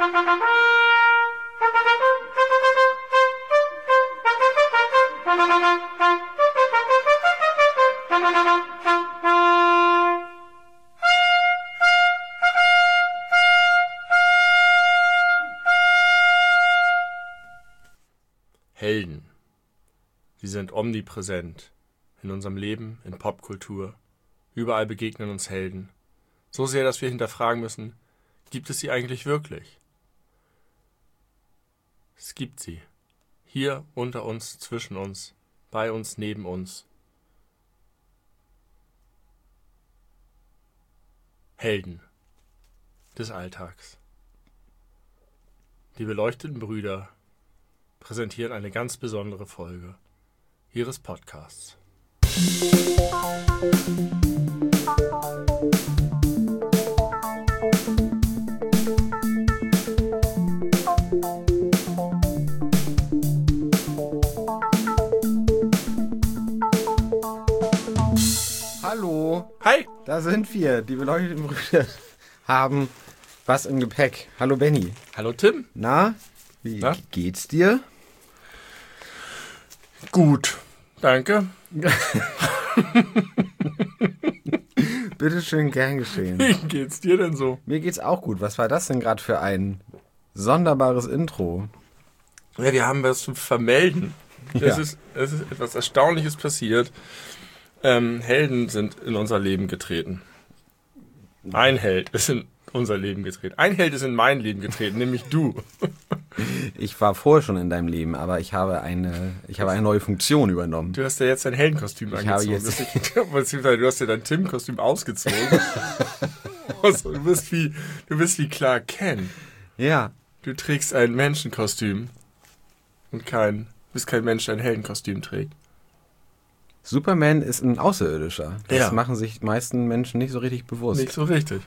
Helden. Sie sind omnipräsent. In unserem Leben, in Popkultur. Überall begegnen uns Helden. So sehr, dass wir hinterfragen müssen, gibt es sie eigentlich wirklich? Es gibt sie. Hier unter uns, zwischen uns, bei uns, neben uns. Helden des Alltags. Die beleuchteten Brüder präsentieren eine ganz besondere Folge ihres Podcasts. Hallo. Hi. Da sind wir. Die beleuchteten Brüder haben was im Gepäck. Hallo Benny. Hallo Tim. Na, wie geht's dir? Gut, danke. Bitte schön, gern geschehen. Wie geht's dir denn so? Mir geht's auch gut. Was war das denn gerade für ein sonderbares Intro? Ja, wir haben was zu vermelden. Ja. Es ist etwas Erstaunliches passiert. Helden sind in unser Leben getreten. Ein Held ist in unser Leben getreten. Ein Held ist in mein Leben getreten, nämlich du. Ich war vorher schon in deinem Leben, aber ich habe eine neue Funktion übernommen. Du hast ja jetzt dein Heldenkostüm angezogen. Beziehungsweise du hast ja dein Tim-Kostüm ausgezogen. Also, du bist wie Clark Kent. Ja. Du trägst ein Menschenkostüm und bist kein Mensch, der ein Heldenkostüm trägt. Superman ist ein Außerirdischer. Das Ja. machen sich die meisten Menschen nicht so richtig bewusst. Nicht so richtig.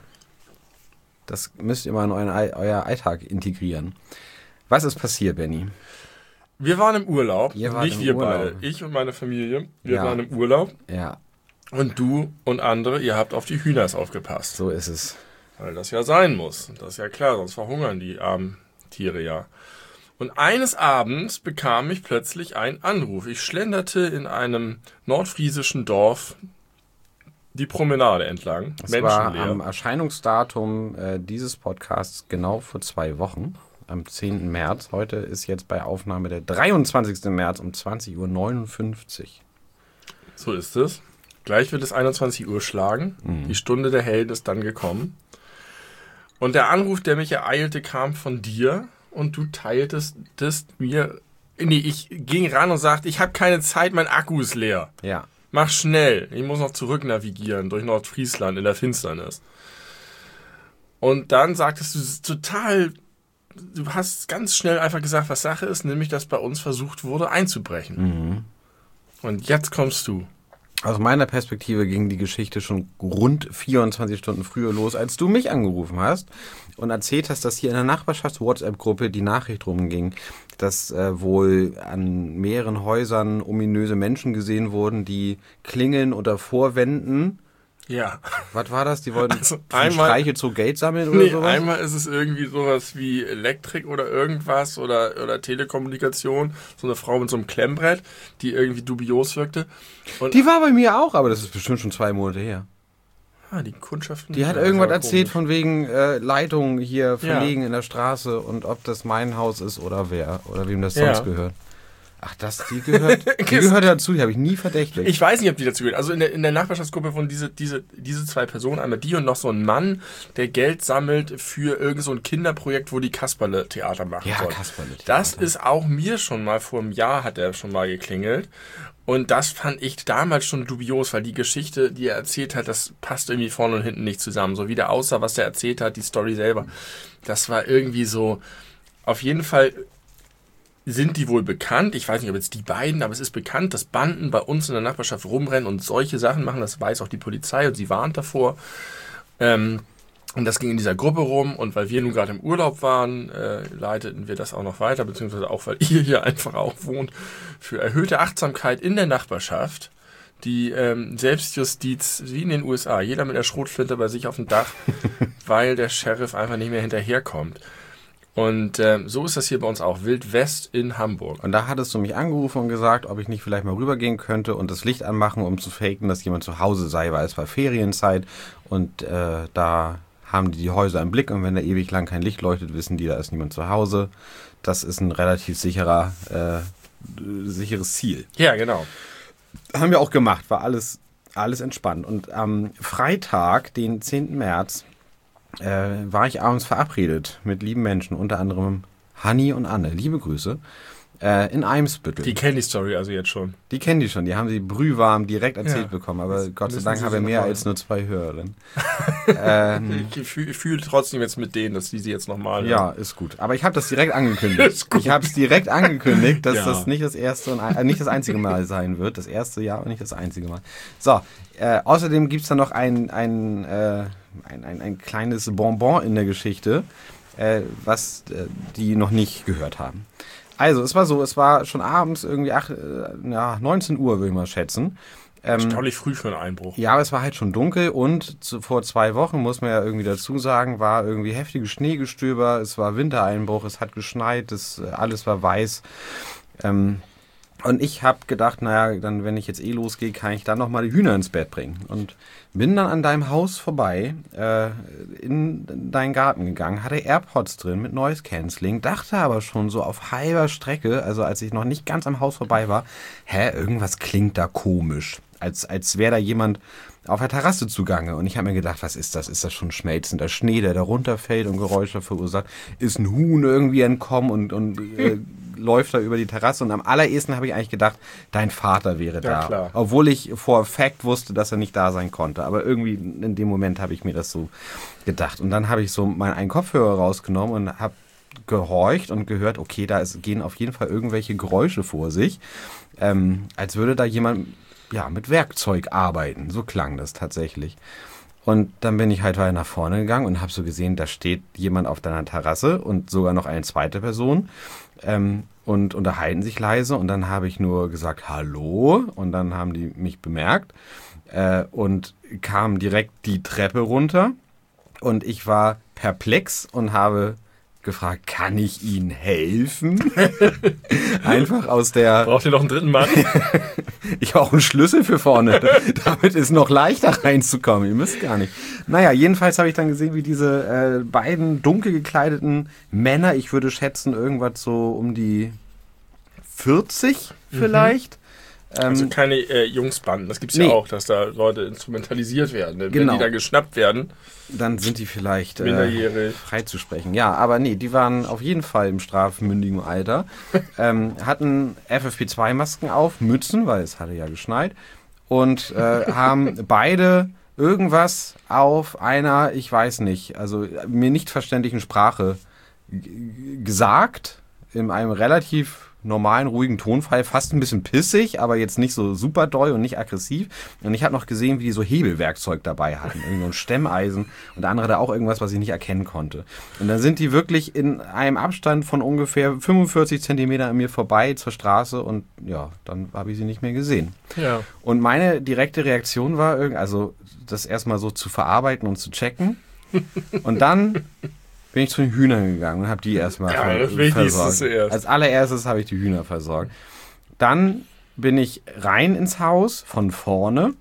Das müsst ihr mal in euer Alltag integrieren. Was ist passiert, Benny? Wir waren im Urlaub. Ihr wart Nicht im wir Urlaub. beide. Ich und meine Familie. Wir Ja. waren im Urlaub. Ja, Und du und andere, ihr habt auf die Hühners aufgepasst. so ist es. Weil das ja sein muss. Das ist ja klar, sonst verhungern die armen Tiere ja. Und eines Abends bekam ich plötzlich einen Anruf. Ich schlenderte in einem nordfriesischen Dorf die Promenade entlang. Es war am Menschenleer. Erscheinungsdatum dieses Podcasts genau vor 2 Wochen, am 10. März. Heute ist jetzt bei Aufnahme der 23. März um 20:59 Uhr. So ist es. Gleich wird es 21 Uhr schlagen. Die Stunde der Helden ist dann gekommen. Und der Anruf, der mich ereilte, kam von dir. Und du teiltest das mir. Nee, ich ging ran und sagte, ich habe keine Zeit, mein Akku ist leer. Ja, Mach schnell. Ich muss noch zurück navigieren durch Nordfriesland in der Finsternis. Und dann sagtest du, es ist du hast ganz schnell einfach gesagt, was Sache ist, nämlich, dass bei uns versucht wurde, einzubrechen. Und jetzt kommst du. aus meiner Perspektive ging die Geschichte schon rund 24 Stunden früher los, als du mich angerufen hast und erzählt hast, dass hier in der Nachbarschafts-WhatsApp-Gruppe die Nachricht rumging, dass wohl an mehreren Häusern ominöse Menschen gesehen wurden, die klingeln unter Vorwänden. Ja. Was war das? Die wollten Also für Streiche zu Geld sammeln oder sowas? Einmal ist es irgendwie sowas wie Elektrik oder irgendwas oder Telekommunikation. So eine Frau mit so einem Klemmbrett, die irgendwie dubios wirkte. Und Die war bei mir auch, aber das ist bestimmt schon 2 Monate her. die Kundschaften. Die hat das irgendwas war erzählt komisch. von wegen Leitungen hier verlegen in der Straße und ob das mein Haus ist oder wem das sonst Ja. gehört. Ach, die gehört dazu, die habe ich nie verdächtigt. Ich weiß nicht, ob die dazu gehört. Also in der Nachbarschaftsgruppe von diese 2 Personen, einmal die und noch so ein Mann, der Geld sammelt für irgend so ein Kinderprojekt, wo die Kasperle-Theater machen Ja, sollen. Kasperle-Theater. Das ist auch mir schon mal, vor einem Jahr hat er schon mal geklingelt. Und das fand ich damals schon dubios, weil die Geschichte, die er erzählt hat, das passt irgendwie vorne und hinten nicht zusammen. So wie der aussah, was er erzählt hat, die Story selber. Das war irgendwie so, auf jeden Fall sind die wohl bekannt. Ich weiß nicht, ob jetzt die beiden, aber es ist bekannt, dass Banden bei uns in der Nachbarschaft rumrennen und solche Sachen machen. Das weiß auch die Polizei und sie warnt davor. Und das ging in dieser Gruppe rum. Und weil wir nun gerade im Urlaub waren, leiteten wir das auch noch weiter, beziehungsweise auch, weil ihr hier einfach auch wohnt, für erhöhte Achtsamkeit in der Nachbarschaft. Die Selbstjustiz, wie in den USA, jeder mit der Schrotflinte bei sich auf dem Dach, weil der Sheriff einfach nicht mehr hinterherkommt. Und so ist das hier bei uns auch. Wild West in Hamburg. Und da hattest du mich angerufen und gesagt, ob ich nicht vielleicht mal rübergehen könnte und das Licht anmachen, um zu faken, dass jemand zu Hause sei, weil es war Ferienzeit. Und da haben die Häuser im Blick. Und wenn da ewig lang kein Licht leuchtet, wissen die, da ist niemand zu Hause. Das ist ein relativ sicheres Ziel. Ja, genau. Haben wir auch gemacht. War alles entspannt. Und am Freitag, den 10. März, war ich abends verabredet mit lieben Menschen, unter anderem Hanni und Anne. Liebe Grüße. In Eimsbüttel. Die kennen die Story also jetzt schon. Die kennen die schon. Die haben sie brühwarm direkt erzählt bekommen. Aber Gott sei Dank haben wir mehr als nur 2 Hörerinnen. Ich fühle trotzdem jetzt mit denen, dass die sie jetzt nochmal... Ja, ist gut. Aber ich habe das direkt angekündigt. Ich habe es direkt angekündigt, dass das nicht das erste und nicht das einzige Mal sein wird. Das erste Jahr und nicht das einzige Mal. So, außerdem gibt es da noch ein kleines Bonbon in der Geschichte, was die noch nicht gehört haben. Also, es war so, es war schon abends irgendwie 19 Uhr, würde ich mal schätzen. Erstaunlich früh für einen Einbruch. Ja, aber es war halt schon dunkel und vor 2 Wochen, muss man ja irgendwie dazu sagen, war irgendwie heftiges Schneegestöber, es war Wintereinbruch, es hat geschneit, alles war weiß. Und ich habe gedacht, naja, dann, wenn ich jetzt losgehe, kann ich dann nochmal die Hühner ins Bett bringen. Und bin dann an deinem Haus vorbei, in deinen Garten gegangen, hatte AirPods drin mit Noise Cancelling, dachte aber schon so auf halber Strecke, also als ich noch nicht ganz am Haus vorbei war, irgendwas klingt da komisch. Als wäre da jemand auf der Terrasse zugange. Und ich habe mir gedacht, was ist das? Ist das schon schmelzender Schnee, der da runterfällt und Geräusche verursacht? Ist ein Huhn irgendwie entkommen und läuft da über die Terrasse? Und am allerersten habe ich eigentlich gedacht, dein Vater wäre da. Klar. Obwohl ich vor Fact wusste, dass er nicht da sein konnte. Aber irgendwie in dem Moment habe ich mir das so gedacht. Und dann habe ich so meinen Kopfhörer rausgenommen und habe gehorcht und gehört, okay, gehen auf jeden Fall irgendwelche Geräusche vor sich. Als würde da jemand mit Werkzeug arbeiten. So klang das tatsächlich. Und dann bin ich halt weiter nach vorne gegangen und habe so gesehen, da steht jemand auf deiner Terrasse und sogar noch eine zweite Person und unterhalten sich leise. Und dann habe ich nur gesagt, hallo. Und dann haben die mich bemerkt und kamen direkt die Treppe runter. Und ich war perplex und habe gefragt, kann ich Ihnen helfen? Einfach aus der... Braucht ihr noch einen dritten Mann? Ich habe auch einen Schlüssel für vorne. Damit ist noch leichter reinzukommen. Ihr müsst gar nicht. Naja, jedenfalls habe ich dann gesehen, wie diese beiden dunkel gekleideten Männer, ich würde schätzen, irgendwas so um die 40 vielleicht. Also keine Jungsbanden. Das gibt es ja auch, dass da Leute instrumentalisiert werden. Wenn genau. die da geschnappt werden, dann sind die vielleicht minderjährig freizusprechen. Ja, aber nee, die waren auf jeden Fall im strafmündigen Alter. Hatten FFP2-Masken auf, Mützen, weil es hatte ja geschneit. Und haben beide irgendwas auf einer, ich weiß nicht, also mir nicht verständlichen Sprache gesagt. In einem relativ normalen, ruhigen Tonfall, fast ein bisschen pissig, aber jetzt nicht so super doll und nicht aggressiv. Und ich habe noch gesehen, wie die so Hebelwerkzeug dabei hatten. Irgend so ein Stemmeisen und der andere da auch irgendwas, was ich nicht erkennen konnte. Und dann sind die wirklich in einem Abstand von ungefähr 45 Zentimeter an mir vorbei zur Straße und ja, dann habe ich sie nicht mehr gesehen. Ja. Und meine direkte Reaktion war, also das erstmal so zu verarbeiten und zu checken. Und dann bin ich zu den Hühnern gegangen und habe die erstmal versorgt. Zuerst. Als allererstes habe ich die Hühner versorgt. Dann bin ich rein ins Haus von vorne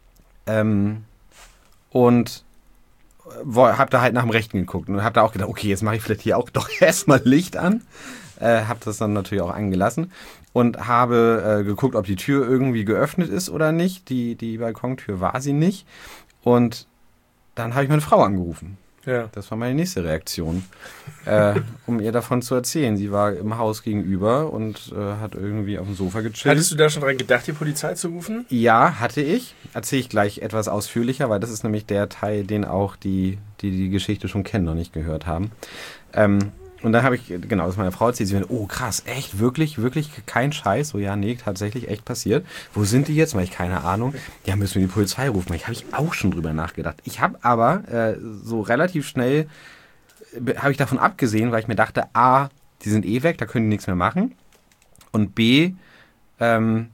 und habe da halt nach dem Rechten geguckt und habe da auch gedacht, okay, jetzt mache ich vielleicht hier auch doch erstmal Licht an. Habe das dann natürlich auch angelassen und habe geguckt, ob die Tür irgendwie geöffnet ist oder nicht. Die Balkontür war sie nicht. Und dann habe ich meine Frau angerufen. Ja. Das war meine nächste Reaktion, um ihr davon zu erzählen. Sie war im Haus gegenüber und hat irgendwie auf dem Sofa gechillt. Hattest du da schon dran gedacht, die Polizei zu rufen? Ja, hatte ich. Erzähle ich gleich etwas ausführlicher, weil das ist nämlich der Teil, den auch die Geschichte schon kennen, noch nicht gehört haben. Und dann habe ich, genau, das ist meine Frau erzählt, sie meinte, oh krass, echt, wirklich kein Scheiß? So, ja, nee, tatsächlich echt passiert. Wo sind die jetzt? Weil ich keine Ahnung. Ja, müssen wir die Polizei rufen. Habe ich auch schon drüber nachgedacht. Ich habe aber so relativ schnell, habe ich davon abgesehen, weil ich mir dachte, A, die sind eh weg, da können die nichts mehr machen. Und B,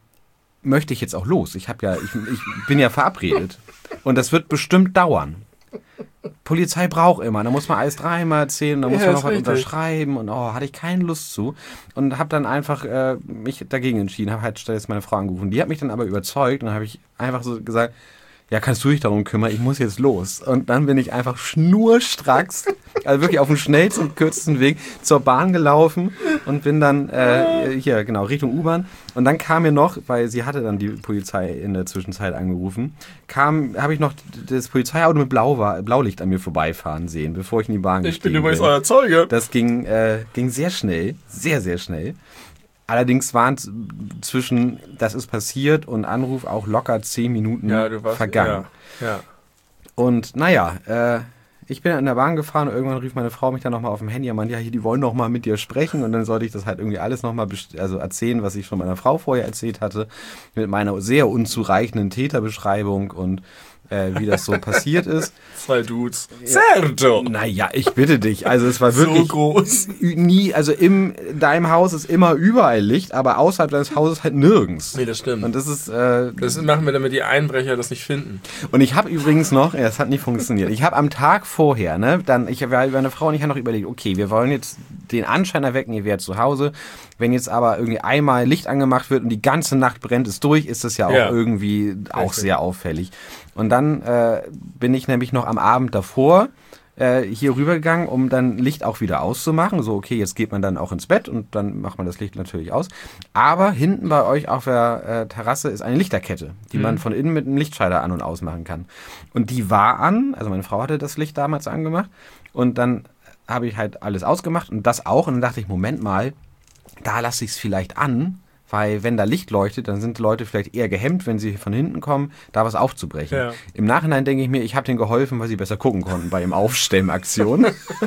möchte ich jetzt auch los. Ich bin ja verabredet. Und das wird bestimmt dauern. Polizei braucht immer, da muss man alles dreimal erzählen, da muss man noch was unterschreiben und hatte ich keine Lust zu. Und habe dann einfach mich dagegen entschieden, habe halt stattdessen meine Frau angerufen. Die hat mich dann aber überzeugt und dann habe ich einfach so gesagt, ja, kannst du dich darum kümmern, ich muss jetzt los. Und dann bin ich einfach schnurstracks, also wirklich auf dem schnellsten und kürzesten Weg zur Bahn gelaufen und bin dann Richtung U-Bahn. Und dann kam mir noch, weil sie hatte dann die Polizei in der Zwischenzeit angerufen, habe ich noch das Polizeiauto mit Blaulicht an mir vorbeifahren sehen, bevor ich in die Bahn gestiegen bin. Ich bin übrigens euer Zeuge. Das ging sehr schnell, sehr, sehr schnell. Allerdings waren zwischen, das ist passiert und Anruf auch locker 10 Minuten vergangen. Ja. Und ich bin an der Bahn gefahren und irgendwann rief meine Frau mich dann nochmal auf dem Handy und meinte, die wollen noch mal mit dir sprechen. Und dann sollte ich das halt irgendwie alles nochmal erzählen, was ich schon meiner Frau vorher erzählt hatte, mit meiner sehr unzureichenden Täterbeschreibung und wie das so passiert ist. 2 Dudes. Certo! Naja, ich bitte dich. Also es war wirklich so groß. Nie, also in deinem Haus ist immer überall Licht, aber außerhalb deines Hauses halt nirgends. Nee, das stimmt. Und das ist... das machen wir, damit die Einbrecher das nicht finden. Und ich habe übrigens noch, es hat nicht funktioniert, ich habe am Tag vorher, meine Frau und ich haben noch überlegt, okay, wir wollen jetzt den Anschein erwecken, ihr wärt zu Hause. Wenn jetzt aber irgendwie einmal Licht angemacht wird und die ganze Nacht brennt es durch, ist das ja auch irgendwie auch sehr auffällig. Und dann bin ich nämlich noch am Abend davor hier rübergegangen, um dann Licht auch wieder auszumachen. So, okay, jetzt geht man dann auch ins Bett und dann macht man das Licht natürlich aus. Aber hinten bei euch auf der Terrasse ist eine Lichterkette, die man von innen mit einem Lichtschalter an- und ausmachen kann. Und die war an, also meine Frau hatte das Licht damals angemacht und dann habe ich halt alles ausgemacht und das auch. Und dann dachte ich, Moment mal, da lasse ich es vielleicht an, weil wenn da Licht leuchtet, dann sind Leute vielleicht eher gehemmt, wenn sie von hinten kommen, da was aufzubrechen. Ja. Im Nachhinein denke ich mir, ich habe denen geholfen, weil sie besser gucken konnten bei dem Aufstemmaktion.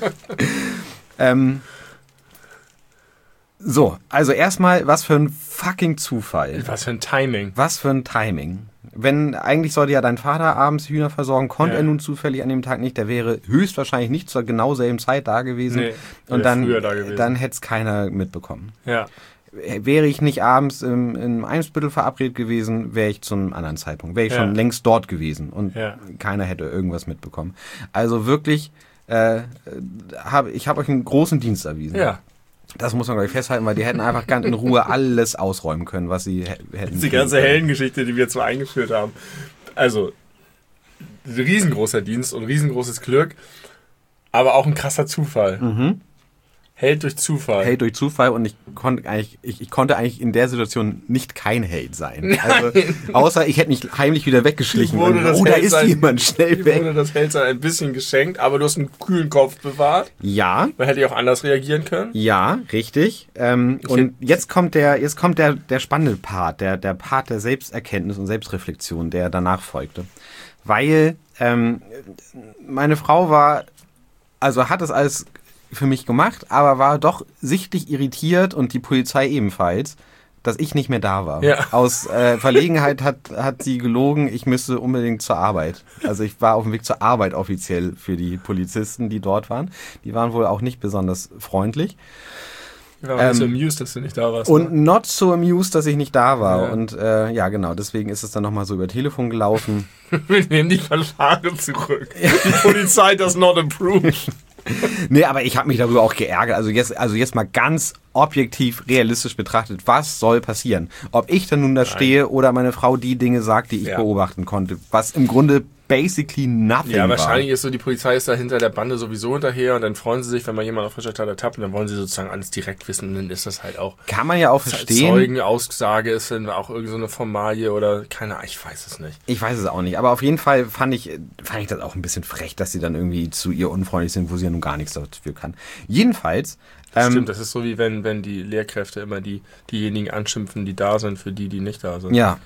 So, also erstmal, was für ein fucking Zufall. Was für ein Timing. Was für ein Timing. Wenn, eigentlich sollte ja dein Vater abends Hühner versorgen, konnte er nun zufällig an dem Tag nicht, der wäre höchstwahrscheinlich nicht zur genau selben Zeit da gewesen. Nee, und dann hätte es keiner mitbekommen. Ja. Wäre ich nicht abends im Eimsbüttel verabredet gewesen, wäre ich zu einem anderen Zeitpunkt. Wäre ich schon längst dort gewesen und keiner hätte irgendwas mitbekommen. Also wirklich, ich habe euch einen großen Dienst erwiesen. Ja. Das muss man gleich festhalten, weil die hätten einfach ganz in Ruhe alles ausräumen können, was sie hätten. Die ganze Heldengeschichte, die wir zwar eingeführt haben. Also, riesengroßer Dienst und riesengroßes Glück, aber auch ein krasser Zufall. Mhm. Held durch Zufall. Held durch Zufall und ich konnte eigentlich in der Situation nicht kein Held sein. Also, außer ich hätte mich heimlich wieder weggeschlichen. Da ist jemand schnell weg. Wurde das Heldsein ein bisschen geschenkt, aber du hast einen kühlen Kopf bewahrt. Ja. Man hätte ja auch anders reagieren können. Ja, richtig. Und jetzt kommt der spannende Part, der Part der Selbsterkenntnis und Selbstreflexion, der danach folgte. Weil meine Frau hat das alles für mich gemacht, aber war doch sichtlich irritiert und die Polizei ebenfalls, dass ich nicht mehr da war. Ja. Aus Verlegenheit hat sie gelogen, ich müsste unbedingt zur Arbeit. Also ich war auf dem Weg zur Arbeit offiziell für die Polizisten, die dort waren. Die waren wohl auch nicht besonders freundlich. Ich war nicht so amused, dass du nicht da warst. Und not so amused, dass ich nicht da war. Ja. Und genau, deswegen ist es dann nochmal so über Telefon gelaufen. Wir nehmen die Verfahren zurück. Die Polizei does not approve. Nee, aber ich habe mich darüber auch geärgert. Also jetzt mal ganz objektiv, realistisch betrachtet, was soll passieren? Ob ich dann nun da stehe oder meine Frau die Dinge sagt, die ich beobachten konnte. Was im Grunde basically nothing war. Ja, wahrscheinlich ist so, die Polizei ist da hinter der Bande sowieso hinterher und dann freuen sie sich, wenn man jemanden auf frischer Tat ertappt und dann wollen sie sozusagen alles direkt wissen und dann ist das halt auch... Kann man ja auch verstehen. Zeugenaussage ist dann auch irgend so eine Formalie oder keine Ahnung, ich weiß es nicht. Ich weiß es auch nicht, aber auf jeden Fall fand ich das auch ein bisschen frech, dass sie dann irgendwie zu ihr unfreundlich sind, wo sie ja nun gar nichts dafür kann. Jedenfalls... Das stimmt, das ist so wie wenn die Lehrkräfte immer diejenigen anschimpfen, die da sind, für die nicht da sind. Ja.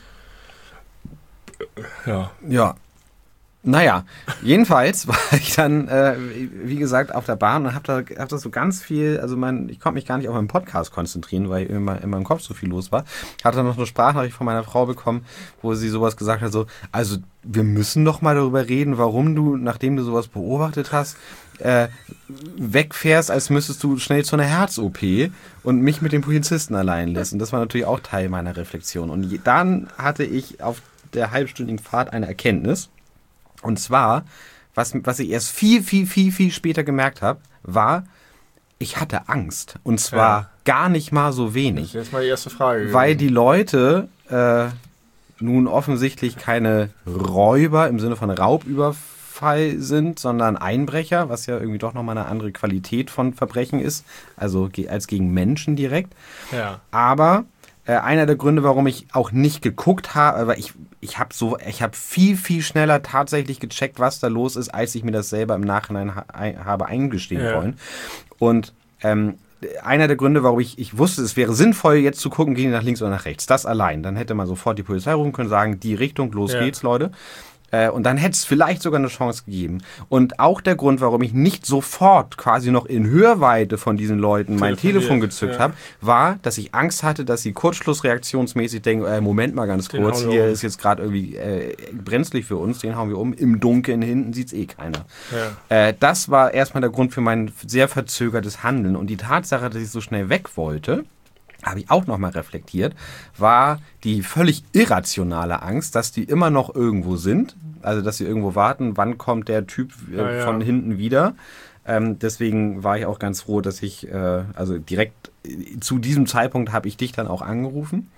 Ja. Naja, jedenfalls war ich dann, wie gesagt, auf der Bahn und hab das so ganz viel, also ich konnte mich gar nicht auf meinen Podcast konzentrieren, weil in meinem Kopf so viel los war. Hatte dann noch eine Sprachnachricht von meiner Frau bekommen, wo sie sowas gesagt hat, so, also wir müssen doch mal darüber reden, warum du, nachdem du sowas beobachtet hast, wegfährst, als müsstest du schnell zu einer Herz-OP und mich mit dem Polizisten allein lässt. Und das war natürlich auch Teil meiner Reflexion. Und dann hatte ich auf der halbstündigen Fahrt eine Erkenntnis. Und zwar was ich erst viel später gemerkt habe, war, ich hatte Angst. Und zwar gar nicht mal so wenig. Das ist jetzt mal die erste Frage. Weil die Leute nun offensichtlich keine Räuber im Sinne von Raubüberfall sind, sondern Einbrecher, was ja irgendwie doch nochmal eine andere Qualität von Verbrechen ist, also als gegen Menschen direkt. Ja. Aber einer der Gründe, warum ich auch nicht geguckt habe, weil ich habe viel schneller tatsächlich gecheckt, was da los ist, als ich mir das selber im Nachhinein habe eingestehen wollen. Und einer der Gründe, warum ich wusste, es wäre sinnvoll, jetzt zu gucken, gehen die nach links oder nach rechts. Das allein. Dann hätte man sofort die Polizei rufen können, sagen, die Richtung, los geht's, Leute. Und dann hätte es vielleicht sogar eine Chance gegeben. Und auch der Grund, warum ich nicht sofort quasi noch in Hörweite von diesen Leuten mein Telefon gezückt habe, war, dass ich Angst hatte, dass sie kurzschlussreaktionsmäßig denken, Moment mal ganz kurz, hier ist jetzt gerade irgendwie brenzlig für uns, den hauen wir um. Im Dunkeln hinten sieht's eh keiner. Ja. Das war erstmal der Grund für mein sehr verzögertes Handeln. Und die Tatsache, dass ich so schnell weg wollte, habe ich auch nochmal reflektiert, war die völlig irrationale Angst, dass die immer noch irgendwo sind, also dass sie irgendwo warten, wann kommt der Typ von hinten wieder. Deswegen war ich auch ganz froh, dass ich, also direkt zu diesem Zeitpunkt habe ich dich dann auch angerufen.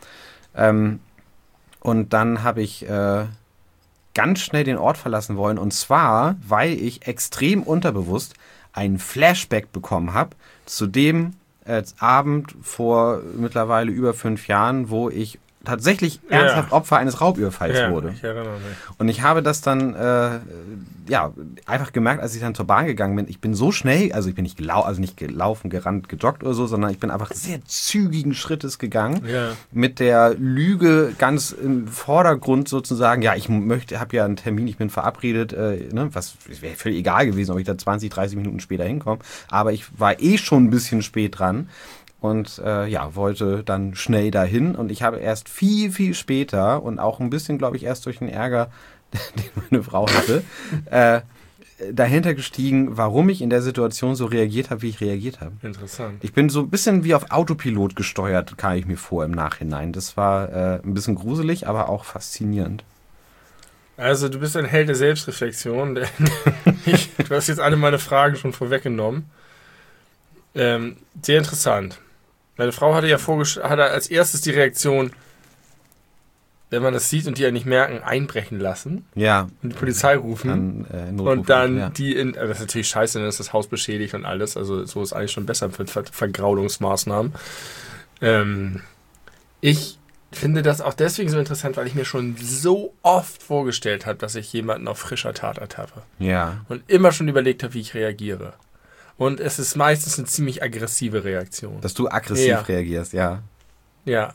Und dann habe ich ganz schnell den Ort verlassen wollen, und zwar, weil ich extrem unterbewusst einen Flashback bekommen habe zu dem Abend vor mittlerweile über 5 Jahren, wo ich tatsächlich ernsthaft Opfer eines Raubüberfalls wurde. Ich erinnere mich. Und ich habe das dann einfach gemerkt, als ich dann zur Bahn gegangen bin. Ich bin so schnell, also ich bin nicht gelaufen, gerannt, gejoggt oder so, sondern ich bin einfach sehr zügigen Schrittes gegangen, mit der Lüge ganz im Vordergrund sozusagen. Ja, ich habe ja einen Termin, ich bin verabredet, was wäre völlig egal gewesen, ob ich da 20, 30 Minuten später hinkomme. Aber ich war schon ein bisschen spät dran. Und wollte dann schnell dahin. Und ich habe erst viel später und auch ein bisschen, glaube ich, erst durch den Ärger, den meine Frau hatte, dahinter gestiegen, warum ich in der Situation so reagiert habe, wie ich reagiert habe. Interessant. Ich bin so ein bisschen wie auf Autopilot gesteuert, kam ich mir vor im Nachhinein. Das war ein bisschen gruselig, aber auch faszinierend. Also du bist ein Held der Selbstreflexion. Du hast jetzt alle meine Fragen schon vorweggenommen. Sehr interessant. Meine Frau hatte ja hatte als erstes die Reaktion, wenn man das sieht und die ja nicht merken, einbrechen lassen. Ja. Und die Polizei rufen. Und dann das ist natürlich scheiße, dann ist das Haus beschädigt und alles. Also so ist eigentlich schon besser für Vergraulungsmaßnahmen. Ich finde das auch deswegen so interessant, weil ich mir schon so oft vorgestellt habe, dass ich jemanden auf frischer Tat ertappe. Ja. Und immer schon überlegt habe, wie ich reagiere. Und es ist meistens eine ziemlich aggressive Reaktion. Dass du aggressiv reagierst, ja. Ja.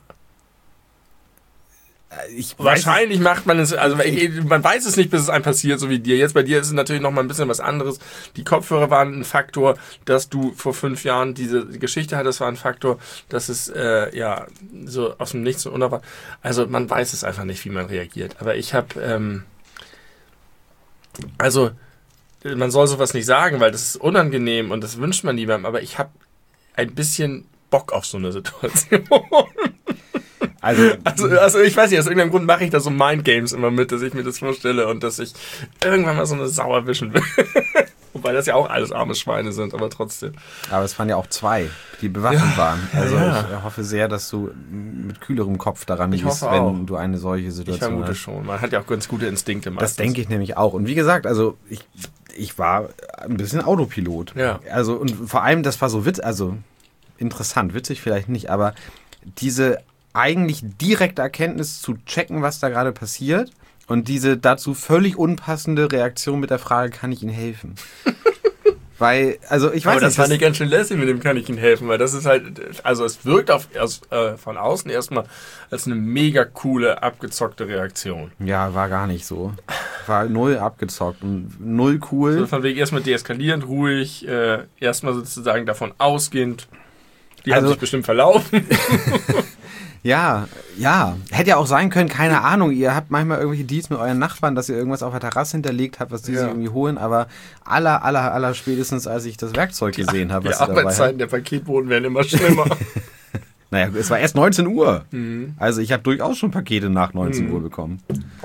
Wahrscheinlich macht man es, also man weiß es nicht, bis es einem passiert, so wie dir. Jetzt bei dir ist es natürlich noch mal ein bisschen was anderes. Die Kopfhörer waren ein Faktor, dass du vor 5 Jahren diese Geschichte hattest, war ein Faktor, dass es so aus dem Nichts und unerwartet. Also man weiß es einfach nicht, wie man reagiert. Aber ich habe, man soll sowas nicht sagen, weil das ist unangenehm und das wünscht man niemandem, aber ich habe ein bisschen Bock auf so eine Situation. Also ich weiß nicht, aus irgendeinem Grund mache ich da so Mindgames immer mit, dass ich mir das vorstelle und dass ich irgendwann mal so eine Sau erwischen will. Wobei das ja auch alles arme Schweine sind, aber trotzdem. Aber es waren ja auch 2, die bewaffnet waren. Also ich hoffe sehr, dass du mit kühlerem Kopf daran gehst, wenn du eine solche Situation hast. Ich vermute schon. Man hat ja auch ganz gute Instinkte meistens. Das denke ich nämlich auch. Und wie gesagt, also ich war ein bisschen Autopilot. Ja. Also und vor allem, das war so interessant, witzig vielleicht nicht, aber diese eigentlich direkte Erkenntnis zu checken, was da gerade passiert und diese dazu völlig unpassende Reaktion mit der Frage, kann ich Ihnen helfen? Weil, also ich weiß aber nicht. Das fand ich ganz schön lässig, mit dem kann ich Ihnen helfen, weil das ist halt, also es wirkt von außen erstmal als eine mega coole, abgezockte Reaktion. Ja, war gar nicht so. War 0 abgezockt und 0 cool. So von wegen erstmal deeskalierend, ruhig, erstmal sozusagen davon ausgehend, die haben sich bestimmt verlaufen. Ja. Hätte ja auch sein können, keine Ahnung, ihr habt manchmal irgendwelche Deals mit euren Nachbarn, dass ihr irgendwas auf der Terrasse hinterlegt habt, was die sich irgendwie holen, aber aller spätestens, als ich das Werkzeug gesehen habe, was die Arbeitszeiten der Paketboten werden immer schlimmer. Naja, es war erst 19 Uhr. Mhm. Also ich habe durchaus schon Pakete nach 19 Uhr bekommen.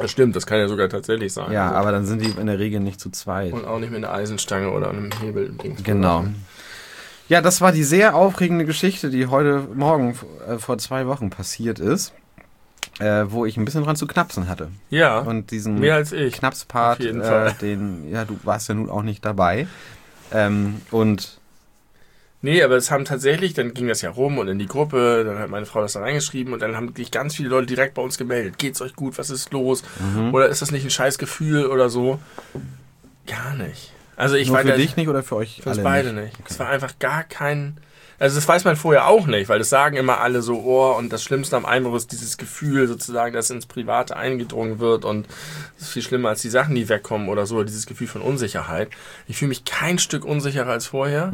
Das stimmt, das kann ja sogar tatsächlich sein. Ja, Also, aber dann sind die in der Regel nicht zu zweit. und auch nicht mit einer Eisenstange oder einem Hebel. Genau. Ja, das war die sehr aufregende Geschichte, die heute Morgen vor 2 Wochen passiert ist, wo ich ein bisschen dran zu knapsen hatte. Ja, Und diesen mehr als ich. Knapspart, Auf jeden Fall. du warst ja nun auch nicht dabei. Und Nee, aber es haben tatsächlich, dann ging das ja rum und in die Gruppe, dann hat meine Frau das da reingeschrieben und dann haben sich ganz viele Leute direkt bei uns gemeldet. Geht's euch gut? Was ist los? Oder ist das nicht ein scheiß Gefühl oder so? Gar nicht. Also ich nur war für dich nicht oder für euch für uns alle beide nicht. Es war einfach gar kein... Also das weiß man vorher auch nicht, weil das sagen immer alle so, oh, und das Schlimmste am Einbruch ist dieses Gefühl sozusagen, dass ins Private eingedrungen wird und das ist viel schlimmer als die Sachen, die wegkommen oder so, dieses Gefühl von Unsicherheit. Ich fühle mich kein Stück unsicherer als vorher.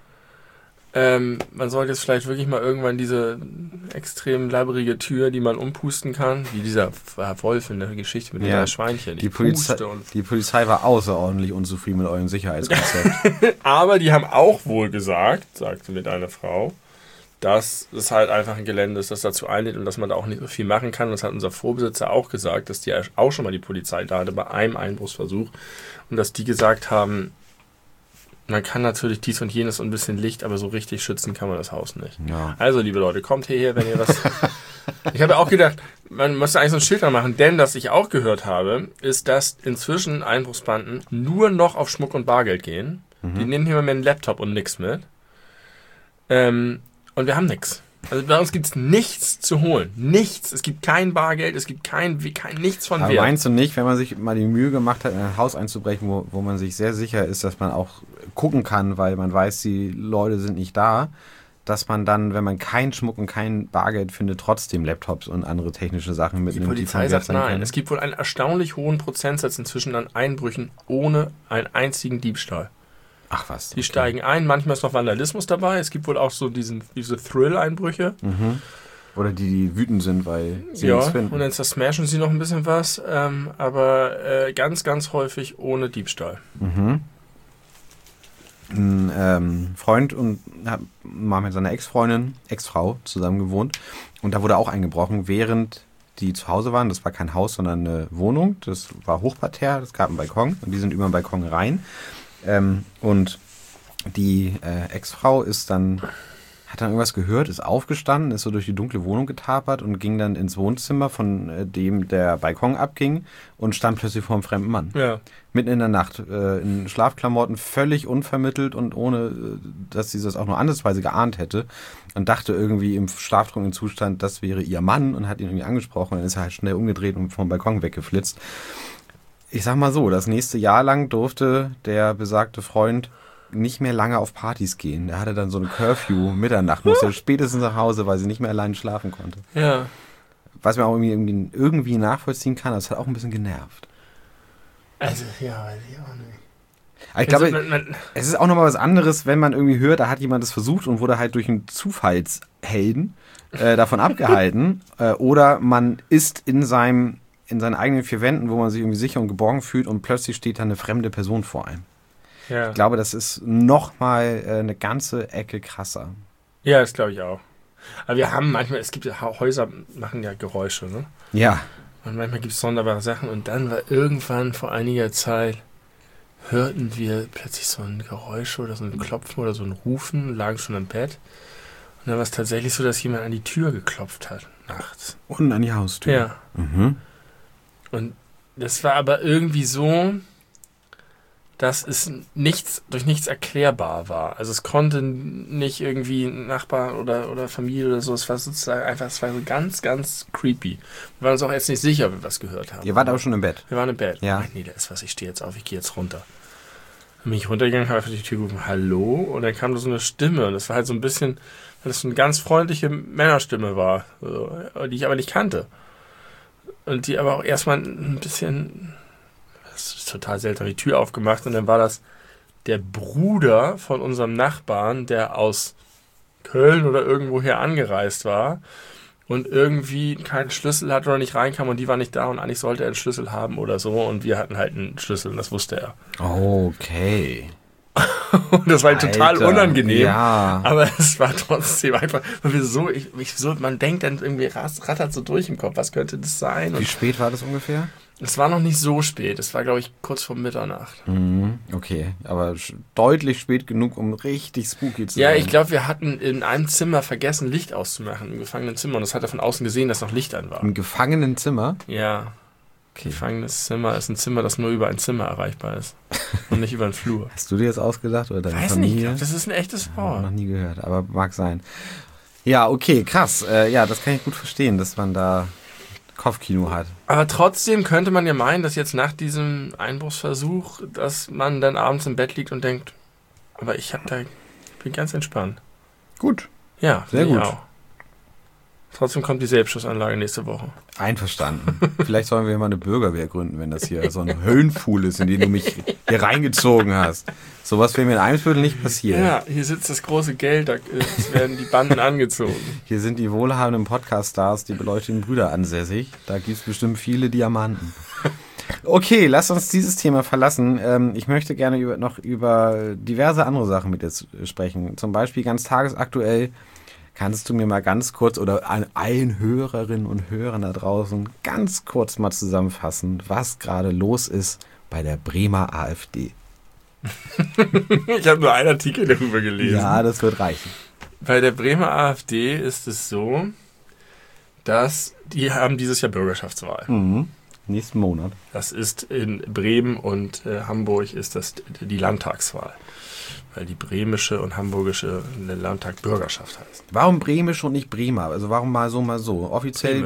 Man sollte jetzt vielleicht wirklich mal irgendwann diese extrem labbrige Tür, die man umpusten kann, wie dieser Wolf in der Geschichte mit den 3 Schweinchen. Die Polizei war außerordentlich unzufrieden mit eurem Sicherheitskonzept. Aber die haben auch wohl gesagt, sagte mir deine Frau, dass es halt einfach ein Gelände ist, das dazu einlädt und dass man da auch nicht so viel machen kann. Und das hat unser Vorbesitzer auch gesagt, dass die auch schon mal die Polizei da hatte bei einem Einbruchsversuch und dass die gesagt haben, man kann natürlich dies und jenes und ein bisschen Licht, aber so richtig schützen kann man das Haus nicht. Ja. Also, liebe Leute, kommt hierher, wenn ihr was... Ich habe ja auch gedacht, man müsste eigentlich so ein Schild da machen, denn was ich auch gehört habe, ist, dass inzwischen Einbruchsbanden nur noch auf Schmuck und Bargeld gehen. Die nehmen hier mehr einen Laptop und nichts mit. Und wir haben nichts. Also bei uns gibt es nichts zu holen. Nichts. Es gibt kein Bargeld, es gibt nichts von Aber Wert. meinst du nicht, wenn man sich mal die Mühe gemacht hat, in ein Haus einzubrechen, wo man sich sehr sicher ist, dass man auch gucken kann, weil man weiß, die Leute sind nicht da, dass man dann, wenn man keinen Schmuck und kein Bargeld findet, trotzdem Laptops und andere technische Sachen mitnimmt? Die Polizei sagt nein. Es gibt wohl einen erstaunlich hohen Prozentsatz inzwischen an Einbrüchen ohne einen einzigen Diebstahl. Ach was. Die steigen ein, manchmal ist noch Vandalismus dabei. Es gibt wohl auch so diese Thrill-Einbrüche. Oder die wütend sind, weil sie Ja, nichts finden. und dann zersmashen sie noch ein bisschen was. Aber ganz, ganz häufig ohne Diebstahl. Ein Freund und mal mit seiner Ex-Frau zusammen gewohnt. Und da wurde auch eingebrochen, während die zu Hause waren. Das war kein Haus, sondern eine Wohnung. Das war Hochparterre, es gab einen Balkon und die sind über den Balkon rein. Und die Ex-Frau hat dann irgendwas gehört, ist aufgestanden, ist so durch die dunkle Wohnung getapert und ging dann ins Wohnzimmer, von dem der Balkon abging und stand plötzlich vor einem fremden Mann. Ja. Mitten in der Nacht, in Schlafklamotten, völlig unvermittelt und ohne, dass sie das auch nur ansatzweise geahnt hätte und dachte irgendwie im schlaftrunkenen Zustand, das wäre ihr Mann und hat ihn irgendwie angesprochen. Dann ist er halt schnell umgedreht und vom Balkon weggeflitzt. Ich sag mal so, das nächste Jahr lang durfte der besagte Freund nicht mehr lange auf Partys gehen. Der hatte dann so ein Curfew, Mitternacht, musste spätestens nach Hause, weil sie nicht mehr allein schlafen konnte. Ja. Was man auch irgendwie nachvollziehen kann, das hat auch ein bisschen genervt. Also, ja, weiß ich auch nicht. Aber ich glaube, es ist auch nochmal was anderes, wenn man irgendwie hört, da hat jemand das versucht und wurde halt durch einen Zufallshelden davon abgehalten. Oder man ist in seinen eigenen 4 Wänden, wo man sich irgendwie sicher und geborgen fühlt und plötzlich steht da eine fremde Person vor einem. Ja. Ich glaube, das ist nochmal eine ganze Ecke krasser. Ja, das glaube ich auch. Aber wir haben manchmal, es gibt ja Häuser, machen ja Geräusche, ne? Ja. Und manchmal gibt es sonderbare Sachen und dann war irgendwann vor einiger Zeit, hörten wir plötzlich so ein Geräusch oder so ein Klopfen oder so ein Rufen, lagen schon im Bett. Und dann war es tatsächlich so, dass jemand an die Tür geklopft hat, nachts. Unten an die Haustür. Ja. Und das war aber irgendwie so, dass es durch nichts erklärbar war. Also es konnte nicht irgendwie ein Nachbar oder Familie oder so, es war sozusagen einfach, es war so ganz, ganz creepy. Wir waren uns auch jetzt nicht sicher, ob wir was gehört haben. Ihr wart aber schon im Bett. Wir waren im Bett. Ja. Nee, da ist was, ich stehe jetzt auf, ich gehe jetzt runter. Dann bin ich runtergegangen, habe auf die Tür gerufen, hallo? Und dann kam da so eine Stimme und das war halt so ein bisschen, weil das so eine ganz freundliche Männerstimme war, die ich aber nicht kannte. Und die aber auch erstmal ein bisschen, das ist total seltsam, die Tür aufgemacht und dann war das der Bruder von unserem Nachbarn, der aus Köln oder irgendwoher angereist war und irgendwie keinen Schlüssel hatte oder nicht reinkam und die war nicht da und eigentlich sollte er einen Schlüssel haben oder so und wir hatten halt einen Schlüssel und das wusste er. Okay. Und das war total unangenehm, ja. aber es war trotzdem einfach, weil wir man denkt dann irgendwie, rattert so durch im Kopf, was könnte das sein? Wie spät war das ungefähr? Es war noch nicht so spät. Es war, glaube ich, kurz vor Mitternacht. Okay, aber deutlich spät genug, um richtig spooky zu sein. Ja, ich glaube, wir hatten in einem Zimmer vergessen, Licht auszumachen. Im Gefangenenzimmer. Und das hat er von außen gesehen, dass noch Licht an war. Im Gefangenenzimmer? Ja. Okay. Gefangenenzimmer ist ein Zimmer, das nur über ein Zimmer erreichbar ist. Und nicht über einen Flur. Hast du dir das ausgedacht oder deine Weiß Familie? nicht, ich glaub, das ist ein echtes Wort. Noch nie gehört, aber mag sein. Ja, okay, krass. Ja, das kann ich gut verstehen, dass man da Kopfkino hat. Aber trotzdem könnte man ja meinen, dass jetzt nach diesem Einbruchsversuch, dass man dann abends im Bett liegt und denkt, aber ich bin ganz entspannt. Gut. Ja, sehr gut. Auch. Trotzdem kommt die Selbstschussanlage nächste Woche. Einverstanden. Vielleicht sollen wir mal eine Bürgerwehr gründen, wenn das hier so ein Höllenpfuhl ist, in den du mich hier reingezogen hast. Sowas wäre mir in Eimsbüttel nicht passiert. Ja, hier sitzt das große Geld, da werden die Banden angezogen. Hier sind die wohlhabenden Podcast-Stars, die beleuchteten Brüder ansässig. Da gibt es bestimmt viele Diamanten. Okay, lass uns dieses Thema verlassen. Ich möchte gerne noch über diverse andere Sachen mit dir sprechen. Zum Beispiel ganz tagesaktuell. Kannst du mir mal ganz kurz oder an allen Hörerinnen und Hörern da draußen ganz kurz mal zusammenfassen, was gerade los ist bei der Bremer AfD? Ich habe nur einen Artikel darüber gelesen. Ja, das wird reichen. Bei der Bremer AfD ist es so, dass die haben dieses Jahr Bürgerschaftswahl. Nächsten Monat. Das ist in Bremen und Hamburg ist das die Landtagswahl. Weil die bremische und hamburgische Landtag Bürgerschaft heißt. Warum bremisch und nicht Bremer? Also warum mal so? Offiziell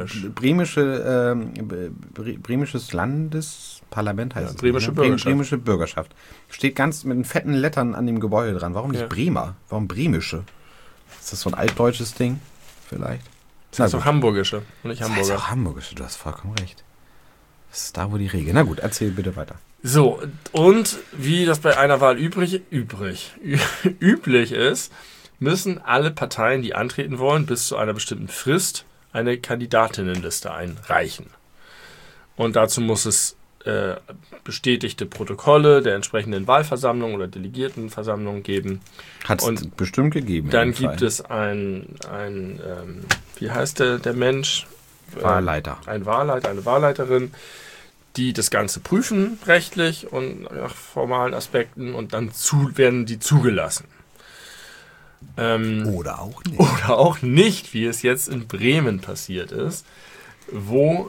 bremisches Landesparlament heißt es. Bremische Bürgerschaft. Bremische Bürgerschaft. Steht ganz mit fetten Lettern an dem Gebäude dran. Warum nicht Bremer? Warum bremische? Ist das so ein altdeutsches Ding vielleicht? Das ist auch hamburgische und nicht Hamburger. Das ist auch hamburgische, du hast vollkommen recht. Das ist da, wo die Regel. Na gut, erzähl bitte weiter. So, und wie das bei einer Wahl üblich ist, müssen alle Parteien, die antreten wollen, bis zu einer bestimmten Frist eine Kandidatinnenliste einreichen. Und dazu muss es bestätigte Protokolle der entsprechenden Wahlversammlung oder Delegiertenversammlung geben. Hat es bestimmt gegeben. Dann gibt es wie heißt der Mensch? Wahlleiter. Ein Wahlleiter, eine Wahlleiterin, die das Ganze prüfen, rechtlich und nach formalen Aspekten, und dann werden die zugelassen. Oder auch nicht. Oder auch nicht, wie es jetzt in Bremen passiert ist, wo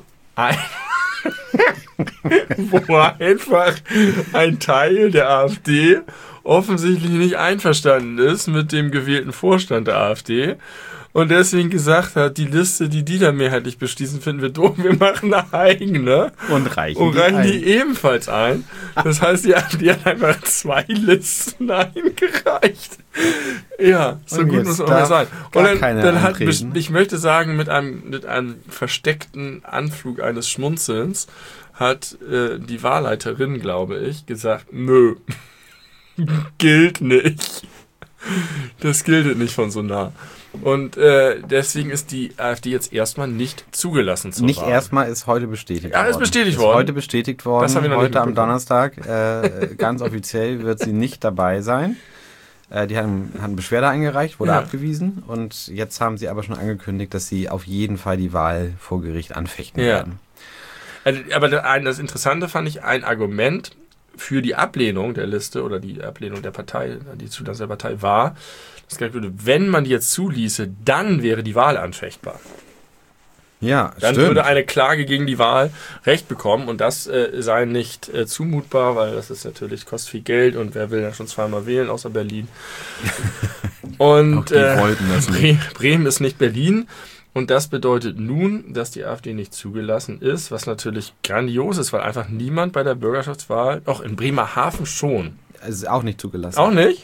einfach ein Teil der AfD offensichtlich nicht einverstanden ist mit dem gewählten Vorstand der AfD und deswegen gesagt hat, die Liste, die da mehrheitlich beschließen, finden wir doof, wir machen eine eigene. Und reichen die ebenfalls ein. Das heißt, die AfD hat einfach 2 Listen eingereicht. Ja, so und gut muss man auch sein. Und dann hat, antreten. ich möchte sagen, mit einem versteckten Anflug eines Schmunzelns hat die Wahlleiterin, glaube ich, gesagt, nö, gilt nicht. Das gilt nicht von so nah. Und deswegen ist die AfD jetzt erstmal nicht zugelassen zur Nicht Wahl. erstmal, ist heute bestätigt worden. Ja, ist bestätigt worden. Heute bestätigt worden. Das haben wir noch heute nicht am mitbekommen. Donnerstag. Ganz offiziell wird sie nicht dabei sein. Die hatten Beschwerde eingereicht, wurde abgewiesen. Und jetzt haben sie aber schon angekündigt, dass sie auf jeden Fall die Wahl vor Gericht anfechten werden. Aber das Interessante fand ich, ein Argument für die Ablehnung der Liste oder die Ablehnung der Partei, die Zulassung der Partei war, dass gesagt wurde, wenn man die jetzt zuließe, dann wäre die Wahl anfechtbar. Ja, Dann stimmt. würde eine Klage gegen die Wahl Recht bekommen und das sei nicht zumutbar, weil das ist natürlich, kostet viel Geld und wer will ja schon zweimal wählen, außer Berlin. Und Auch die wollten das nicht. Bremen ist nicht Berlin. Und das bedeutet nun, dass die AfD nicht zugelassen ist, was natürlich grandios ist, weil einfach niemand bei der Bürgerschaftswahl, auch in Bremerhaven schon. Also auch nicht zugelassen. Auch nicht?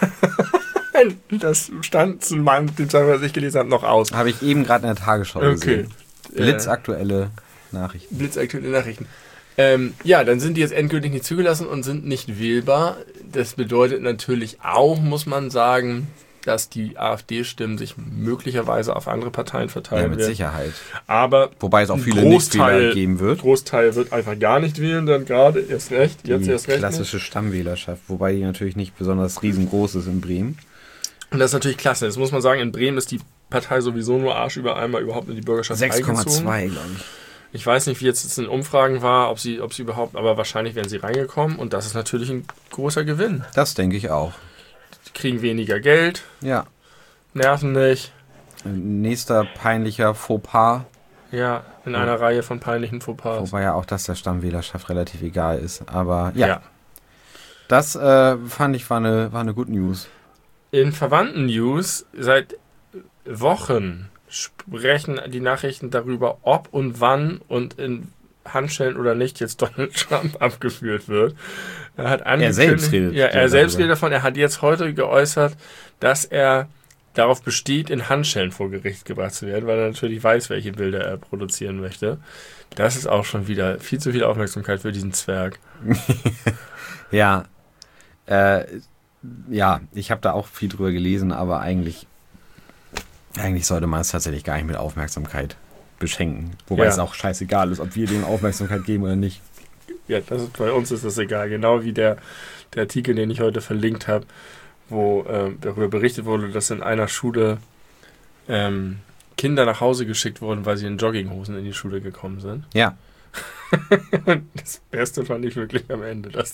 Das stand zu meinem, dem Zeitpunkt, was ich gelesen habe, noch aus. Habe ich eben gerade in der Tagesschau gesehen. Okay. Blitzaktuelle Nachrichten. Blitzaktuelle Nachrichten. Ja, dann sind die jetzt endgültig nicht zugelassen und sind nicht wählbar. Das bedeutet natürlich auch, muss man sagen, dass die AfD-Stimmen sich möglicherweise auf andere Parteien verteilen Ja, mit werden. Sicherheit. Aber Wobei es auch ein viele Nichtwähler geben wird. Großteil wird einfach gar nicht wählen, dann gerade erst recht. Jetzt Die erst recht. klassische Stammwählerschaft, wobei die natürlich nicht besonders riesengroß ist in Bremen. Und das ist natürlich klasse. Das muss man sagen, in Bremen ist die Partei sowieso nur Arsch über einmal überhaupt in die Bürgerschaft eingezogen. 6,2, glaube ich. Ich weiß nicht, wie jetzt es in Umfragen war, ob sie überhaupt, aber wahrscheinlich wären sie reingekommen und das ist natürlich ein großer Gewinn. Das denke ich auch. Die kriegen weniger Geld, Ja. nerven nicht. Nächster peinlicher Fauxpas. Ja, in einer Reihe von peinlichen Fauxpas. Wobei ja auch das der Stammwählerschaft relativ egal ist. Aber ja, Ja. das fand ich war eine Good News. In verwandten News seit Wochen sprechen die Nachrichten darüber, ob und wann und in Handschellen oder nicht jetzt Donald Trump abgeführt wird. Er selbst redet er selbst redet davon. Er hat jetzt heute geäußert, dass er darauf besteht, in Handschellen vor Gericht gebracht zu werden, weil er natürlich weiß, welche Bilder er produzieren möchte. Das ist auch schon wieder viel zu viel Aufmerksamkeit für diesen Zwerg. Ja, ja, ich habe da auch viel drüber gelesen, aber eigentlich sollte man es tatsächlich gar nicht mit Aufmerksamkeit beschenken. Wobei es auch scheißegal ist, ob wir denen Aufmerksamkeit geben oder nicht. Ja, bei uns ist das egal. Genau wie der Artikel, den ich heute verlinkt habe, wo darüber berichtet wurde, dass in einer Schule Kinder nach Hause geschickt wurden, weil sie in Jogginghosen in die Schule gekommen sind. Ja. Das Beste fand ich wirklich am Ende, dass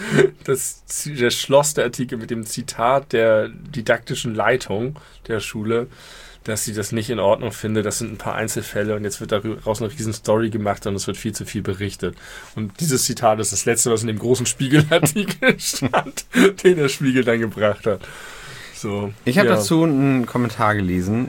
der schloss der Artikel mit dem Zitat der didaktischen Leitung der Schule, dass sie das nicht in Ordnung finde. Das sind ein paar Einzelfälle und jetzt wird daraus eine riesen Story gemacht und es wird viel zu viel berichtet. Und dieses Zitat ist das letzte, was in dem großen Spiegelartikel stand, den der Spiegel dann gebracht hat. So, ich habe dazu einen Kommentar gelesen,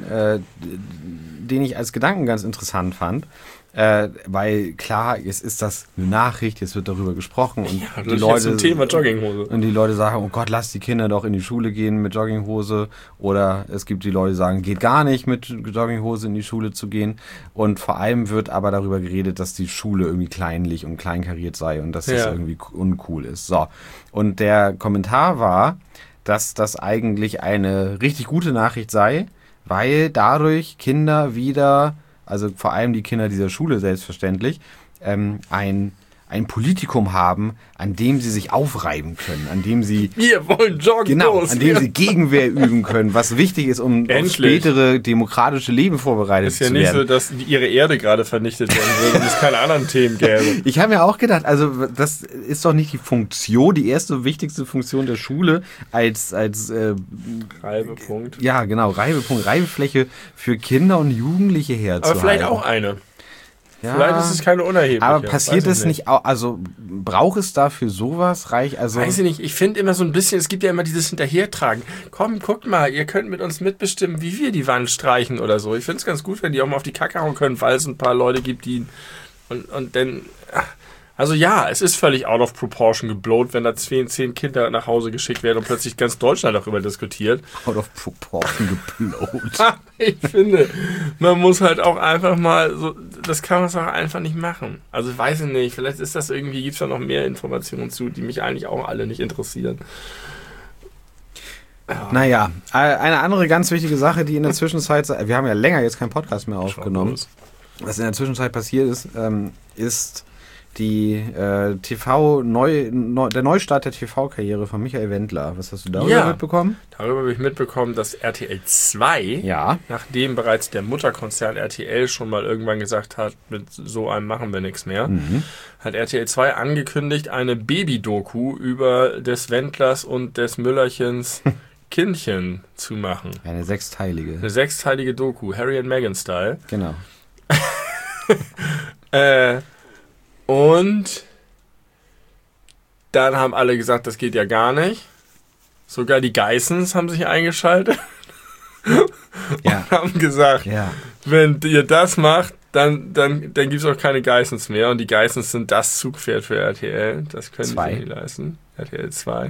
den ich als Gedanken ganz interessant fand. Weil klar, jetzt ist das eine Nachricht, jetzt wird darüber gesprochen und ja, die Leute zum Thema Jogginghose. Und die Leute sagen, oh Gott, lass die Kinder doch in die Schule gehen mit Jogginghose, oder es gibt die Leute, die sagen, geht gar nicht mit Jogginghose in die Schule zu gehen, und vor allem wird aber darüber geredet, dass die Schule irgendwie kleinlich und kleinkariert sei und dass das irgendwie uncool ist. So, und der Kommentar war, dass das eigentlich eine richtig gute Nachricht sei, weil dadurch Kinder wieder, also vor allem die Kinder dieser Schule selbstverständlich, ein Politikum haben, an dem sie sich aufreiben können, an dem sie wir wollen joggen, genau, an dem sie Gegenwehr üben können, was wichtig ist, um das spätere demokratische Leben vorbereitet zu werden. Ist ja nicht so, dass ihre Erde gerade vernichtet werden würde und es keine anderen Themen gäbe. Ich habe mir auch gedacht, also das ist doch nicht die Funktion, die erste wichtigste Funktion der Schule als Reibepunkt. Ja, genau, Reibepunkt, Reibefläche für Kinder und Jugendliche herzuhalten. Aber vielleicht auch eine. Ja, vielleicht ist es keine unerhebliche. Aber passiert es nicht auch, also braucht es dafür sowas? Also weiß ich nicht, ich finde immer so ein bisschen, es gibt ja immer dieses Hinterhertragen. Komm, guckt mal, ihr könnt mit uns mitbestimmen, wie wir die Wand streichen oder so. Ich finde es ganz gut, wenn die auch mal auf die Kacke hauen können, weil es ein paar Leute gibt, die und dann... Also ja, es ist völlig out of proportion geblowt, wenn da 10 Kinder nach Hause geschickt werden und plötzlich ganz Deutschland darüber diskutiert. Out of proportion geblowt. Ich finde, man muss halt auch einfach mal so, das kann man auch einfach nicht machen. Also weiß ich nicht, vielleicht ist das irgendwie, gibt es da noch mehr Informationen zu, die mich eigentlich auch alle nicht interessieren. Ja. Naja, eine andere ganz wichtige Sache, die in der Zwischenzeit, wir haben ja länger jetzt keinen Podcast mehr aufgenommen, was in der Zwischenzeit passiert ist, ist die der Neustart der TV-Karriere von Michael Wendler. Was hast du darüber mitbekommen? Darüber habe ich mitbekommen, dass RTL 2, nachdem bereits der Mutterkonzern RTL schon mal irgendwann gesagt hat, mit so einem machen wir nichts mehr, hat RTL 2 angekündigt, eine Baby-Doku über des Wendlers und des Müllerchens Kindchen zu machen. Eine sechsteilige. Eine sechsteilige Doku, Harry and Meghan Style. Genau. Und dann haben alle gesagt, das geht ja gar nicht. Sogar die Geissens haben sich eingeschaltet und haben gesagt, wenn ihr das macht, dann gibt es auch keine Geissens mehr. Und die Geissens sind das Zugpferd für RTL. Das können sie nicht leisten. RTL 2.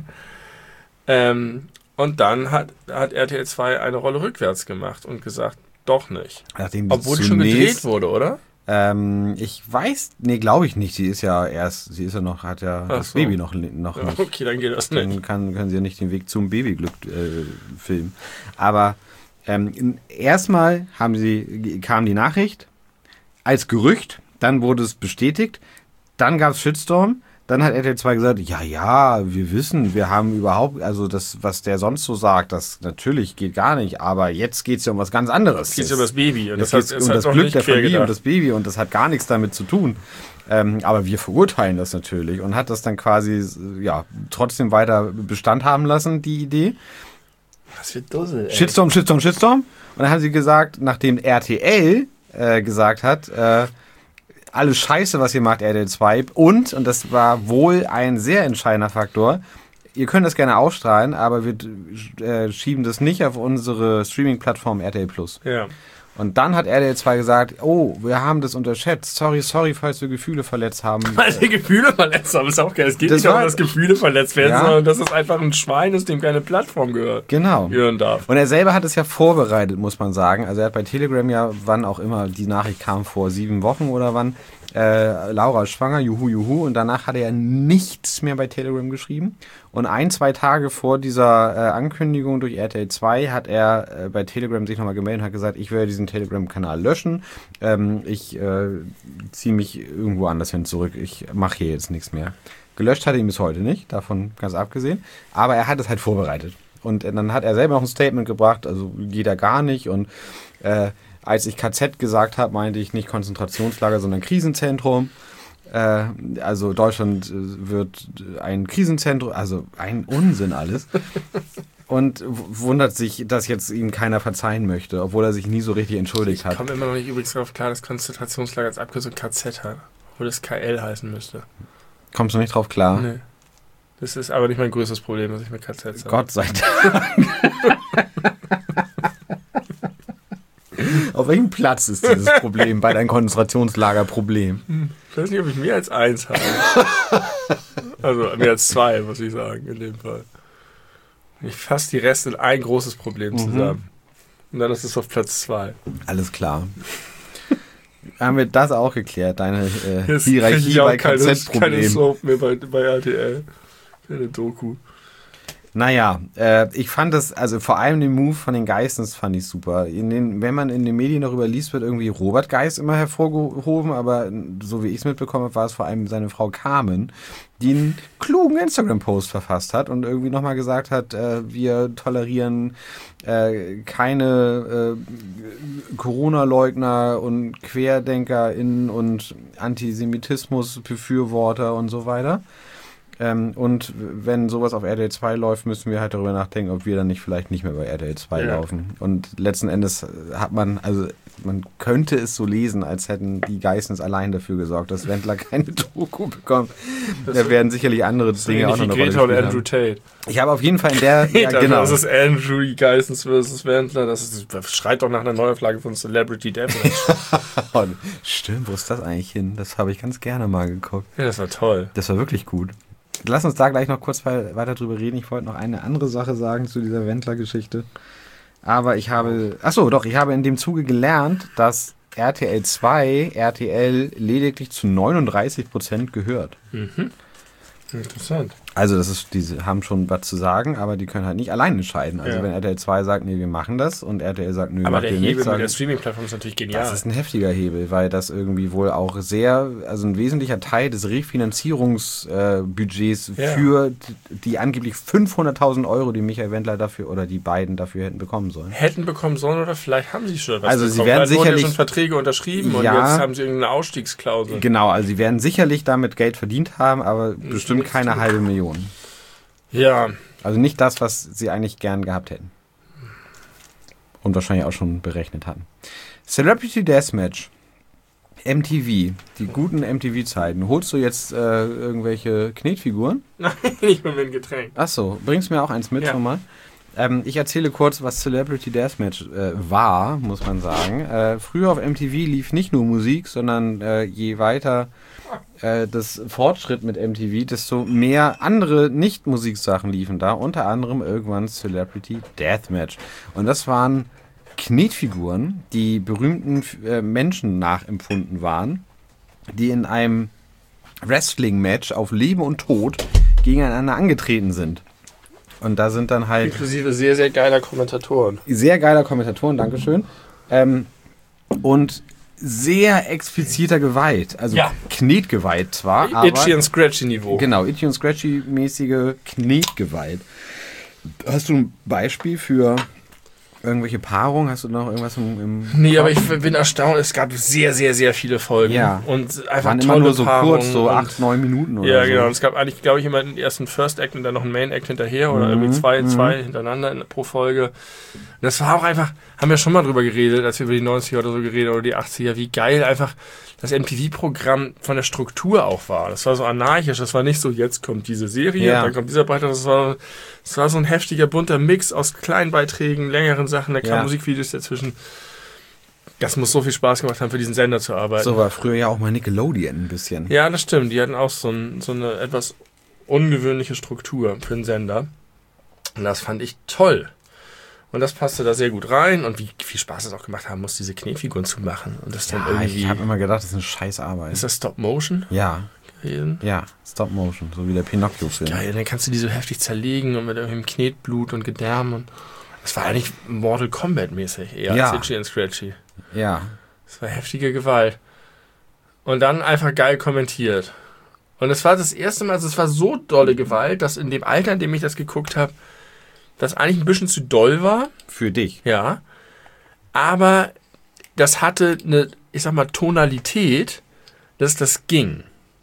Und dann hat RTL 2 eine Rolle rückwärts gemacht und gesagt, doch nicht. Obwohl die schon gedreht wurde, oder? Ich weiß, glaube ich nicht. Sie ist ja noch, hat ja das Baby noch nicht. Okay, dann geht das nicht. Dann können sie ja nicht den Weg zum Babyglück filmen. Aber erstmal kam die Nachricht als Gerücht, dann wurde es bestätigt, dann gab es Shitstorm, Dann hat RTL 2 gesagt, ja, wir wissen, wir haben überhaupt, also das, was der sonst so sagt, das natürlich geht gar nicht, aber jetzt geht es ja um was ganz anderes. Es geht um das Baby. Und es geht um das Glück der Familie und das Baby und das hat gar nichts damit zu tun. Aber wir verurteilen das natürlich und hat das dann quasi, ja, trotzdem weiter Bestand haben lassen, die Idee. Was für Dussel, ey. Shitstorm. Und dann haben sie gesagt, nachdem RTL gesagt hat, alles Scheiße, was ihr macht, RTL 2. Und das war wohl ein sehr entscheidender Faktor, ihr könnt das gerne ausstrahlen, aber wir schieben das nicht auf unsere Streaming-Plattform RTL Plus. Ja. Und dann hat RTL 2 gesagt, oh, wir haben das unterschätzt. Sorry, falls wir Gefühle verletzt haben. Weil wir Gefühle verletzt haben, ist auch geil. Es geht nicht darum, dass Gefühle verletzt werden, sondern dass es einfach ein Schwein ist, dem keine Plattform gehören darf. Und er selber hat es ja vorbereitet, muss man sagen. Also er hat bei Telegram ja, wann auch immer, die Nachricht kam vor 7 Wochen oder wann, Laura ist schwanger, juhu. Und danach hat er nichts mehr bei Telegram geschrieben. Und 1-2 Tage vor dieser Ankündigung durch RTL 2 hat er bei Telegram sich nochmal gemeldet und hat gesagt, ich werde diesen Telegram-Kanal löschen. Ich ziehe mich irgendwo anders hin zurück. Ich mache hier jetzt nichts mehr. Gelöscht hat er ihn bis heute nicht, davon ganz abgesehen. Aber er hat es halt vorbereitet. Und dann hat er selber noch ein Statement gebracht, also geht er gar nicht. Und als ich KZ gesagt habe, meinte ich nicht Konzentrationslager, sondern Krisenzentrum. Also Deutschland wird ein Krisenzentrum, also ein Unsinn alles. Und wundert sich, dass jetzt ihm keiner verzeihen möchte, obwohl er sich nie so richtig entschuldigt hat. Ich komme immer noch nicht übrigens darauf klar, dass Konzentrationslager als Abkürzung KZ hat, obwohl das KL heißen müsste. Kommst du nicht drauf klar? Nee. Das ist aber nicht mein größtes Problem, dass ich mit KZ sage. Gott sei Dank. Auf welchem Platz ist dieses Problem bei deinem Konzentrationslager-Problem? Ich weiß nicht, ob ich mehr als 1 habe. Also mehr als 2, muss ich sagen, in dem Fall. Ich fasse die Reste in ein großes Problem zusammen. Und dann ist es auf Platz 2. Alles klar. Haben wir das auch geklärt, deine Hierarchie bei KZ-Problemen. Keine Soap mehr bei RTL. Keine Doku. Naja, ich fand das, also vor allem den Move von den Geissens fand ich super. Wenn man in den Medien darüber liest, wird irgendwie Robert Geiss immer hervorgehoben, aber so wie ich es mitbekommen habe, war es vor allem seine Frau Carmen, die einen klugen Instagram-Post verfasst hat und irgendwie nochmal gesagt hat, wir tolerieren keine Corona-Leugner und QuerdenkerInnen und Antisemitismus-Befürworter und so weiter. Und wenn sowas auf RTL 2 läuft, müssen wir halt darüber nachdenken, ob wir dann nicht vielleicht nicht mehr bei RTL 2 laufen. Und letzten Endes hat man könnte es so lesen, als hätten die Geissens allein dafür gesorgt, dass Wendler keine Doku bekommt. Da werden sicherlich andere Dinge auch noch eine Rolle spielen. Greta und Andrew Tate. Ich habe auf jeden Fall in der... ja, genau. Das ist Andrew Geissens versus Wendler. Das schreit doch nach einer Neuauflage von Celebrity Deathmatch. Stimmt, wo ist das eigentlich hin? Das habe ich ganz gerne mal geguckt. Ja, das war toll. Das war wirklich gut. Lass uns da gleich noch kurz weiter drüber reden. Ich wollte noch eine andere Sache sagen zu dieser Wendler-Geschichte. Aber ich habe in dem Zuge gelernt, dass RTL 2 RTL lediglich zu 39% gehört. Mhm. Interessant. Also die haben schon was zu sagen, aber die können halt nicht allein entscheiden. Also wenn RTL 2 sagt, nee, wir machen das und RTL sagt, nö, aber macht der ihr Hebel nichts. mit der Streaming-Plattform ist natürlich genial. Das ist ein heftiger Hebel, weil das irgendwie wohl auch also ein wesentlicher Teil des Refinanzierungsbudgets für die angeblich 500.000 Euro, die Michael Wendler dafür oder die beiden dafür hätten bekommen sollen. Oder vielleicht haben sie schon was also bekommen. Sie werden sicherlich wurden ja schon Verträge unterschrieben und jetzt haben sie irgendeine Ausstiegsklausel. Genau, also sie werden sicherlich damit Geld verdient haben, aber bestimmt keine halbe Million. Ja. Also nicht das, was sie eigentlich gern gehabt hätten. Und wahrscheinlich auch schon berechnet hatten. Celebrity Deathmatch. MTV. Die guten MTV-Zeiten. Holst du jetzt irgendwelche Knetfiguren? Nein, ich bin mit ein Getränk. Achso, bringst mir auch eins mit schon mal. Ich erzähle kurz, was Celebrity Deathmatch war, muss man sagen. Früher auf MTV lief nicht nur Musik, sondern je weiter das Fortschritt mit MTV, desto mehr andere Nicht-Musiksachen liefen da. Unter anderem irgendwann Celebrity Deathmatch. Und das waren Knetfiguren, die berühmten Menschen nachempfunden waren, die in einem Wrestling-Match auf Leben und Tod gegeneinander angetreten sind. Und da sind dann halt... Inklusive sehr, sehr geiler Kommentatoren. Sehr geiler Kommentatoren, Dankeschön. Und sehr expliziter Gewalt. Also Ja. Knetgewalt zwar, aber... Itchy und Scratchy Niveau. Genau, Itchy und Scratchy-mäßige Knetgewalt. Hast du ein Beispiel für irgendwelche Paarungen? Hast du noch irgendwas im Nee, aber ich bin erstaunt, es gab sehr, sehr, sehr viele Folgen. Ja. Und einfach waren tolle immer nur so Paarungen kurz, so und- 8-9 Minuten oder Ja, so. genau. Und es gab eigentlich, glaube ich, immer den ersten First Act und dann noch einen Main Act hinterher oder irgendwie zwei hintereinander pro Folge. Und das war auch einfach, haben wir schon mal drüber geredet, als wir über die 90er oder so geredet oder die 80er, wie geil einfach das MTV-Programm von der Struktur auch war. Das war so anarchisch, das war nicht so, jetzt kommt diese Serie, Ja. dann kommt dieser Beitrag, das war so ein heftiger, bunter Mix aus kleinen Beiträgen, längeren Sachen, da kamen Ja. Musikvideos dazwischen. Das muss so viel Spaß gemacht haben, für diesen Sender zu arbeiten. So war früher ja auch mal Nickelodeon ein bisschen. Ja, das stimmt. Die hatten auch so eine etwas ungewöhnliche Struktur für einen Sender. Und das fand ich toll. Und das passte da sehr gut rein. Und wie viel Spaß es auch gemacht haben muss, diese Knetfiguren zu machen. Und das dann Ja, irgendwie... ich habe immer gedacht, das ist eine scheiß Arbeit. Ist das Stop-Motion Ja, gewesen? ja, Stop Motion, so wie der Pinocchio-Film. Geil, dann kannst du die so heftig zerlegen und mit irgendwelchem Knetblut und Gedärm. Und das war eigentlich Mortal Kombat-mäßig eher Ja. als Itchy und Scratchy. Ja, Das war heftige Gewalt. Und dann einfach geil kommentiert. Und es war das erste Mal, also es war so dolle Gewalt, dass in dem Alter, in dem ich das geguckt habe, das eigentlich ein bisschen zu doll war. für dich. Ja. Aber das hatte eine, ich sag mal, Tonalität, dass das ging.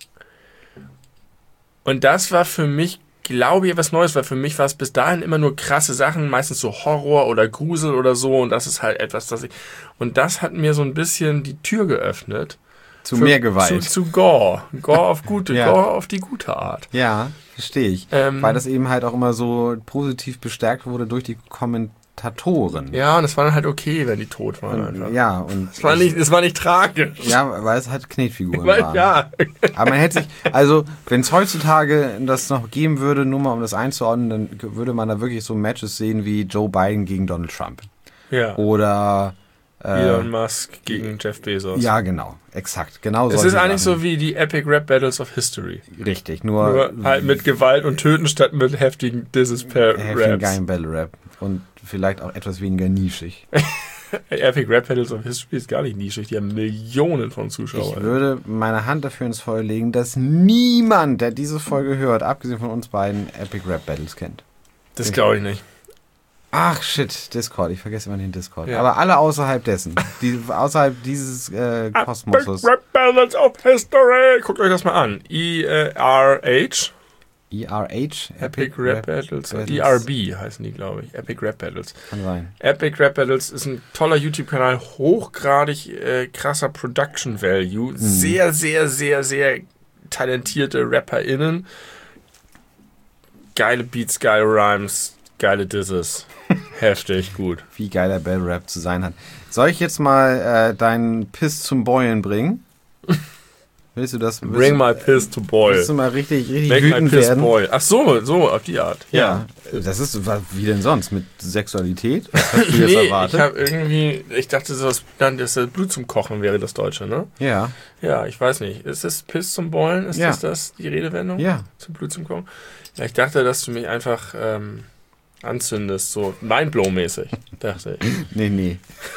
Und das war für mich, glaube ich, was Neues, weil für mich war es bis dahin immer nur krasse Sachen, meistens so Horror oder Grusel oder so. Und das ist halt etwas, das ich... Und das hat mir so ein bisschen die Tür geöffnet. Zu mehr Gewalt. Zu Gore. Gore auf gute, Ja. Gore auf die gute Art. Ja, verstehe ich. Weil das eben halt auch immer so positiv bestärkt wurde durch die Kommentatoren. Ja, und es war dann halt okay, wenn die tot waren. Einfach. Ja, und Es war nicht tragisch. ja, weil es halt Knetfiguren Weil, waren. ja. Aber man hätte sich, also wenn es heutzutage das noch geben würde, nur mal um das einzuordnen, dann würde man da wirklich so Matches sehen wie Joe Biden gegen Donald Trump. Ja. Oder Elon Musk gegen Jeff Bezos. ja, genau, exakt, genau so. Es ist eigentlich so wie die Epic Rap Battles of History. richtig, Nur halt mit Gewalt und Töten statt mit heftigen Disses per heftigen Raps. geilen Battle Rap und vielleicht auch etwas weniger nischig. Epic Rap Battles of History ist gar nicht nischig. Die haben Millionen von Ich Zuschauern. würde meine Hand dafür ins Feuer legen, dass niemand, der diese Folge hört, abgesehen von uns beiden, Epic Rap Battles kennt. Das glaube ich nicht. Ach shit, Discord, ich vergesse immer den Discord. Ja. Aber alle außerhalb dessen, außerhalb dieses Kosmoses. Epic Rap Battles of History. Guckt euch das mal an. ERH. ERH? Epic Rap Battles. ERB heißen die, glaube ich. Epic Rap Battles. Kann sein. Epic Rap Battles ist ein toller YouTube-Kanal, hochgradig krasser Production Value, sehr, sehr, sehr, sehr talentierte RapperInnen, geile Beats, geile Rhymes, geile Disses, heftig, gut. Wie geil der Battle Rap zu sein hat. Soll ich jetzt mal deinen Piss zum Boilen bringen? Willst du das? Bring my piss to boil. Willst du mal richtig Make my wütend piss werden? boil. Ach so, auf die Art. Ja. Das ist, wie denn sonst? Mit Sexualität? Was hast du jetzt Nee, erwartet? ich dachte, dass das Blut zum Kochen wäre das Deutsche, ne? Ja, Ja, ich weiß nicht. Ist das Piss zum Boilen? Ist Ja. das die Redewendung? ja. Zum Blut zum Kochen? Ja, ich dachte, dass du mich einfach anzündest, so Mindblow-mäßig, dachte ich. Nee.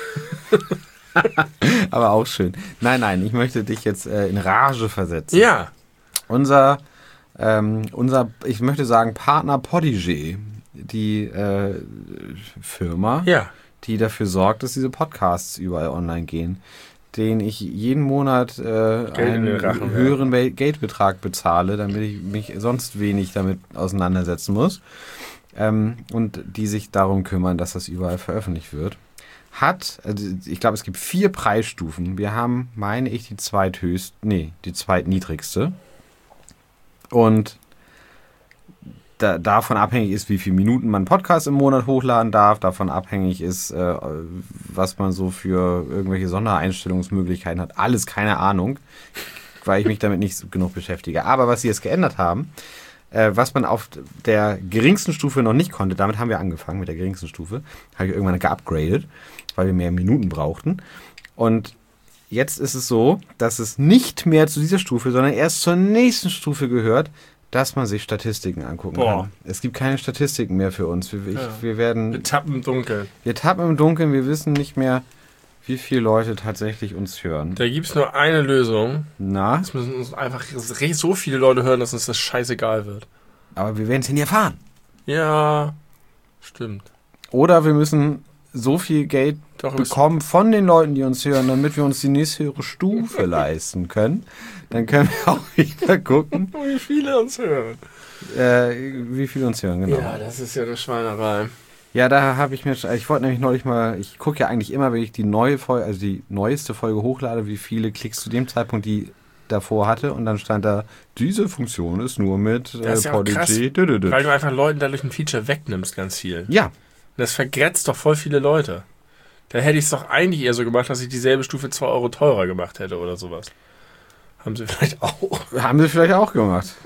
Aber auch schön. Nein, ich möchte dich jetzt in Rage versetzen. Ja, Unser, ich möchte sagen, Partner Podigy, die Firma, ja. die dafür sorgt, dass diese Podcasts überall online gehen, denen ich jeden Monat in einen den Rachen höheren Geldbetrag bezahle, damit ich mich sonst wenig damit auseinandersetzen muss. Und die sich darum kümmern, dass das überall veröffentlicht wird. Ich glaube, es gibt 4 Preisstufen. Wir haben, meine ich, die zweitniedrigste. Und davon abhängig ist, wie viele Minuten man Podcast im Monat hochladen darf. Davon abhängig ist, was man so für irgendwelche Sondereinstellungsmöglichkeiten hat. Alles keine Ahnung, weil ich mich damit nicht so genug beschäftige. Aber was sie jetzt geändert haben, was man auf der geringsten Stufe noch nicht konnte, damit haben wir angefangen mit der geringsten Stufe, habe ich irgendwann geupgradet, weil wir mehr Minuten brauchten. Und jetzt ist es so, dass es nicht mehr zu dieser Stufe, sondern erst zur nächsten Stufe gehört, dass man sich Statistiken angucken kann. Es gibt keine Statistiken mehr für uns. Wir tappen im Dunkeln. Wir tappen im Dunkeln, wir wissen nicht mehr, wie viele Leute tatsächlich uns hören. Da gibt es nur eine Lösung. Na? Es müssen uns einfach so viele Leute hören, dass uns das scheißegal wird. Aber wir werden es ja nie erfahren. Ja, stimmt. Oder wir müssen so viel Geld bekommen von den Leuten, die uns hören, damit wir uns die nächsthöhere Stufe leisten können. Dann können wir auch wieder gucken. Wie viele uns hören. Wie viele uns hören, genau. Ja, das ist ja eine Schweinerei. Ja, da habe ich wollte nämlich neulich mal, ich gucke ja eigentlich immer, wenn ich die neue Folge, also die neueste Folge hochlade, wie viele Klicks zu dem Zeitpunkt die davor hatte und dann stand da, diese Funktion ist nur mit Podigy. Weil du einfach Leuten dadurch ein Feature wegnimmst, ganz viel. Ja. Das vergrätzt doch voll viele Leute. Da hätte ich es doch eigentlich eher so gemacht, dass ich dieselbe Stufe 2 Euro teurer gemacht hätte oder sowas. Haben sie vielleicht auch. Haben sie vielleicht auch gemacht.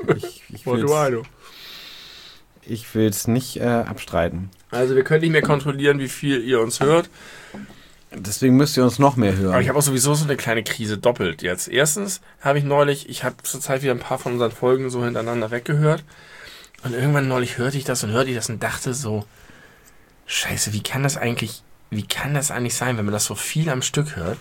Ich will es nicht abstreiten. Also wir können nicht mehr kontrollieren, wie viel ihr uns hört. Deswegen müsst ihr uns noch mehr hören. Aber ich habe auch sowieso so eine kleine Krise doppelt jetzt. Erstens habe ich habe zurzeit wieder ein paar von unseren Folgen so hintereinander weggehört. Und irgendwann neulich hörte ich das und dachte so, Scheiße, wie kann das eigentlich sein, wenn man das so viel am Stück hört,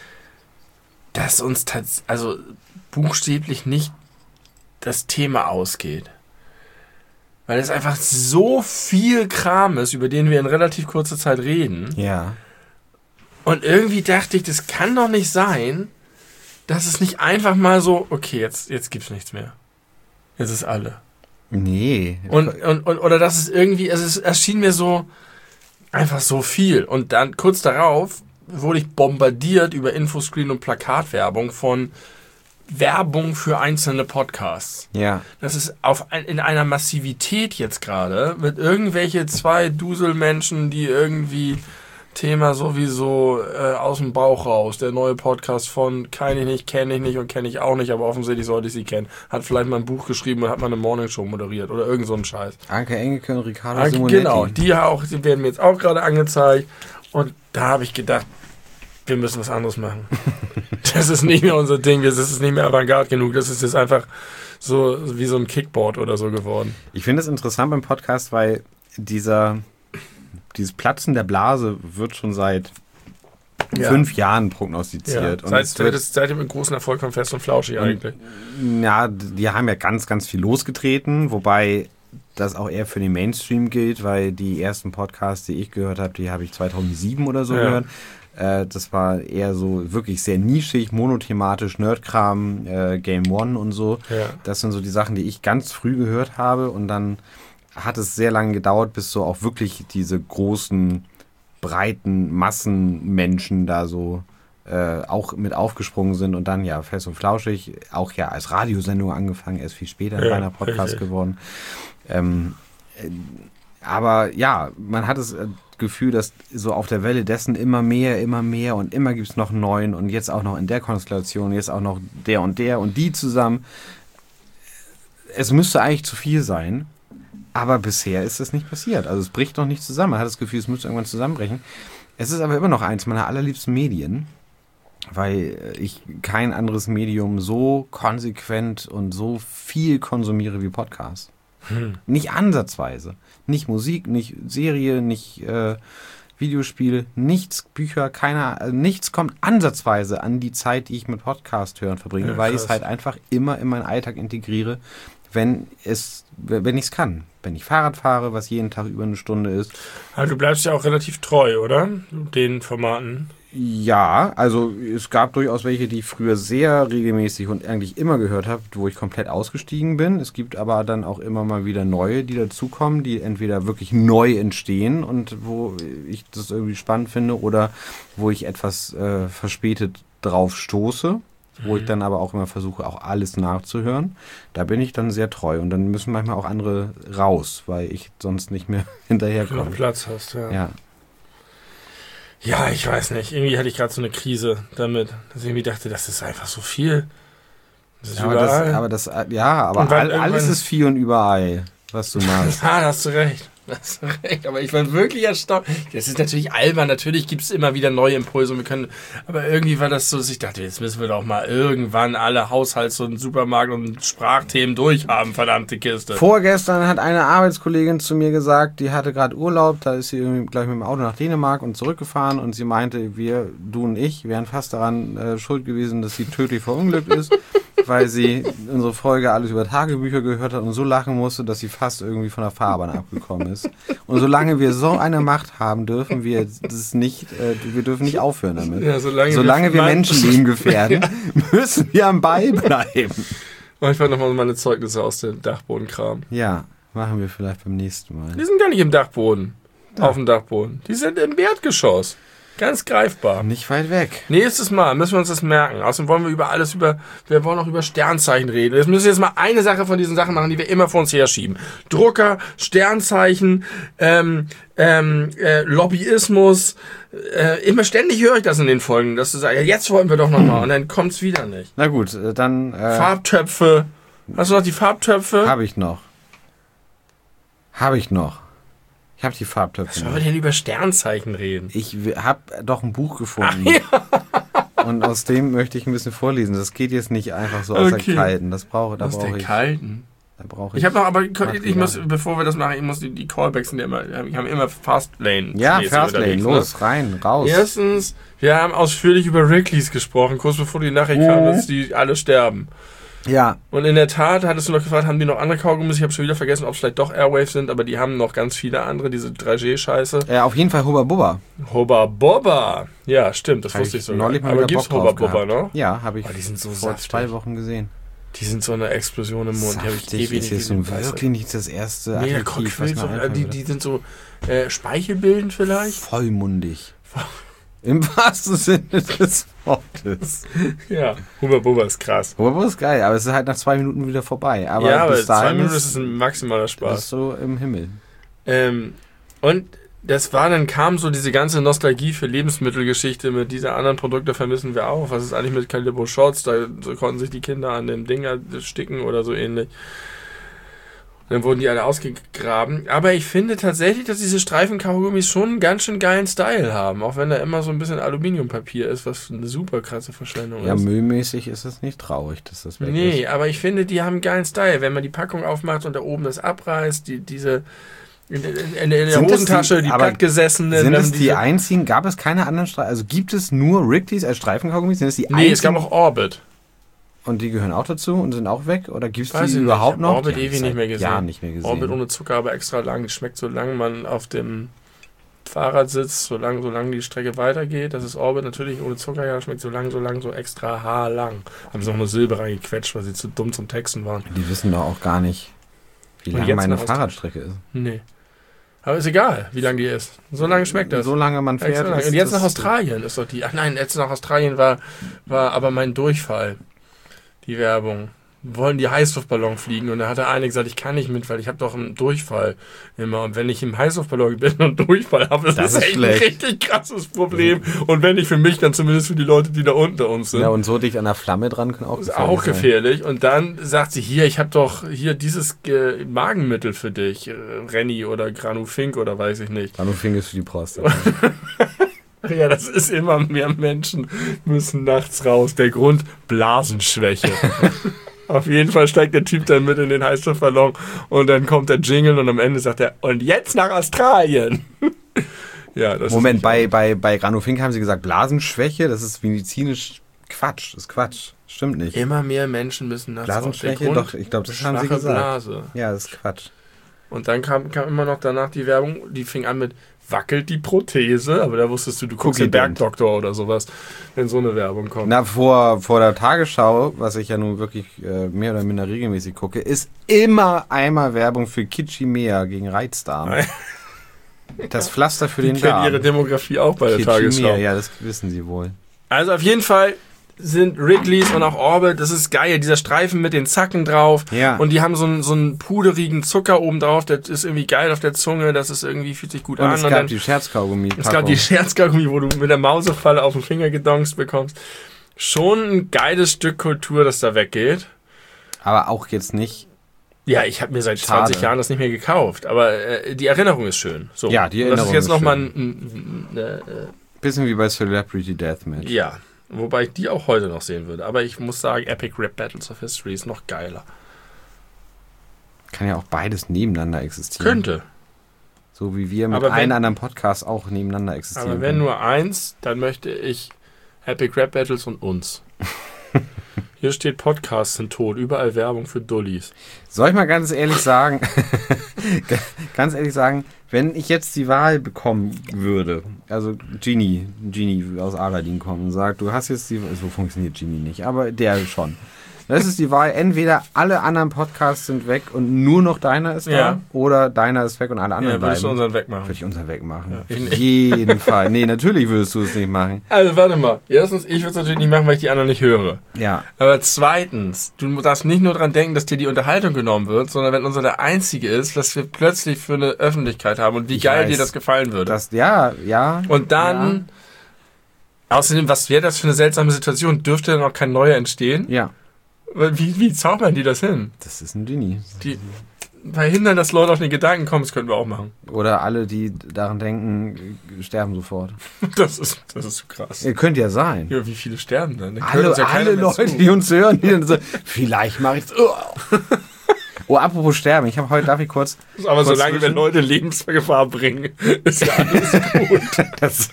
dass uns buchstäblich nicht das Thema ausgeht. Weil es einfach so viel Kram ist, über den wir in relativ kurzer Zeit reden. Ja. Und irgendwie dachte ich, das kann doch nicht sein, dass es nicht einfach mal so, okay, jetzt gibt's nichts mehr. Jetzt ist alle. Nee. Oder dass es irgendwie, es erschien mir so einfach so viel. Und dann kurz darauf wurde ich bombardiert über Infoscreen und Plakatwerbung von Werbung für einzelne Podcasts. Ja. Das ist in einer Massivität jetzt gerade mit irgendwelche 2 Duselmenschen, die irgendwie Thema sowieso aus dem Bauch raus. Der neue Podcast von kenne ich nicht und kenne ich auch nicht, aber offensichtlich sollte ich sie kennen. Hat vielleicht mal ein Buch geschrieben und hat mal eine Morningshow moderiert oder irgend so ein Scheiß. Anke Engelke und Riccardo Simonetti. Genau, die werden mir jetzt auch gerade angezeigt und da habe ich gedacht, wir müssen was anderes machen. Das ist nicht mehr unser Ding, das ist nicht mehr Avantgarde genug, das ist jetzt einfach so wie so ein Kickboard oder so geworden. Ich finde es interessant beim Podcast, weil dieses Platzen der Blase wird schon seit 5 Jahren prognostiziert. Ja, seit dem großen Erfolg von Fest und Flauschig eigentlich. Ja, die haben ja ganz, ganz viel losgetreten, wobei das auch eher für den Mainstream gilt, weil die ersten Podcasts, die ich gehört habe, die habe ich 2007 oder so gehört. Das war eher so wirklich sehr nischig, monothematisch, Nerdkram, Game One und so. Ja. Das sind so die Sachen, die ich ganz früh gehört habe und dann hat es sehr lange gedauert, bis so auch wirklich diese großen, breiten Massenmenschen da so auch mit aufgesprungen sind und dann ja Fest und Flauschig, auch ja als Radiosendung angefangen, erst viel später ein reiner Podcast geworden. Aber ja, man hat das Gefühl, dass so auf der Welle dessen immer mehr und immer gibt es noch einen neuen und jetzt auch noch in der Konstellation, jetzt auch noch der und die zusammen. Es müsste eigentlich zu viel sein, aber bisher ist das nicht passiert. Also es bricht noch nicht zusammen. Man hat das Gefühl, es müsste irgendwann zusammenbrechen. Es ist aber immer noch eins meiner allerliebsten Medien, weil ich kein anderes Medium so konsequent und so viel konsumiere wie Podcast. Nicht ansatzweise. Nicht Musik, nicht Serie, nicht Videospiele, nichts, Bücher, nichts kommt ansatzweise an die Zeit, die ich mit Podcast hören verbringe, weil ich es halt einfach immer in meinen Alltag integriere, wenn ich es kann. Wenn ich Fahrrad fahre, was jeden Tag über eine Stunde ist. Aber du bleibst ja auch relativ treu, oder? Den Formaten. Ja, also es gab durchaus welche, die ich früher sehr regelmäßig und eigentlich immer gehört habe, wo ich komplett ausgestiegen bin. Es gibt aber dann auch immer mal wieder neue, die dazukommen, die entweder wirklich neu entstehen und wo ich das irgendwie spannend finde oder wo ich etwas verspätet drauf stoße, wo ich dann aber auch immer versuche, auch alles nachzuhören. Da bin ich dann sehr treu und dann müssen manchmal auch andere raus, weil ich sonst nicht mehr hinterherkomme. Wenn du Platz hast, ja. Ja, ich weiß nicht. Irgendwie hatte ich gerade so eine Krise damit, dass ich irgendwie dachte, das ist einfach so viel. Das ist überall. Aber alles ist viel und überall, was du machst. Ja, da hast du recht. Das ist recht, aber ich war wirklich erstaunt. Das ist natürlich albern, natürlich gibt es immer wieder neue Impulse und aber irgendwie war das so, dass ich dachte, jetzt müssen wir doch mal irgendwann alle Haushalts- und Supermarkt- und Sprachthemen durchhaben, verdammte Kiste. Vorgestern hat eine Arbeitskollegin zu mir gesagt, die hatte gerade Urlaub, da ist sie irgendwie gleich mit dem Auto nach Dänemark und zurückgefahren und sie meinte, du und ich, wären fast daran schuld gewesen, dass sie tödlich verunglückt ist, weil sie unsere Folge alles über Tagebücher gehört hat und so lachen musste, dass sie fast irgendwie von der Fahrbahn abgekommen ist. Und solange wir so eine Macht haben, dürfen wir das nicht, wir dürfen nicht aufhören damit. Ja, solange wir Menschenleben gefährden, müssen wir am Ball bleiben. Ich fand nochmal meine Zeugnisse aus dem Dachbodenkram. Ja, machen wir vielleicht beim nächsten Mal. Die sind gar nicht im Dachboden. Ja. Auf dem Dachboden. Die sind im Erdgeschoss. Ganz greifbar. Nicht weit weg. Nächstes Mal müssen wir uns das merken. Außerdem wollen wir wollen auch über Sternzeichen reden. Jetzt müssen wir jetzt mal eine Sache von diesen Sachen machen, die wir immer vor uns herschieben. Drucker, Sternzeichen, Lobbyismus. Immer ständig höre ich das in den Folgen, dass du sagst, ja, jetzt wollen wir doch nochmal. Und dann kommt's wieder nicht. Na gut, dann... Farbtöpfe. Hast du noch die Farbtöpfe? Habe ich noch. Ich habe die Farbtöpfe. Was sollen wir denn über Sternzeichen reden? Ich habe doch ein Buch gefunden. Und aus dem möchte ich ein bisschen vorlesen. Das geht jetzt nicht einfach so aus der Kalten. Das brauche ich. Kalten? Da brauche ich. Ich habe noch, aber ich muss, bevor wir das machen, ich muss die Callbacks sind immer, wir haben immer Fastlane. Ja, Fastlane, los, rein, raus. Erstens, wir haben ausführlich über Wrigley's gesprochen, kurz bevor die Nachricht kam, dass die alle sterben. Ja. Und in der Tat, hattest du noch gefragt, haben die noch andere Kaugummis? Ich habe schon wieder vergessen, ob es vielleicht doch Airwaves sind, aber die haben noch ganz viele andere, diese 3G-Scheiße. Auf jeden Fall Hubba Bubba. Hubba Bubba. Ja, stimmt, das wusste ich sogar. Aber gibt's Hubba Bubba noch? Ja, habe ich die sind so vor saftig. 2 Wochen gesehen. Die sind so eine Explosion im Mund. Saftig, die habe ich ewig ist jetzt nun wirklich nicht das erste Adjektiv, was man einfallen würde. Die sind so speichelbildend vielleicht? Vollmundig. Im wahrsten Sinne des Wortes. Ja, Hubba Bubba ist krass. Hubba Bubba ist geil, aber es ist halt nach 2 Minuten wieder vorbei. Aber ja, bis aber 2 dahin Minuten ist es ein maximaler Spaß. Das ist so im Himmel. Und dann kam so diese ganze Nostalgie für Lebensmittelgeschichte mit dieser anderen Produkte vermissen wir auch. Was ist eigentlich mit Calibro Shots? Da konnten sich die Kinder an dem Ding sticken oder so ähnlich. Dann wurden die alle ausgegraben. Aber ich finde tatsächlich, dass diese Streifen-Kaugummis schon einen ganz schön geilen Style haben. Auch wenn da immer so ein bisschen Aluminiumpapier ist, was eine super krasse Verschwendung ist. Ja, müllmäßig ist es nicht traurig, dass das weg ist. Nee, aber ich finde, die haben einen geilen Style. Wenn man die Packung aufmacht und da oben das abreißt, diese... In der Hosentasche, die plattgesessenen. Sind es die einzigen? Gab es keine anderen Streifen? Also gibt es nur Wrigley's als Streifenkaugummis? Sind es die einzigen? Nee, es gab auch Orbit. Und die gehören auch dazu und sind auch weg? Oder gibt es die überhaupt noch? Orbit ewig nicht mehr gesehen. Ja, nicht mehr gesehen. Orbit ohne Zucker, aber extra lang. Die schmeckt, solange man auf dem Fahrrad sitzt, solange die Strecke weitergeht. Das ist Orbit natürlich ohne Zucker. Ja, schmeckt so extra haarlang. Haben sie noch eine Silbe reingequetscht, weil sie zu dumm zum Texten waren. Die wissen doch auch gar nicht, wie lang meine Fahrradstrecke ist. Nee. Aber ist egal, wie lang die ist. So lange schmeckt das. Solange man fährt. Und jetzt nach Australien ist doch die. Ach nein, jetzt nach Australien war aber mein Durchfall. Die Werbung. Wollen die Heißluftballon fliegen und da hat der eine gesagt, ich kann nicht mit, weil ich habe doch einen Durchfall immer. Und wenn ich im Heißluftballon bin und Durchfall habe, das ist echt ein richtig krasses Problem. Und wenn nicht für mich, dann zumindest für die Leute, die da unter uns sind. Ja, und so dicht an der Flamme dran kann auch gefährlich sein. Auch gefährlich. Und dann sagt sie, ich habe doch hier dieses Magenmittel für dich, Renny oder Granufink oder weiß ich nicht. Granufink ist für die Prostata. Ja, das ist immer mehr Menschen müssen nachts raus. Der Grund, Blasenschwäche. Auf jeden Fall steigt der Typ dann mit in den Heißluftballon und dann kommt der Jingle und am Ende sagt er, und jetzt nach Australien. Ja, das Moment, bei Granufink haben sie gesagt, Blasenschwäche, das ist medizinisch Quatsch. Das ist Quatsch. Stimmt nicht. Immer mehr Menschen müssen nachts raus. Blasenschwäche, doch, ich glaube, das haben sie gesagt. Blase. Ja, das ist Quatsch. Und dann kam immer noch danach die Werbung, die fing an mit wackelt die Prothese, aber da wusstest du guckst den Bergdoktor oder sowas, wenn so eine Werbung kommt. Na, vor der Tagesschau, was ich ja nun wirklich mehr oder minder regelmäßig gucke, ist immer einmal Werbung für Kitschimea gegen Reizdarm. Das Pflaster für den Darm. Die kennen ihre Demografie auch bei der Tagesschau. Ja, das wissen sie wohl. Also auf jeden Fall sind Wrigley's und auch Orbit, das ist geil, dieser Streifen mit den Zacken drauf. Ja. Und die haben so einen puderigen Zucker oben drauf, das ist irgendwie geil auf der Zunge, das ist irgendwie, fühlt sich gut an. Es gab die Scherzkaugummi. Es gab die Scherzkaugummi, wo du mit der Mausefalle auf den Finger gedonst bekommst. Schon ein geiles Stück Kultur, das da weggeht. Aber auch jetzt nicht Ja, ich habe mir seit Schade. 20 Jahren das nicht mehr gekauft, aber die Erinnerung ist schön. So. Ja, die Und das Erinnerung ist jetzt ist nochmal schön. Bisschen wie bei Celebrity Deathmatch. ja, wobei ich die auch heute noch sehen würde. Aber ich muss sagen, Epic Rap Battles of History ist noch geiler. Kann ja auch beides nebeneinander existieren. Könnte. So wie wir mit Aber wenn- allen anderen Podcasts auch nebeneinander existieren. Aber wenn nur eins, dann möchte ich Epic Rap Battles und uns. Hier steht Podcasts sind tot, überall Werbung für Dullis. Soll ich mal ganz ehrlich sagen, wenn ich jetzt die Wahl bekommen würde, also Genie aus Aladdin kommt und sagt, du hast jetzt die, so funktioniert Genie nicht, aber der schon. Das ist die Wahl, entweder alle anderen Podcasts sind weg und nur noch deiner ist da, Ja. oder deiner ist weg und alle anderen Ja, würdest du bleiben. unseren wegmachen. Würde ich unseren wegmachen. Ja, Auf ich nicht. jeden Fall. Nee, natürlich würdest du es nicht machen. Also warte mal. Erstens, ich würde es natürlich nicht machen, weil ich die anderen nicht höre. Ja. Aber zweitens, du darfst nicht nur dran denken, dass dir die Unterhaltung genommen wird, sondern wenn unser der einzige ist, was wir plötzlich für eine Öffentlichkeit haben und wie Ich geil weiß. dir das gefallen würde. Das, ja. Und dann, außerdem, was wäre das für eine seltsame Situation? Dürfte dann auch kein neuer entstehen? Ja. Wie zaubern die das hin? Das ist ein Genie. Die verhindern, dass Leute auf den Gedanken kommen, das könnten wir auch machen. Oder alle, die daran denken, sterben sofort. Das ist zu krass. Könnte ja sein. Ja, wie viele sterben dann? Dann hört uns ja keiner Alle mehr Leute, zu. die uns hören, die dann so, vielleicht mache ich's. Oh, apropos sterben, darf ich kurz. Aber kurz solange wir zwischen- Leute in Lebensgefahr bringen, ist ja alles gut. Das,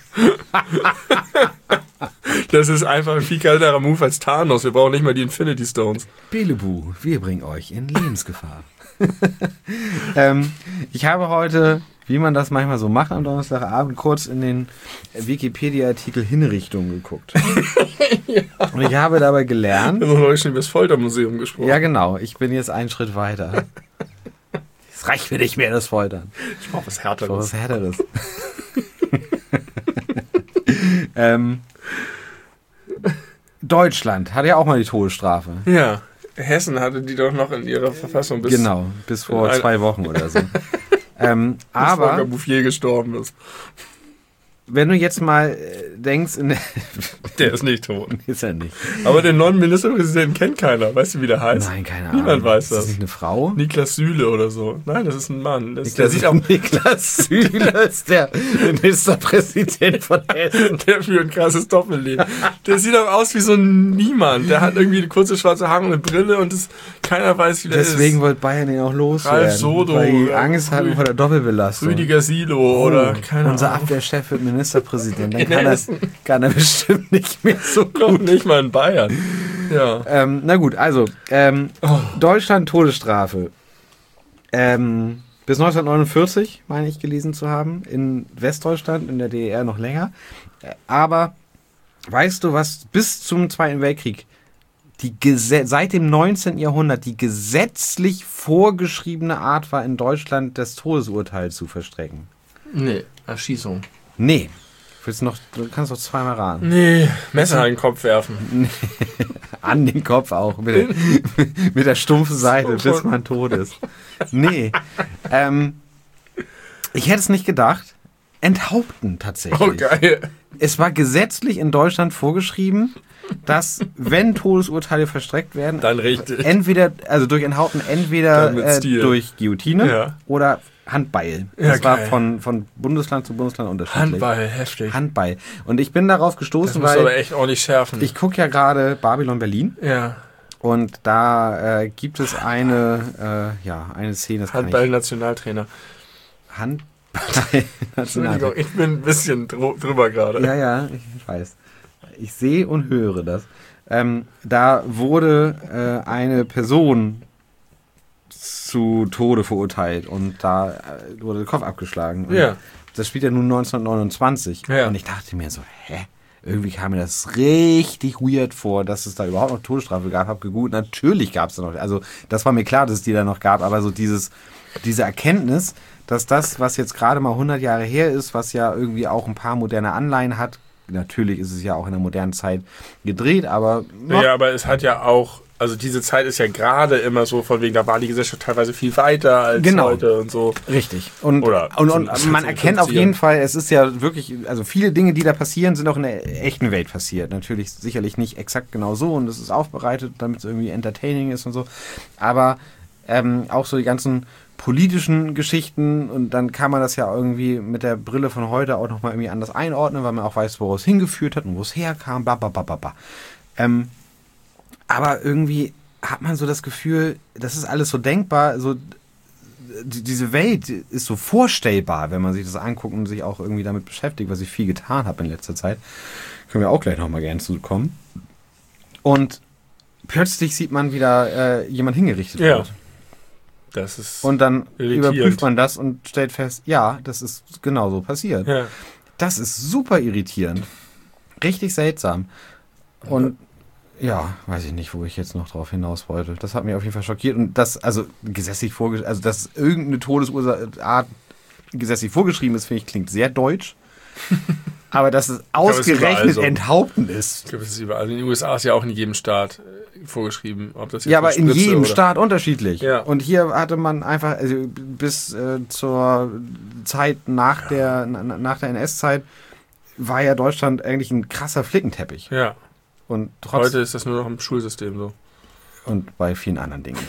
Das ist einfach ein viel kälterer Move als Thanos. Wir brauchen nicht mal die Infinity Stones. Belebu, wir bringen euch in Lebensgefahr. Ich habe heute, wie man das manchmal so macht am Donnerstagabend, kurz in den Wikipedia-Artikel Hinrichtung geguckt. Und ich habe dabei gelernt, Wir haben neulich schon über das Foltermuseum gesprochen. ja genau, ich bin jetzt einen Schritt weiter. Es reicht mir nicht mehr, das Foltern. Ich brauche was So Härteres. was Härteres. Deutschland hat ja auch mal die Todesstrafe. Ja. Hessen hatte die doch noch in ihrer Verfassung bis Genau, bis vor Ein- 2 Wochen oder so. Volker Aber Bouffier gestorben ist. wenn du jetzt mal denkst, Der ist nicht tot. ist er nicht. Aber den neuen Ministerpräsidenten kennt keiner. Weißt du, wie der heißt? Nein, keine Ahnung. Niemand weiß Ist das das. nicht eine Frau? Niklas Süle oder so. Nein, das ist ein Mann. Der sieht auch, Niklas Süle ist der Ministerpräsident von Hessen. der führt ein krasses Doppelleben. Der sieht auch aus wie so ein Niemand. Der hat irgendwie eine kurze schwarze Haare und eine Brille und keiner weiß, wie der Deswegen ist. wollte Bayern ihn auch loswerden. Ralf Sodo, weil die ja, Angst hatten vor der Doppelbelastung. Rüdiger Silo oder keine Unser Ahnung. Abwehrchef wird Ministerpräsident. Dann In kann Hessen. er bestimmt nicht mehr so Noch gut. nicht mal in Bayern. Ja. Na gut, also Deutschland Todesstrafe. Bis 1949, meine ich, gelesen zu haben. In Westdeutschland, in der DDR noch länger. Aber weißt du, was bis zum Zweiten Weltkrieg seit dem 19. Jahrhundert die gesetzlich vorgeschriebene Art war, in Deutschland das Todesurteil zu verstrecken? Nee, Erschießung. Nee. Du kannst doch zweimal raten. Nee, Messer in den Kopf werfen. An den Kopf auch. Mit der stumpfen Seite, bis man tot ist. Nee. Ich hätte es nicht gedacht. Enthaupten tatsächlich. Oh, geil. Es war gesetzlich in Deutschland vorgeschrieben, dass, wenn Todesurteile verstreckt werden, Dann richtig. entweder, also durch Enthaupten, entweder Dann mit Stil. durch Guillotine Ja. oder Handbeil. Ja, Das war geil. von Bundesland zu Bundesland unterschiedlich. Handball, heftig. Handbeil. Und ich bin darauf Das gestoßen, musst du aber weil echt ordentlich schärfen. ich gucke ja gerade Babylon Berlin. Ja. Und da gibt es eine Szene, das kann Handball-Nationaltrainer. ich... Handball. Entschuldigung, ich bin ein bisschen drüber gerade. Ja, ich weiß. Ich sehe und höre das. Da wurde eine Person zu Tode verurteilt und da wurde der Kopf abgeschlagen. Und Ja. das spielt ja nun 1929. Ja. Und ich dachte mir so, irgendwie kam mir das richtig weird vor, dass es da überhaupt noch Todesstrafe gab. Hab gegoogelt, natürlich gab es da noch. Also das war mir klar, dass es die da noch gab, aber so diese Erkenntnis, dass das, was jetzt gerade mal 100 Jahre her ist, was ja irgendwie auch ein paar moderne Anleihen hat, natürlich ist es ja auch in der modernen Zeit gedreht, aber Ja, aber es hat ja auch, also diese Zeit ist ja gerade immer so, von wegen, da war die Gesellschaft teilweise viel weiter als Genau. heute und so. richtig. Und zumindest man in den erkennt auf 50ern. jeden Fall, es ist ja wirklich, also viele Dinge, die da passieren, sind auch in der echten Welt passiert. Natürlich sicherlich nicht exakt genau so und es ist aufbereitet, damit es irgendwie entertaining ist und so. Aber auch so die ganzen politischen Geschichten und dann kann man das ja irgendwie mit der Brille von heute auch nochmal irgendwie anders einordnen, weil man auch weiß, wo es hingeführt hat und wo es herkam, bla bla bla bla bla. Aber irgendwie hat man so das Gefühl, das ist alles so denkbar, so diese Welt ist so vorstellbar, wenn man sich das anguckt und sich auch irgendwie damit beschäftigt, was ich viel getan habe in letzter Zeit. Können wir auch gleich nochmal gerne zukommen. Und plötzlich sieht man wieder jemand hingerichtet wird. Das ist und dann irritierend. Überprüft man das und stellt fest, ja, das ist genauso passiert. Ja. Das ist super irritierend. Richtig seltsam. Und ja, weiß ich nicht, wo ich jetzt noch drauf hinaus wollte. Das hat mich auf jeden Fall schockiert. Und das, also gesetzlich vorgeschrieben, also dass irgendeine Todesursache gesetzlich vorgeschrieben ist, finde ich, klingt sehr deutsch. Aber dass es ausgerechnet Enthaupten ist. Ich glaube, es ist überall. In den USA ist ja auch in jedem Staat vorgeschrieben, ob das jetzt ja, aber in jedem oder Staat unterschiedlich. Ja. Und hier hatte man einfach, also bis zur Zeit nach der NS-Zeit war ja Deutschland eigentlich ein krasser Flickenteppich. Ja. Und heute ist das nur noch im Schulsystem so. Und bei vielen anderen Dingen,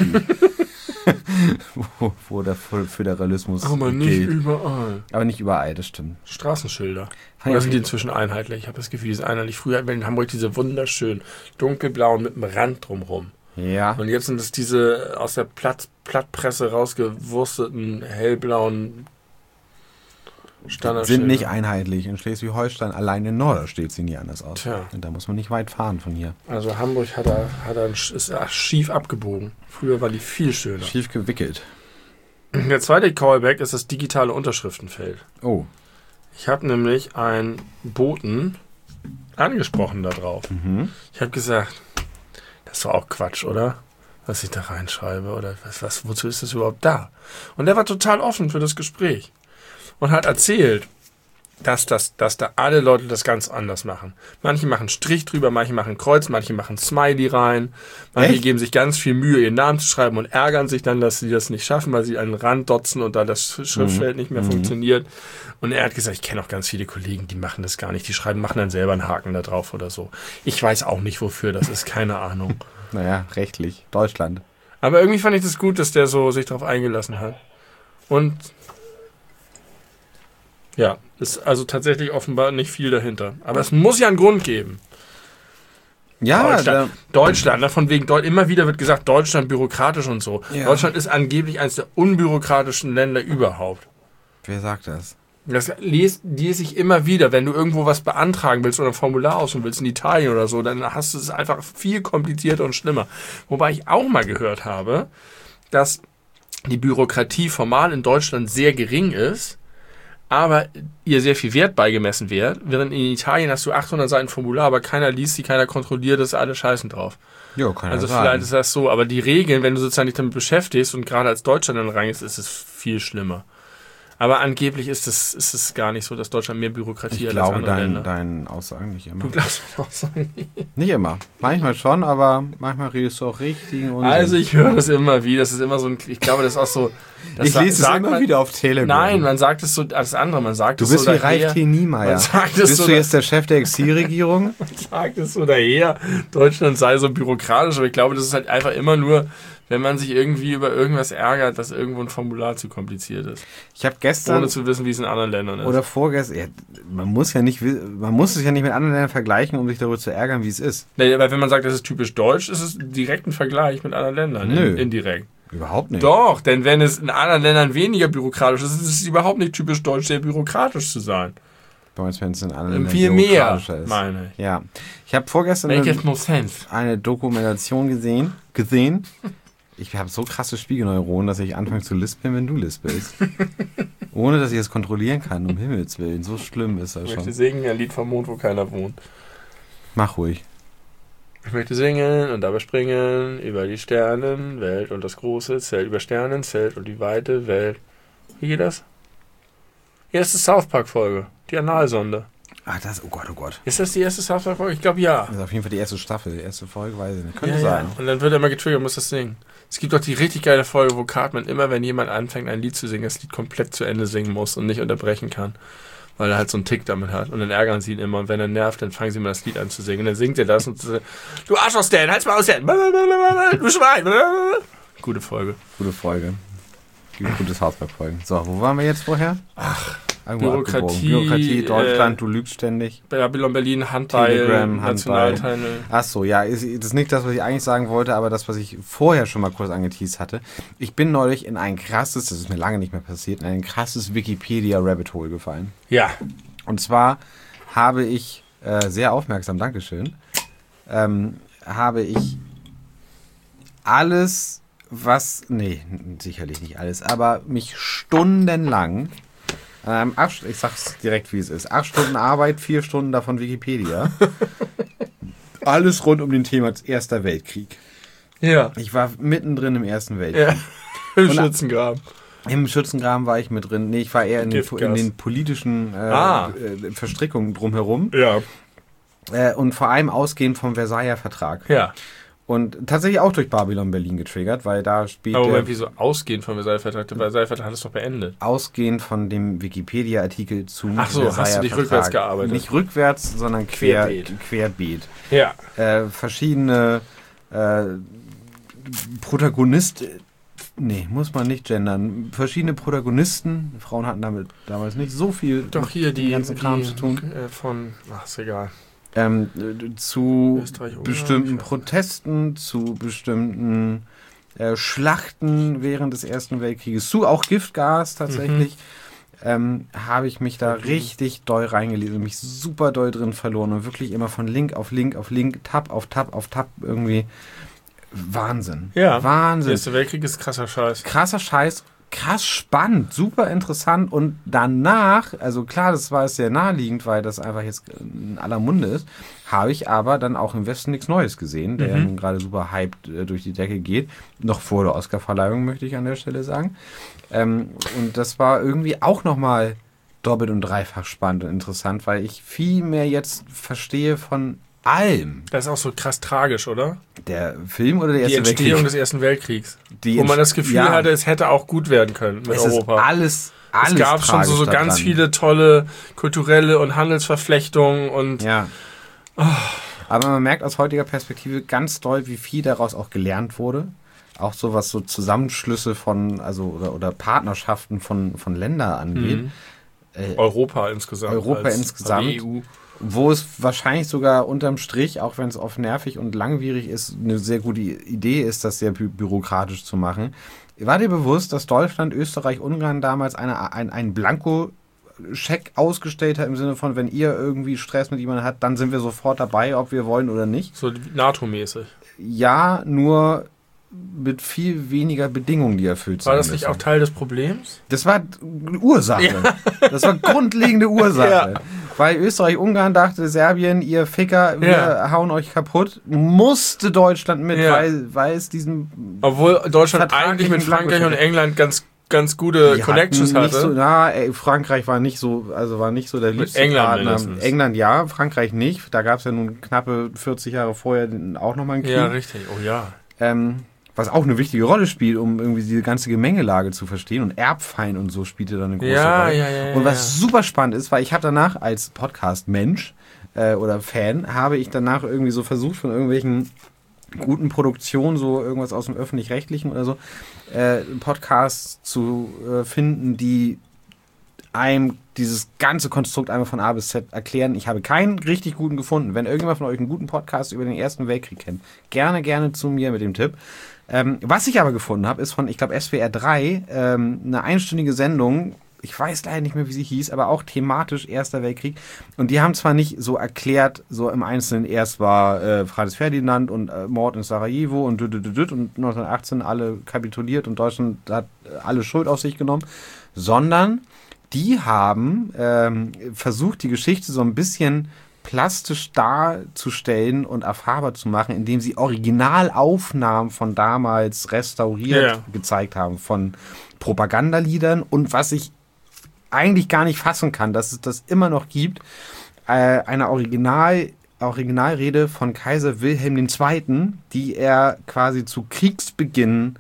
wo der Föderalismus aber nicht gilt. überall. Aber nicht überall, das stimmt. Straßenschilder. Oder sind die inzwischen einheitlich? Ich habe das Gefühl, die sind einheitlich. Früher hatten wir in Hamburg diese wunderschönen dunkelblauen mit einem Rand drumherum. Ja. Und jetzt sind es diese aus der Plattpresse rausgewursteten hellblauen Standardschilder. Sind nicht einheitlich. In Schleswig-Holstein, allein in Norderstedt sehen die anders aus. Tja. Und da muss man nicht weit fahren von hier. Also Hamburg ist schief abgebogen. Früher war die viel schöner. Schief gewickelt. Der zweite Callback ist das digitale Unterschriftenfeld. Oh. Ich habe nämlich einen Boten angesprochen da drauf. Mhm. Ich habe gesagt, das ist doch auch Quatsch, oder? Was ich da reinschreibe oder wozu ist das überhaupt da? Und der war total offen für das Gespräch und hat erzählt, dass da alle Leute das ganz anders machen. Manche machen Strich drüber, manche machen Kreuz, manche machen Smiley rein, manche geben sich ganz viel Mühe, ihren Namen zu schreiben und ärgern sich dann, dass sie das nicht schaffen, weil sie einen Rand dotzen und da das Schriftfeld nicht mehr funktioniert. Und er hat gesagt, ich kenne auch ganz viele Kollegen, die machen das gar nicht, die machen dann selber einen Haken da drauf oder so. Ich weiß auch nicht, wofür das ist, keine Ahnung. Naja, rechtlich. Deutschland. Aber irgendwie fand ich das gut, dass der so sich darauf eingelassen hat. Und ja, ist also tatsächlich offenbar nicht viel dahinter. Aber es muss ja einen Grund geben. Ja, Deutschland, von wegen, immer wieder wird gesagt, Deutschland bürokratisch und so. Ja. Deutschland ist angeblich eines der unbürokratischen Länder überhaupt. Wer sagt das? Das lese ich immer wieder, wenn du irgendwo was beantragen willst oder ein Formular ausfüllen willst in Italien oder so, dann hast du es einfach viel komplizierter und schlimmer. Wobei ich auch mal gehört habe, dass die Bürokratie formal in Deutschland sehr gering ist, aber ihr sehr viel Wert beigemessen wird. Während in Italien hast du 800 Seiten Formular, aber keiner liest sie, keiner kontrolliert das, alle scheißen drauf. Jo, kann also sein. vielleicht ist das so, aber die Regeln, wenn du sozusagen dich damit beschäftigst und gerade als Deutschland dann reingehst, ist es viel schlimmer. Aber angeblich ist es gar nicht so, dass Deutschland mehr Bürokratie hat als andere Länder. Ich glaube deinen Aussagen nicht immer. Du glaubst deinen Aussagen nicht? Nicht immer. Manchmal schon, aber manchmal redest du auch richtig. Also ich höre das immer wieder. Das ist immer so ein, ich glaube, das ist auch so. Ich lese es immer wieder auf Telegram. Nein, man sagt es so als andere. Man sagt du es bist so wie Ralf T. Niemeyer. Bist so du jetzt der Chef der Exilregierung? Man sagt es so daher, Deutschland sei so bürokratisch, aber ich glaube, das ist halt einfach immer nur, wenn man sich irgendwie über irgendwas ärgert, dass irgendwo ein Formular zu kompliziert ist. Ich habe gestern, ohne zu wissen, wie es in anderen Ländern ist. Oder vorgestern, ja, man muss es ja nicht mit anderen Ländern vergleichen, um sich darüber zu ärgern, wie es ist. Nee, weil wenn man sagt, das ist typisch deutsch, ist es direkt ein Vergleich mit anderen Ländern. Nö. Indirekt. Überhaupt nicht. Doch, denn wenn es in anderen Ländern weniger bürokratisch ist, ist es überhaupt nicht typisch deutsch, sehr bürokratisch zu sein. Wenn es in anderen Ländern viel mehr, ist. meine ich. Ja. Ich habe vorgestern eine Dokumentation gesehen. Ich habe so krasse Spiegelneuronen, dass ich anfange zu lispeln, wenn du lispelst. Ohne, dass ich es kontrollieren kann, um Himmels Willen. So schlimm ist das schon. Ich möchte singen, ein Lied vom Mond, wo keiner wohnt. Mach ruhig. Ich möchte singen und dabei springen über die Sternenwelt und das große Zelt, über Sternenzelt und die weite Welt. Wie geht das? Erste South Park-Folge, die Analsonde. Ach, oh Gott. Ist das die erste South Park-Folge? Ich glaube, ja. Das ist auf jeden Fall die erste Staffel, die erste Folge, weiß ich nicht. Könnte ja, sein. Ja. Und dann wird er immer getriggert und muss das singen. Es gibt auch die richtig geile Folge, wo Cartman immer, wenn jemand anfängt, ein Lied zu singen, das Lied komplett zu Ende singen muss und nicht unterbrechen kann. Weil er halt so einen Tick damit hat. Und dann ärgern sie ihn immer. Und wenn er nervt, dann fangen sie immer das Lied an zu singen. Und dann singt er das und so, du Arschloch, Stan, halt's mal aus, Stan. Du Schwein. Gute Folge. Gute Folge. Gute South Park-Folgen. So, wo waren wir jetzt vorher? Bürokratie, Deutschland, du lügst ständig. Babylon Berlin, Handball, Telegram, Nationalteile. Achso, ja, das ist nicht das, was ich eigentlich sagen wollte, aber das, was ich vorher schon mal kurz angeteased hatte. Ich bin neulich in ein krasses, das ist mir lange nicht mehr passiert, in ein krasses Wikipedia-Rabbit-Hole gefallen. Ja. Und zwar habe ich, sehr aufmerksam, Dankeschön, habe ich alles, sicherlich nicht alles, aber mich stundenlang ich sag's direkt, wie es ist. 8 Stunden Arbeit, 4 Stunden davon Wikipedia. Alles rund um den Thema Erster Weltkrieg. Ja. Ich war mittendrin im Ersten Weltkrieg. Ja. Im Schützengraben. Im Schützengraben war ich mit drin. Nee, ich war eher in den politischen Verstrickungen drumherum. Ja. Und vor allem ausgehend vom Versailler Vertrag. Ja. Und tatsächlich auch durch Babylon Berlin getriggert, weil da spielt. Aber wieso ausgehend vom Versailler Vertrag? Der Versailler Vertrag hat es doch beendet. Ausgehend von dem Wikipedia-Artikel zum Ach so, Versailler hast du dich Vertrag. Rückwärts gearbeitet? Nicht rückwärts, sondern querbeet. Ja. Verschiedene muss man nicht gendern. Verschiedene Protagonisten. Frauen hatten damit damals nicht so viel doch hier mit dem ganzen Kram zu tun. Ist egal. Zu bestimmten Protesten, zu bestimmten Schlachten während des Ersten Weltkrieges, zu auch Giftgas tatsächlich, habe ich mich da richtig doll reingelesen und mich super doll drin verloren und wirklich immer von Link auf Link auf Link, Tab auf Tab auf Tab irgendwie. Wahnsinn. Ja. Wahnsinn. Der Erste Weltkrieg ist krasser Scheiß. Krasser Scheiß. Krass spannend, super interessant und danach, also klar, das war es sehr naheliegend, weil das einfach jetzt in aller Munde ist, habe ich aber dann auch im Westen nichts Neues gesehen, der nun gerade super hyped durch die Decke geht, noch vor der Oscarverleihung, möchte ich an der Stelle sagen. Und das war irgendwie auch nochmal doppelt und dreifach spannend und interessant, weil ich viel mehr jetzt verstehe von allem. Das ist auch so krass tragisch, oder? Der Film oder der Erste Weltkrieg? Die Entstehung des Ersten Weltkriegs. Wo man das Gefühl hatte, es hätte auch gut werden können mit Europa. Alles es gab schon so ganz viele tolle kulturelle und Handelsverflechtungen und... Ja. Oh. Aber man merkt aus heutiger Perspektive ganz doll, wie viel daraus auch gelernt wurde. Auch so was so Zusammenschlüsse von, oder Partnerschaften von Ländern angeht. Europa insgesamt. Die EU. Wo es wahrscheinlich sogar unterm Strich, auch wenn es oft nervig und langwierig ist, eine sehr gute Idee ist, das sehr bürokratisch zu machen. War dir bewusst, dass Deutschland, Österreich, Ungarn damals einen Blanko-Scheck ausgestellt hat, im Sinne von, wenn ihr irgendwie Stress mit jemandem habt, dann sind wir sofort dabei, ob wir wollen oder nicht? So NATO-mäßig. Ja, nur mit viel weniger Bedingungen, die erfüllt sind. War das nicht auch Teil des Problems? Das war Ursache. Ja. Das war grundlegende Ursache. Ja. Weil Österreich-Ungarn dachte, Serbien, ihr Ficker, wir hauen euch kaputt, musste Deutschland mit, weil es diesen... Obwohl Deutschland eigentlich mit Frankreich und England ganz gute Connections hatte. Frankreich war nicht so der liebste England Partner. England ja, Frankreich nicht. Da gab es ja nun knappe 40 Jahre vorher auch nochmal einen Krieg. Ja, richtig. Oh ja. Was auch eine wichtige Rolle spielt, um irgendwie diese ganze Gemengelage zu verstehen. Und Erbfeind und so spielte dann eine große Rolle. Ja, und was super spannend ist, weil ich habe danach als Podcast-Mensch oder Fan, habe ich danach irgendwie so versucht, von irgendwelchen guten Produktionen, so irgendwas aus dem Öffentlich-Rechtlichen oder so, Podcasts zu finden, die einem dieses ganze Konstrukt einmal von A bis Z erklären. Ich habe keinen richtig guten gefunden. Wenn irgendjemand von euch einen guten Podcast über den Ersten Weltkrieg kennt, gerne zu mir mit dem Tipp. Was ich aber gefunden habe, ist von, ich glaube, SWR 3, eine einstündige Sendung, ich weiß leider nicht mehr, wie sie hieß, aber auch thematisch Erster Weltkrieg. Und die haben zwar nicht so erklärt, so im Einzelnen, erst war Franz Ferdinand und Mord in Sarajevo und 1918 alle kapituliert und Deutschland hat alle Schuld auf sich genommen, sondern die haben versucht, die Geschichte so ein bisschen plastisch darzustellen und erfahrbar zu machen, indem sie Originalaufnahmen von damals restauriert gezeigt haben, von Propagandaliedern. Und was ich eigentlich gar nicht fassen kann, dass es das immer noch gibt, eine Originalrede von Kaiser Wilhelm II., die er quasi zu Kriegsbeginn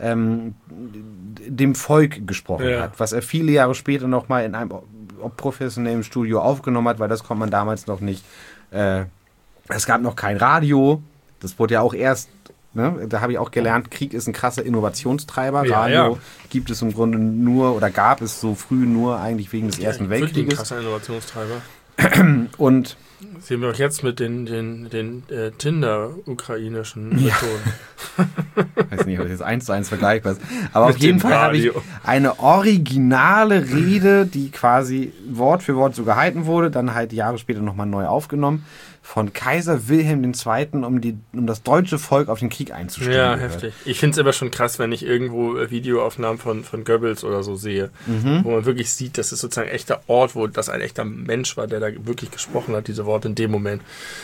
dem Volk gesprochen hat, was er viele Jahre später nochmal in einem professionellen Studio aufgenommen hat, weil das konnte man damals noch nicht. Es gab noch kein Radio, das wurde ja auch erst Ne? Da habe ich auch gelernt, Krieg ist ein krasser Innovationstreiber. Ja, Radio gibt es im Grunde nur oder gab es so früh nur eigentlich wegen des Ersten Wirklich ein Weltkrieges. krasser Innovationstreiber. Und Sehen wir auch jetzt mit den Tinder-ukrainischen Methoden. ich weiß nicht, ob das jetzt 1:1 vergleichbar ist. Aber auf jeden Fall habe ich eine originale Rede, die quasi Wort für Wort so gehalten wurde, dann halt Jahre später nochmal neu aufgenommen, von Kaiser Wilhelm II., um das deutsche Volk auf den Krieg einzustellen. Ja, heftig. Ich finde es immer schon krass, wenn ich irgendwo Videoaufnahmen von Goebbels oder so sehe, wo man wirklich sieht, das ist sozusagen ein echter Ort, wo das ein echter Mensch war, der da wirklich gesprochen hat, diese Worte in dem Moment.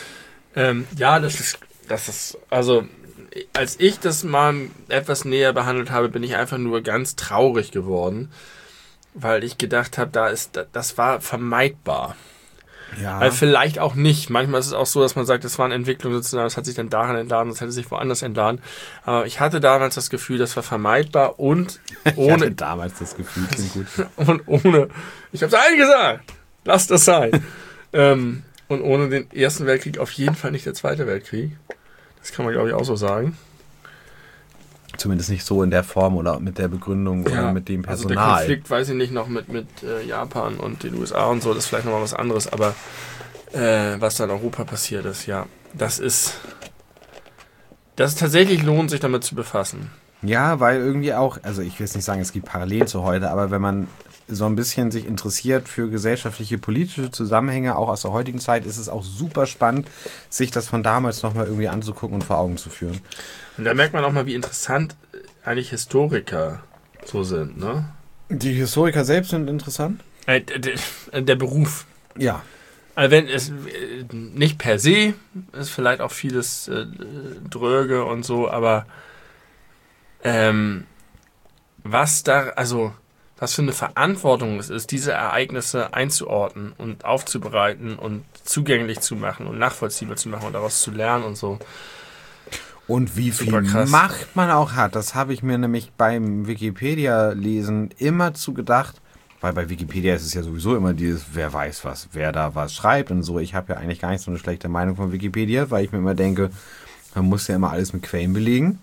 Ja, das ist, also, als ich das mal etwas näher behandelt habe, bin ich einfach nur ganz traurig geworden, weil ich gedacht habe, das war vermeidbar. Ja. Weil vielleicht auch nicht. Manchmal ist es auch so, dass man sagt, das war eine Entwicklung sozusagen, das hat sich dann daran entladen, das hätte sich woanders entladen. Aber ich hatte damals das Gefühl, das war vermeidbar und ohne... Ich hatte damals das Gefühl, klingt gut. Und ohne... Ich habe es allen gesagt! Lasst das sein! Und ohne den Ersten Weltkrieg auf jeden Fall nicht der Zweite Weltkrieg. Das kann man, glaube ich, auch so sagen. Zumindest nicht so in der Form oder mit der Begründung oder mit dem Personal. Also der Konflikt, weiß ich nicht, noch mit Japan und den USA und so, das ist vielleicht nochmal was anderes, aber was da in Europa passiert ist, ja, das ist tatsächlich lohnt, sich damit zu befassen. Ja, weil irgendwie auch, also ich will jetzt nicht sagen, es gibt Parallelen zu heute, aber wenn man so ein bisschen sich interessiert für gesellschaftliche, politische Zusammenhänge, auch aus der heutigen Zeit, ist es auch super spannend, sich das von damals nochmal irgendwie anzugucken und vor Augen zu führen. Und da merkt man auch mal, wie interessant eigentlich Historiker so sind, ne? Die Historiker selbst sind interessant? Der Beruf. Ja. Also wenn es nicht per se, ist vielleicht auch vieles dröge und so, aber was für eine Verantwortung es ist, diese Ereignisse einzuordnen und aufzubereiten und zugänglich zu machen und nachvollziehbar zu machen und daraus zu lernen und so. Und wie viel Macht man auch hat, das habe ich mir nämlich beim Wikipedia-Lesen immer zugedacht, weil bei Wikipedia ist es ja sowieso immer dieses, wer weiß was, wer da was schreibt und so. Ich habe ja eigentlich gar nicht so eine schlechte Meinung von Wikipedia, weil ich mir immer denke, man muss ja immer alles mit Quellen belegen.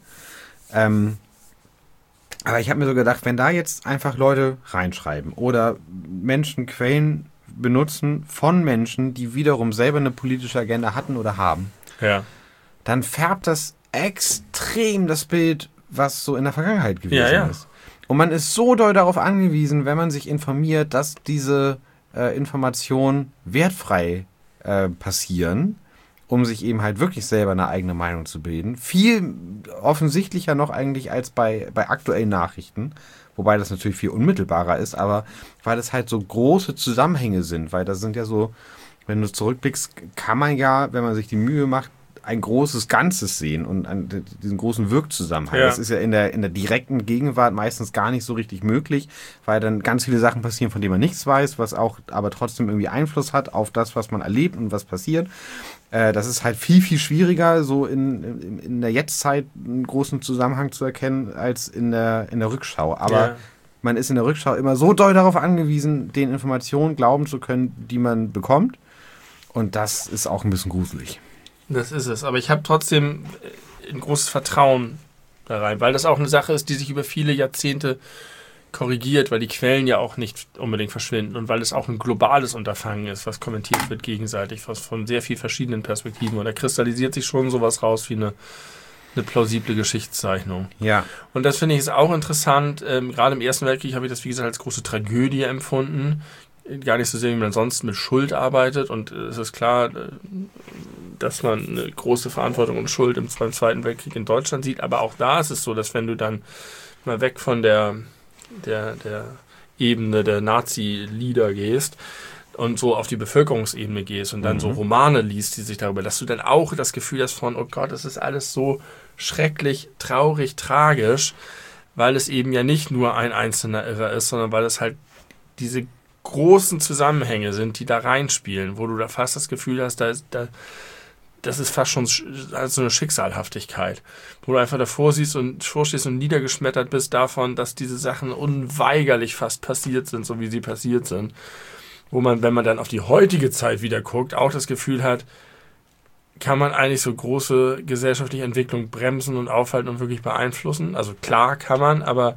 Aber ich habe mir so gedacht, wenn da jetzt einfach Leute reinschreiben oder Menschen Quellen benutzen von Menschen, die wiederum selber eine politische Agenda hatten oder haben, dann färbt das extrem das Bild, was so in der Vergangenheit gewesen ist. Und man ist so doll darauf angewiesen, wenn man sich informiert, dass diese Informationen wertfrei passieren, um sich eben halt wirklich selber eine eigene Meinung zu bilden. Viel offensichtlicher noch eigentlich als bei aktuellen Nachrichten, wobei das natürlich viel unmittelbarer ist, aber weil das halt so große Zusammenhänge sind, weil das sind ja so, wenn du zurückblickst, kann man ja, wenn man sich die Mühe macht, ein großes Ganzes sehen und diesen großen Wirkzusammenhang. Ja. Das ist ja in der direkten Gegenwart meistens gar nicht so richtig möglich, weil dann ganz viele Sachen passieren, von denen man nichts weiß, was auch aber trotzdem irgendwie Einfluss hat auf das, was man erlebt und was passiert. Das ist halt viel, viel schwieriger, so in der Jetztzeit einen großen Zusammenhang zu erkennen, als in der Rückschau. Aber man ist in der Rückschau immer so doll darauf angewiesen, den Informationen glauben zu können, die man bekommt. Und das ist auch ein bisschen gruselig. Das ist es, aber ich habe trotzdem ein großes Vertrauen da rein, weil das auch eine Sache ist, die sich über viele Jahrzehnte korrigiert, weil die Quellen ja auch nicht unbedingt verschwinden und weil es auch ein globales Unterfangen ist, was kommentiert wird gegenseitig, was von sehr vielen verschiedenen Perspektiven, und da kristallisiert sich schon sowas raus wie eine plausible Geschichtszeichnung. Ja. Und das finde ich ist auch interessant, gerade im Ersten Weltkrieg habe ich das, wie gesagt, als große Tragödie empfunden, gar nicht so sehr, wie man sonst mit Schuld arbeitet, und es ist klar, dass man eine große Verantwortung und Schuld beim Zweiten Weltkrieg in Deutschland sieht, aber auch da ist es so, dass wenn du dann mal weg von der Ebene der Nazi-Lieder gehst und so auf die Bevölkerungsebene gehst und dann so Romane liest, die sich darüber, dass du dann auch das Gefühl hast von, oh Gott, das ist alles so schrecklich, traurig, tragisch, weil es eben ja nicht nur ein einzelner Irrer ist, sondern weil es halt diese großen Zusammenhänge sind, die da reinspielen, wo du da fast das Gefühl hast, das ist fast schon so eine Schicksalhaftigkeit, wo du einfach davor stehst und niedergeschmettert bist davon, dass diese Sachen unweigerlich fast passiert sind, so wie sie passiert sind. Wo man, wenn man dann auf die heutige Zeit wieder guckt, auch das Gefühl hat, kann man eigentlich so große gesellschaftliche Entwicklung bremsen und aufhalten und wirklich beeinflussen? Also klar kann man, aber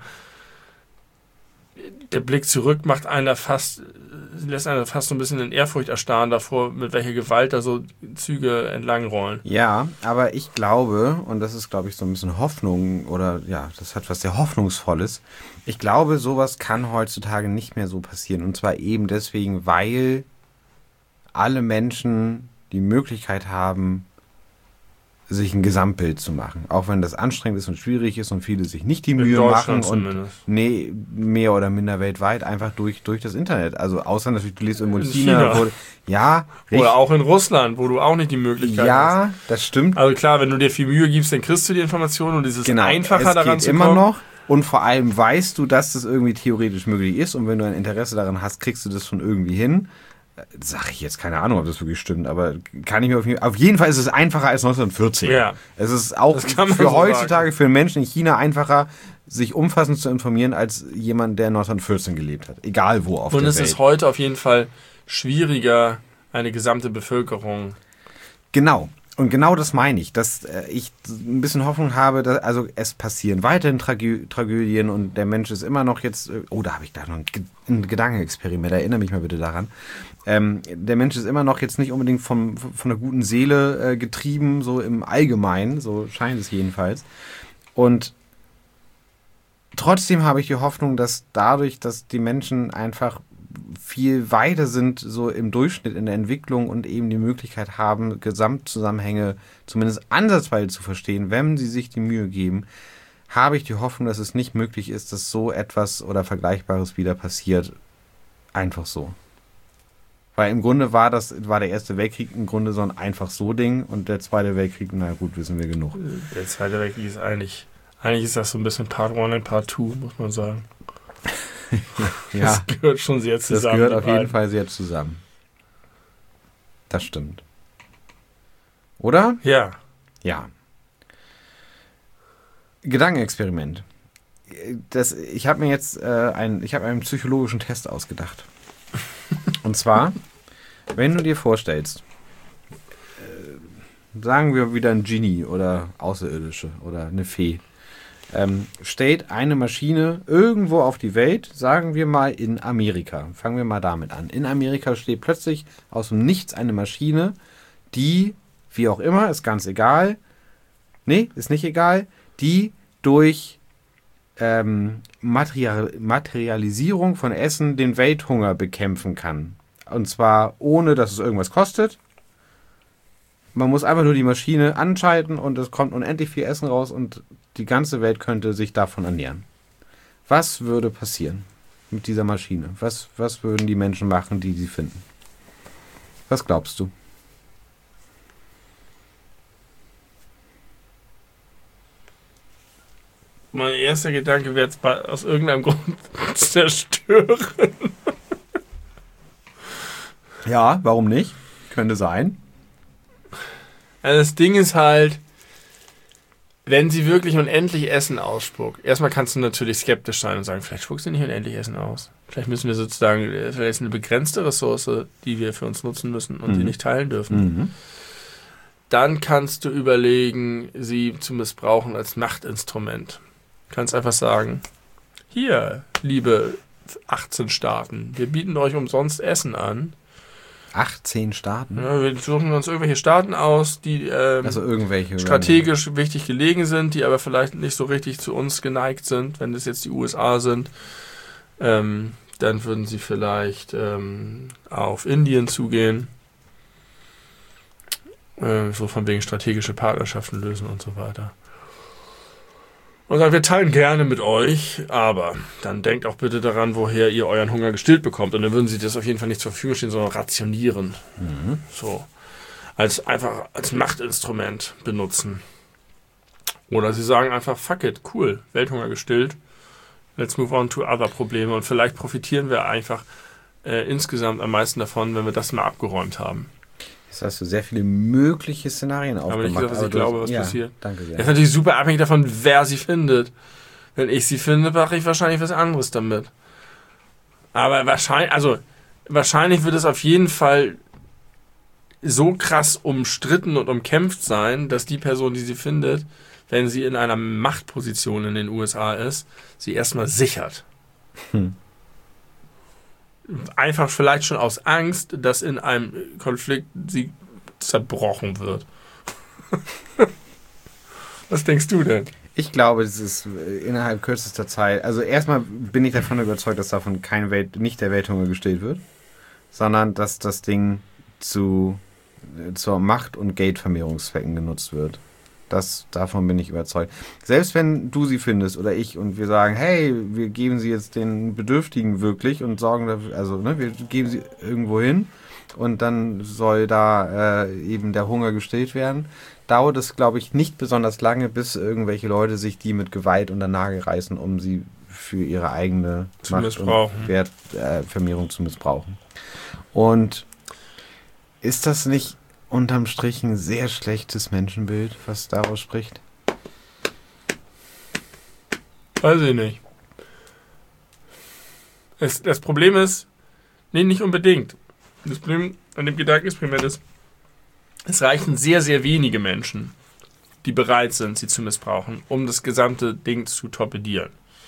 der Blick zurück lässt einer fast so ein bisschen in Ehrfurcht erstarren davor, mit welcher Gewalt da so Züge entlangrollen. Ja, aber ich glaube, und das ist, glaube ich, so ein bisschen Hoffnung oder ja, das hat was sehr Hoffnungsvolles. Ich glaube, sowas kann heutzutage nicht mehr so passieren. Und zwar eben deswegen, weil alle Menschen die Möglichkeit haben, sich ein Gesamtbild zu machen. Auch wenn das anstrengend ist und schwierig ist und viele sich nicht die Mühe machen und mehr oder minder weltweit einfach durch das Internet. Also außer natürlich, du liest irgendwo in China. Ja, richtig. Oder auch in Russland, wo du auch nicht die Möglichkeit hast. Ja, das stimmt. Also klar, wenn du dir viel Mühe gibst, dann kriegst du die Informationen und dieses einfacher es daran geht zu immer kommen. noch. Und vor allem weißt du, dass das irgendwie theoretisch möglich ist und wenn du ein Interesse daran hast, kriegst du das schon irgendwie hin. Sag ich jetzt, keine Ahnung, ob das wirklich stimmt, aber kann ich mir auf jeden Fall ist es einfacher als 1914. Ja. Es ist auch für heutzutage für einen Menschen in China einfacher, sich umfassend zu informieren, als jemand, der 1914 gelebt hat. Egal wo auf der Welt. Und es ist heute auf jeden Fall schwieriger, eine gesamte Bevölkerung. Genau. Und genau das meine ich, dass ich ein bisschen Hoffnung habe, dass, also es passieren weiterhin Tragödien und der Mensch ist immer noch jetzt, da habe ich da noch ein Gedankenexperiment, erinnere mich mal bitte daran. Der Mensch ist immer noch jetzt nicht unbedingt von einer guten Seele getrieben, so im Allgemeinen, so scheint es jedenfalls. Und trotzdem habe ich die Hoffnung, dass dadurch, dass die Menschen einfach viel weiter sind, so im Durchschnitt in der Entwicklung und eben die Möglichkeit haben, Gesamtzusammenhänge zumindest ansatzweise zu verstehen, wenn sie sich die Mühe geben, habe ich die Hoffnung, dass es nicht möglich ist, dass so etwas oder Vergleichbares wieder passiert. Einfach so. Weil im Grunde war der Erste Weltkrieg im Grunde so ein einfach so Ding und der Zweite Weltkrieg, na gut, wissen wir genug. Der Zweite Weltkrieg ist eigentlich ist das so ein bisschen Part 1 und Part 2, muss man sagen. Ja, das gehört schon sehr zusammen. Das gehört auf jeden Fall sehr zusammen. Das stimmt. Oder? Ja. Ja. Gedankenexperiment. Ich habe mir jetzt einen psychologischen Test ausgedacht. Und zwar, wenn du dir vorstellst, sagen wir wieder ein Genie oder Außerirdische oder eine Fee, stellt eine Maschine irgendwo auf die Welt, sagen wir mal in Amerika. Fangen wir mal damit an. In Amerika steht plötzlich aus dem Nichts eine Maschine, die, wie auch immer, ist ganz egal. Nee, ist nicht egal. Die durch Materialisierung von Essen den Welthunger bekämpfen kann. Und zwar ohne, dass es irgendwas kostet. Man muss einfach nur die Maschine anschalten und es kommt unendlich viel Essen raus und die ganze Welt könnte sich davon ernähren. Was würde passieren mit dieser Maschine? Was würden die Menschen machen, die sie finden? Was glaubst du? Mein erster Gedanke wäre jetzt aus irgendeinem Grund zerstören. Ja, warum nicht? Könnte sein. Also das Ding ist halt, wenn sie wirklich unendlich Essen ausspuckt, erstmal kannst du natürlich skeptisch sein und sagen, vielleicht spuckt sie nicht unendlich Essen aus. Vielleicht müssen wir sozusagen, vielleicht ist eine begrenzte Ressource, die wir für uns nutzen müssen und die nicht teilen dürfen. Mhm. Dann kannst du überlegen, sie zu missbrauchen als Machtinstrument. Du kannst einfach sagen, hier, liebe 18 Staaten, wir bieten euch umsonst Essen an. 18 Staaten? Ja, wir suchen uns irgendwelche Staaten aus, die also irgendwelche strategisch wichtig gelegen sind, die aber vielleicht nicht so richtig zu uns geneigt sind. Wenn das jetzt die USA sind, dann würden sie vielleicht auf Indien zugehen. So von wegen strategische Partnerschaften lösen und so weiter. Und sagen, wir teilen gerne mit euch, aber dann denkt auch bitte daran, woher ihr euren Hunger gestillt bekommt. Und dann würden sie das auf jeden Fall nicht zur Verfügung stehen, sondern rationieren. Mhm. So. Einfach als Machtinstrument benutzen. Oder sie sagen einfach, fuck it, cool, Welthunger gestillt. Let's move on to other Probleme. Und vielleicht profitieren wir einfach insgesamt am meisten davon, wenn wir das mal abgeräumt haben. Jetzt hast du sehr viele mögliche Szenarien aufgemacht. Aber nicht gesagt, dass ich glaube, was passiert. Danke sehr. Das ist natürlich super abhängig davon, wer sie findet. Wenn ich sie finde, mache ich wahrscheinlich was anderes damit. Aber wahrscheinlich wird es auf jeden Fall so krass umstritten und umkämpft sein, dass die Person, die sie findet, wenn sie in einer Machtposition in den USA ist, sie erstmal sichert. Einfach vielleicht schon aus Angst, dass in einem Konflikt sie zerbrochen wird. Was denkst du denn? Ich glaube, es ist innerhalb kürzester Zeit, also erstmal bin ich davon überzeugt, dass davon nicht der Welthunger gestillt wird, sondern dass das Ding zur Macht- und Geldvermehrungszwecken genutzt wird. Davon bin ich überzeugt. Selbst wenn du sie findest oder ich und wir sagen, hey, wir geben sie jetzt den Bedürftigen wirklich und sorgen dafür, also wir geben sie irgendwo hin und dann soll da eben der Hunger gestillt werden, dauert es, glaube ich, nicht besonders lange, bis irgendwelche Leute sich die mit Gewalt unter den Nagel reißen, um sie für ihre eigene Macht und Wertvermehrung zu missbrauchen. Und ist das nicht unterm Strich ein sehr schlechtes Menschenbild, was daraus spricht? Weiß ich nicht. Das Problem ist, nicht unbedingt. Das Problem an dem Gedankenexperiment ist, es reichen sehr, sehr wenige Menschen, die bereit sind, sie zu missbrauchen, um das gesamte Ding zu torpedieren.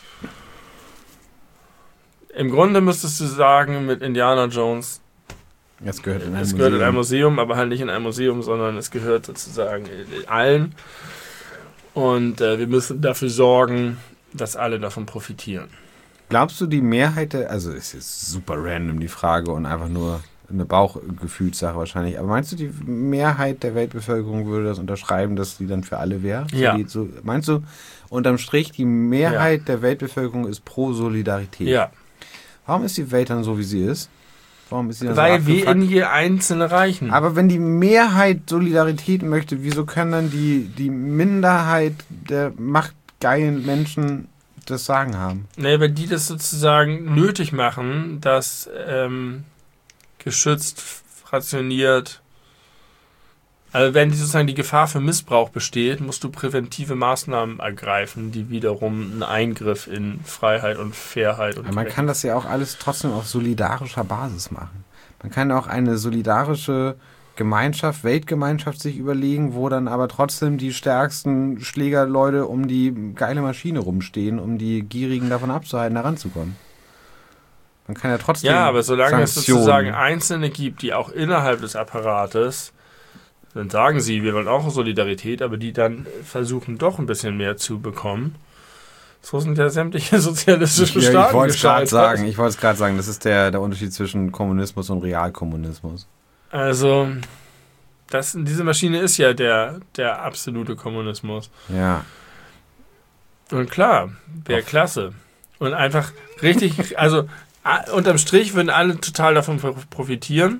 Im Grunde müsstest du sagen, mit Indiana Jones, es gehört in ein Museum, aber halt nicht in ein Museum, sondern es gehört sozusagen allen. Und wir müssen dafür sorgen, dass alle davon profitieren. Glaubst du, die Mehrheit also es ist super random die Frage und einfach nur eine Bauchgefühlssache wahrscheinlich, aber meinst du, die Mehrheit der Weltbevölkerung würde das unterschreiben, dass die dann für alle wäre? Ja. Meinst du, unterm Strich, die Mehrheit der Weltbevölkerung ist pro Solidarität? Ja. Warum ist die Welt dann so, wie sie ist? Warum ist sie dann Weil so wir in je Einzelne reichen. Aber wenn die Mehrheit Solidarität möchte, wieso können dann die Minderheit der machtgeilen Menschen das Sagen haben? Nee, weil die das sozusagen nötig machen, dass geschützt, rationiert. Also wenn sozusagen die Gefahr für Missbrauch besteht, musst du präventive Maßnahmen ergreifen, die wiederum einen Eingriff in Freiheit und Fairheit und Aber man kann das ja auch alles trotzdem auf solidarischer Basis machen. Man kann auch eine solidarische Gemeinschaft, Weltgemeinschaft sich überlegen, wo dann aber trotzdem die stärksten Schlägerleute um die geile Maschine rumstehen, um die Gierigen davon abzuhalten, da ranzukommen. Man kann ja trotzdem aber solange es Sanktionen. sozusagen Einzelne gibt, die auch innerhalb des Apparates, dann sagen sie, wir wollen auch Solidarität, aber die dann versuchen doch ein bisschen mehr zu bekommen. So sind ja sämtliche sozialistische Staaten Ich wollte es gerade gescheitert. sagen, das ist der Unterschied zwischen Kommunismus und Realkommunismus. Also, diese Maschine ist ja der absolute Kommunismus. Ja. Und klar, wäre klasse. Und einfach richtig, also unterm Strich würden alle total davon profitieren.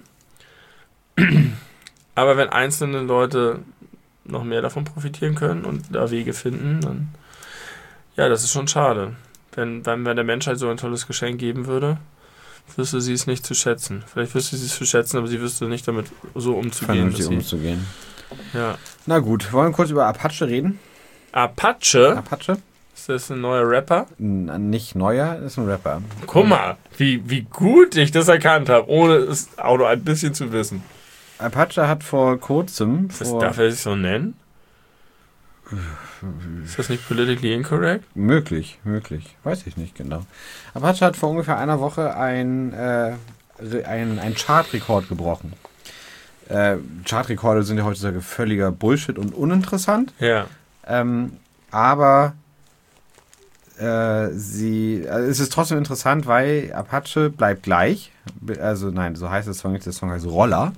Aber wenn einzelne Leute noch mehr davon profitieren können und da Wege finden, dann ja, das ist schon schade. Wenn der Menschheit so ein tolles Geschenk geben würde, wüsste sie es nicht zu schätzen. Vielleicht wüsste sie es zu schätzen, aber sie wüsste nicht damit so umzugehen. Ja. Na gut, wollen wir kurz über Apache reden? Apache? Apache? Ist das ein neuer Rapper? Nicht neuer, ist ein Rapper. Guck mal, wie gut ich das erkannt habe, ohne es auch nur ein bisschen zu wissen. Apache hat vor kurzem... Darf er sich so nennen? Ist das nicht politically incorrect? Möglich. Weiß ich nicht genau. Apache hat vor ungefähr einer Woche einen Chartrekord gebrochen. Chartrekorde sind ja heutzutage völliger Bullshit und uninteressant. Ja. Aber es ist trotzdem interessant, weil Apache bleibt gleich. Also nein, so heißt der Song nicht. Der Song heißt Roller.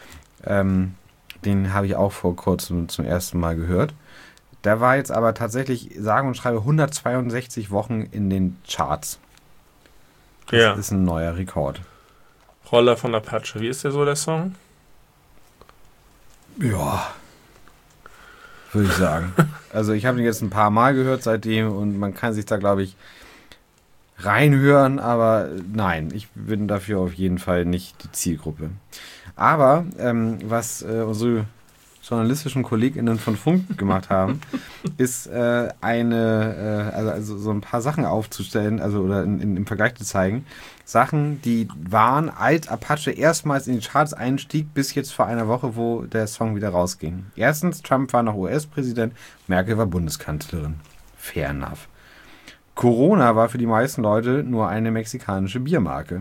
Den habe ich auch vor kurzem zum ersten Mal gehört. Der war jetzt aber tatsächlich, sage und schreibe, 162 Wochen in den Charts. Das ist ein neuer Rekord. Roller von Apache. Wie ist der so, der Song? Ja, würde ich sagen. Also ich habe ihn jetzt ein paar Mal gehört seitdem und man kann sich da, glaube ich, reinhören, aber nein, ich bin dafür auf jeden Fall nicht die Zielgruppe. Aber was unsere journalistischen KollegInnen von Funk gemacht haben, ist also so ein paar Sachen aufzustellen, also oder im Vergleich zu zeigen. Sachen, die waren, als Apache erstmals in die Charts einstieg, bis jetzt vor einer Woche, wo der Song wieder rausging. Erstens, Trump war noch US-Präsident, Merkel war Bundeskanzlerin. Fair enough. Corona war für die meisten Leute nur eine mexikanische Biermarke.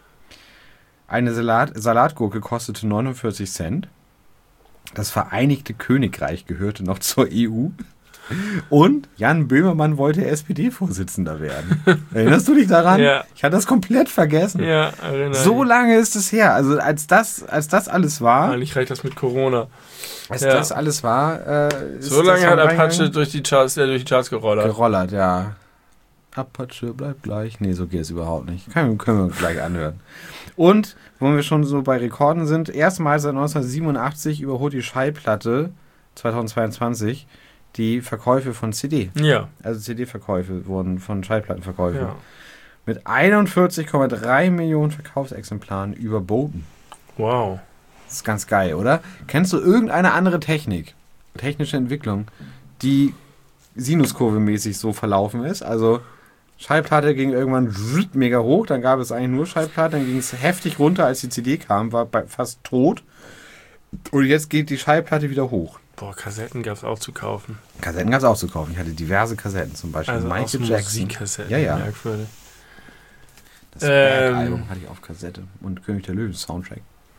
Eine Salatgurke kostete 49 Cent. Das Vereinigte Königreich gehörte noch zur EU. Und Jan Böhmermann wollte SPD-Vorsitzender werden. Erinnerst du dich daran? Ja. Ich hatte das komplett vergessen. Ja, erinnere So lange ist es her. Also als das alles war... Eigentlich reicht das mit Corona. Das alles war... so lange hat Apache durch die Charts gerollert. Gerollert, ja. Apache bleibt gleich. Nee, so geht es überhaupt nicht. Können wir gleich anhören. Und, wo wir schon so bei Rekorden sind, erstmals seit 1987 überholt die Schallplatte 2022 die Verkäufe von CD. Ja. Also CD-Verkäufe wurden von Schallplattenverkäufen. Ja. Mit 41,3 Millionen Verkaufsexemplaren überboten. Wow. Das ist ganz geil, oder? Kennst du irgendeine andere technische Entwicklung, die Sinuskurve-mäßig so verlaufen ist? Also Schallplatte ging irgendwann mega hoch, dann gab es eigentlich nur Schallplatte, dann ging es heftig runter, als die CD kam, war fast tot. Und jetzt geht die Schallplatte wieder hoch. Boah, Kassetten gab es auch zu kaufen. Kassetten gab es auch zu kaufen. Ich hatte diverse Kassetten, zum Beispiel Also Michael auch so Jackson. Musikkassetten. Ja. Merkwürdig. Das Berg-Album hatte ich auf Kassette und König der Löwen Soundtrack.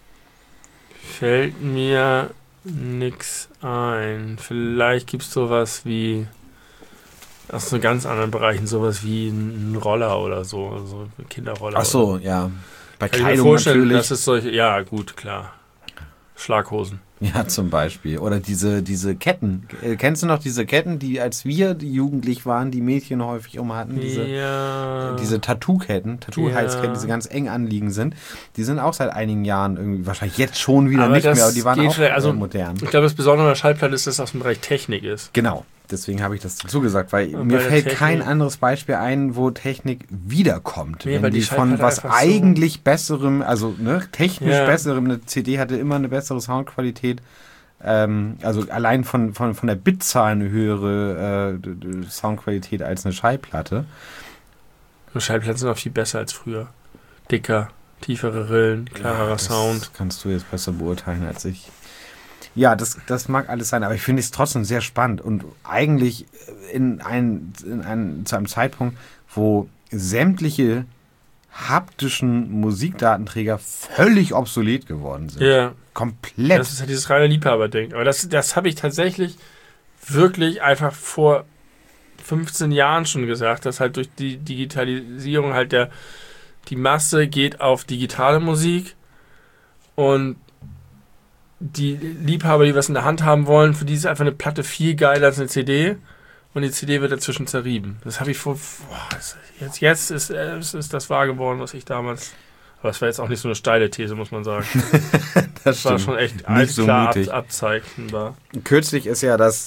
Fällt mir nix ein. Vielleicht gibt es sowas wie aus so ganz anderen Bereichen, sowas wie ein Roller oder so, also ein Kinderroller. Ach so, ja. Bei Kann ich mir Kleidung vorstellen, natürlich. dass es solche, ja gut, klar. Schlaghosen. Ja, zum Beispiel. Oder diese Ketten. Kennst du noch diese Ketten, die als wir jugendlich waren, die Mädchen häufig hatten? Diese Tattoo-Ketten, Tattoo-Halsketten, die so ganz eng anliegend sind. Die sind auch seit einigen Jahren irgendwie, wahrscheinlich jetzt schon wieder aber nicht mehr, aber die waren auch modern. Ich glaube, das Besondere an der Schallplatte ist, dass das aus dem Bereich Technik ist. Genau. Deswegen habe ich das dazu gesagt, weil mir fällt kein anderes Beispiel ein, wo Technik wiederkommt. Nee, wenn die von was eigentlich Besserem, also technisch Besserem, eine CD hatte immer eine bessere Soundqualität, also allein von der Bitzahl eine höhere Soundqualität als eine Schallplatte. Schallplatten sind auch viel besser als früher. Dicker, tiefere Rillen, klarerer Sound. Das kannst du jetzt besser beurteilen als ich. Ja, das mag alles sein, aber ich finde es trotzdem sehr spannend und eigentlich zu einem Zeitpunkt, wo sämtliche haptischen Musikdatenträger völlig obsolet geworden sind. Ja. Komplett. Das ist halt dieses reine Liebhaberding. Aber das habe ich tatsächlich wirklich einfach vor 15 Jahren schon gesagt, dass halt durch die Digitalisierung halt die Masse geht auf digitale Musik und die Liebhaber, die was in der Hand haben wollen, für die ist einfach eine Platte viel geiler als eine CD und die CD wird dazwischen zerrieben. Das habe ich jetzt ist das wahr geworden, was ich damals, aber es war jetzt auch nicht so eine steile These, muss man sagen. Das war schon echt alles so klar abzeichnbar. Kürzlich ist ja das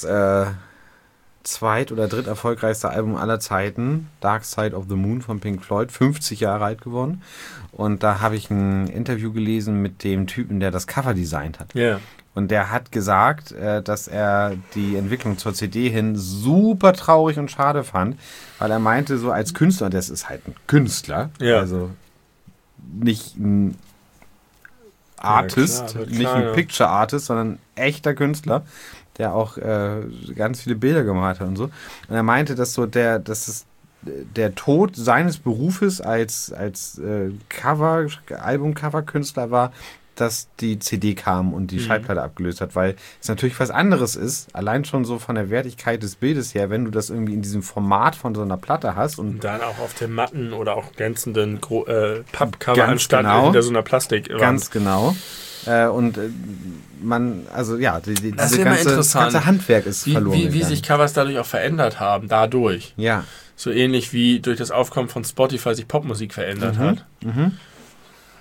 zweit- oder dritt erfolgreichste Album aller Zeiten, Dark Side of the Moon von Pink Floyd, 50 Jahre alt geworden. Und da habe ich ein Interview gelesen mit dem Typen, der das Cover designt hat. Yeah. Und der hat gesagt, dass er die Entwicklung zur CD hin super traurig und schade fand, weil er meinte, so als Künstler, und das ist halt ein Künstler, also nicht ein Artist, nicht ein Picture Artist, sondern ein echter Künstler, der auch ganz viele Bilder gemalt hat und so. Und er meinte, dass der Tod seines Berufes als Album-Cover-Künstler war, dass die CD kam und die Schallplatte abgelöst hat, weil es natürlich was anderes ist, allein schon so von der Wertigkeit des Bildes her, wenn du das irgendwie in diesem Format von so einer Platte hast. Und dann auch auf dem matten oder auch glänzenden Pappcover anstatt hinter so einer Plastik. Ganz genau. Und diese ganze Handwerk ist verloren. Wie sich Covers dadurch auch verändert haben, dadurch. Ja. So ähnlich wie durch das Aufkommen von Spotify sich Popmusik verändert hat. Mhm.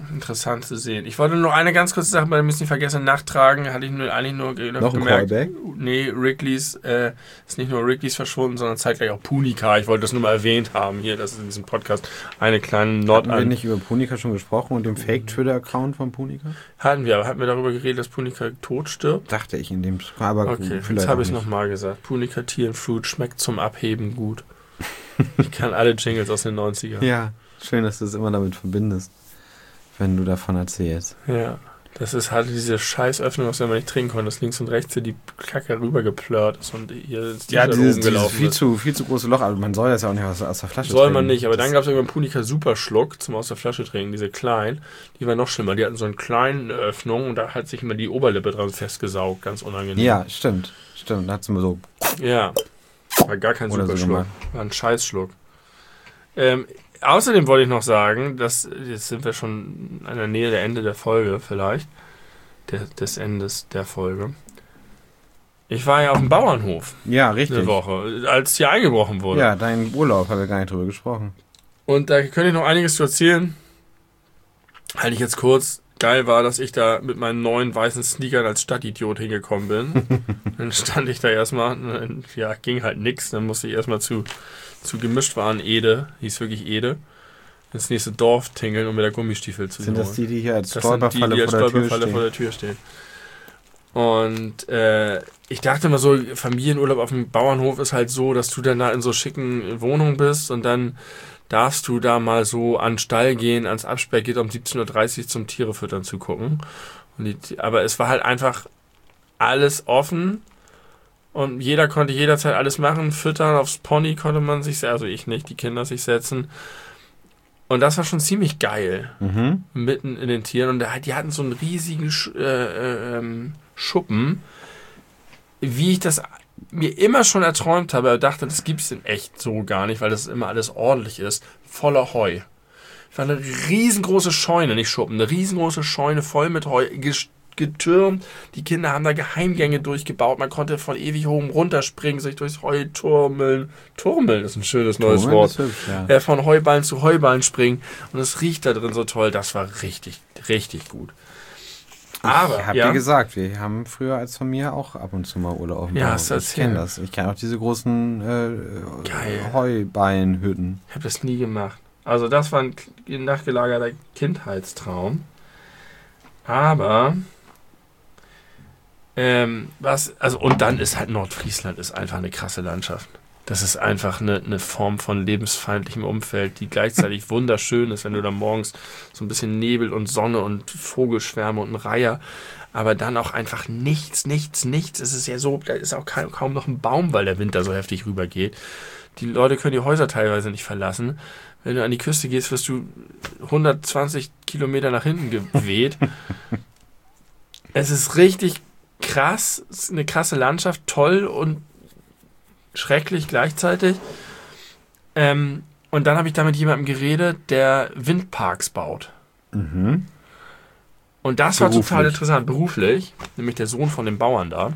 Interessant zu sehen. Ich wollte nur eine ganz kurze Sache, weil wir müssen nicht vergessen, nachtragen, hatte ich eigentlich nur noch gemerkt. Wrigley's ist nicht nur Wrigley's verschwunden, sondern zeitgleich auch Punica. Ich wollte das nur mal erwähnt haben hier, dass in diesem Podcast eine kleine Nord Haben wir nicht über Punica schon gesprochen und dem Fake-Twitter-Account von Punica? Hatten wir darüber geredet, dass Punica tot stirbt? Dachte ich in dem... Aber okay, jetzt habe ich es nochmal gesagt. Punica Tea and Fruit schmeckt zum Abheben gut. Ich kann alle Jingles aus den 90ern. Ja, schön, dass du es immer damit verbindest, wenn du davon erzählst. Ja, das ist halt diese Scheißöffnung, aus der man nicht trinken konnte, dass links und rechts hier die Kacke rübergeplört ist und hier ist dieses viel zu große Loch, aber man soll das ja auch nicht aus der Flasche trinken. Soll man nicht, aber dann gab es irgendwann Punica Superschluck zum aus der Flasche trinken, diese kleinen, die waren noch schlimmer, die hatten so eine kleine Öffnung und da hat sich immer die Oberlippe dran festgesaugt, ganz unangenehm. Ja, stimmt, da hat es immer so... Ja, war gar kein Superschluck, war ein Scheißschluck. Außerdem wollte ich noch sagen, dass jetzt sind wir schon an der Nähe der Ende der Folge vielleicht, des Endes der Folge. Ich war ja auf dem Bauernhof. Ja, richtig. Eine Woche, als hier eingebrochen wurde. Ja, dein Urlaub, haben wir gar nicht drüber gesprochen. Und da könnte ich noch einiges zu erzählen. Halte ich jetzt kurz. Geil war, dass ich da mit meinen neuen weißen Sneakern als Stadtidiot hingekommen bin. Dann stand ich da erstmal, ja, ging halt nix. Dann musste ich erstmal zu Gemischtwaren Ede, hieß wirklich Ede, ins nächste Dorf tingeln, um mir da Gummistiefel zu holen. Sind das die hier als Stolperfalle vor der Tür stehen? Und ich dachte immer so, Familienurlaub auf dem Bauernhof ist halt so, dass du dann da in so schicken Wohnungen bist und dann darfst du da mal so an den Stall gehen, ans Absperrgitter um 17.30 Uhr zum Tiere füttern zu gucken. Aber es war halt einfach alles offen und jeder konnte jederzeit alles machen, füttern, aufs Pony konnte man sich, also ich nicht, die Kinder sich setzen. Und das war schon ziemlich geil, mitten in den Tieren. Und die hatten so einen riesigen Schuppen, wie ich das mir immer schon erträumt habe, aber dachte, das gibt es in echt so gar nicht, weil das immer alles ordentlich ist, voller Heu. Es war eine riesengroße Scheune, nicht Schuppen, eine riesengroße Scheune voll mit Heu, getürmt. Die Kinder haben da Geheimgänge durchgebaut, man konnte von ewig hoch runterspringen, sich durchs Heu turmeln. Turmeln ist ein schönes neues Wort. Hübsch, ja. Von Heuballen zu Heuballen springen und es riecht da drin so toll, das war richtig, richtig gut. Aber, ich habe dir gesagt, wir haben früher als Familie auch ab und zu mal Urlaub auf dem Bauernhof. Ich kenne das. Ich kenne auch diese großen Heuballenhütten. Ich habe das nie gemacht. Also das war ein nachgelagerter Kindheitstraum. Aber und dann ist halt Nordfriesland ist einfach eine krasse Landschaft. Das ist einfach eine Form von lebensfeindlichem Umfeld, die gleichzeitig wunderschön ist, wenn du da morgens so ein bisschen Nebel und Sonne und Vogelschwärme und ein Reiher, aber dann auch einfach nichts. Es ist ja so, da ist auch kaum noch ein Baum, weil der Wind da so heftig rübergeht. Die Leute können die Häuser teilweise nicht verlassen. Wenn du an die Küste gehst, wirst du 120 Kilometer nach hinten geweht. Es ist richtig krass, es ist eine krasse Landschaft, toll und schrecklich gleichzeitig. Und dann habe ich da mit jemandem geredet, der Windparks baut. Und das war total interessant, beruflich, nämlich der Sohn von dem Bauern da.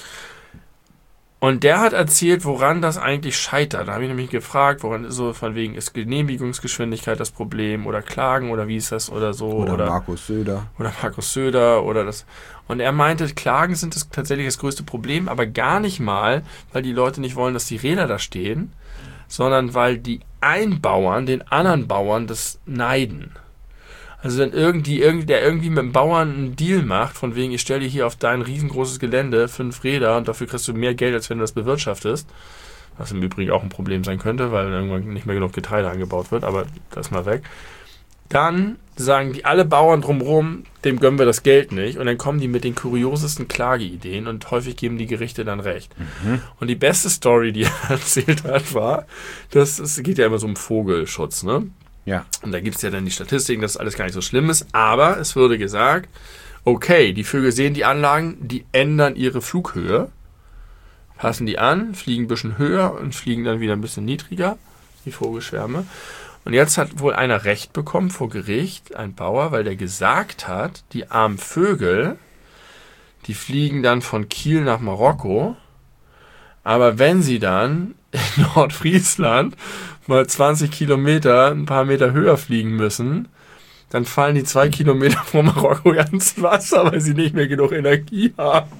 Und der hat erzählt, woran das eigentlich scheitert. Da habe ich nämlich gefragt, woran so von wegen ist Genehmigungsgeschwindigkeit das Problem oder Klagen oder wie ist das oder so. Oder Markus Söder. Oder Markus Söder oder das. Und er meinte, Klagen sind tatsächlich das größte Problem, aber gar nicht mal, weil die Leute nicht wollen, dass die Räder da stehen, sondern weil die Einbauern den anderen Bauern das neiden. Also dann der irgendwie mit dem Bauern einen Deal macht, von wegen, ich stelle dir hier auf dein riesengroßes Gelände 5 Räder und dafür kriegst du mehr Geld, als wenn du das bewirtschaftest. Was im Übrigen auch ein Problem sein könnte, weil irgendwann nicht mehr genug Getreide angebaut wird, aber das ist mal weg. Dann sagen die alle Bauern drumherum, dem gönnen wir das Geld nicht. Und dann kommen die mit den kuriosesten Klageideen und häufig geben die Gerichte dann recht. Und die beste Story, die er erzählt hat, war, es geht ja immer so um Vogelschutz, ne? Ja. Und da gibt es ja dann die Statistiken, dass alles gar nicht so schlimm ist. Aber es wurde gesagt, okay, die Vögel sehen die Anlagen, die ändern ihre Flughöhe, passen die an, fliegen ein bisschen höher und fliegen dann wieder ein bisschen niedriger, die Vogelschwärme. Und jetzt hat wohl einer Recht bekommen vor Gericht, ein Bauer, weil der gesagt hat, die armen Vögel, die fliegen dann von Kiel nach Marokko, aber wenn sie dann in Nordfriesland mal 20 Kilometer, ein paar Meter höher fliegen müssen, dann fallen die 2 Kilometer vor Marokko ins Wasser, weil sie nicht mehr genug Energie haben.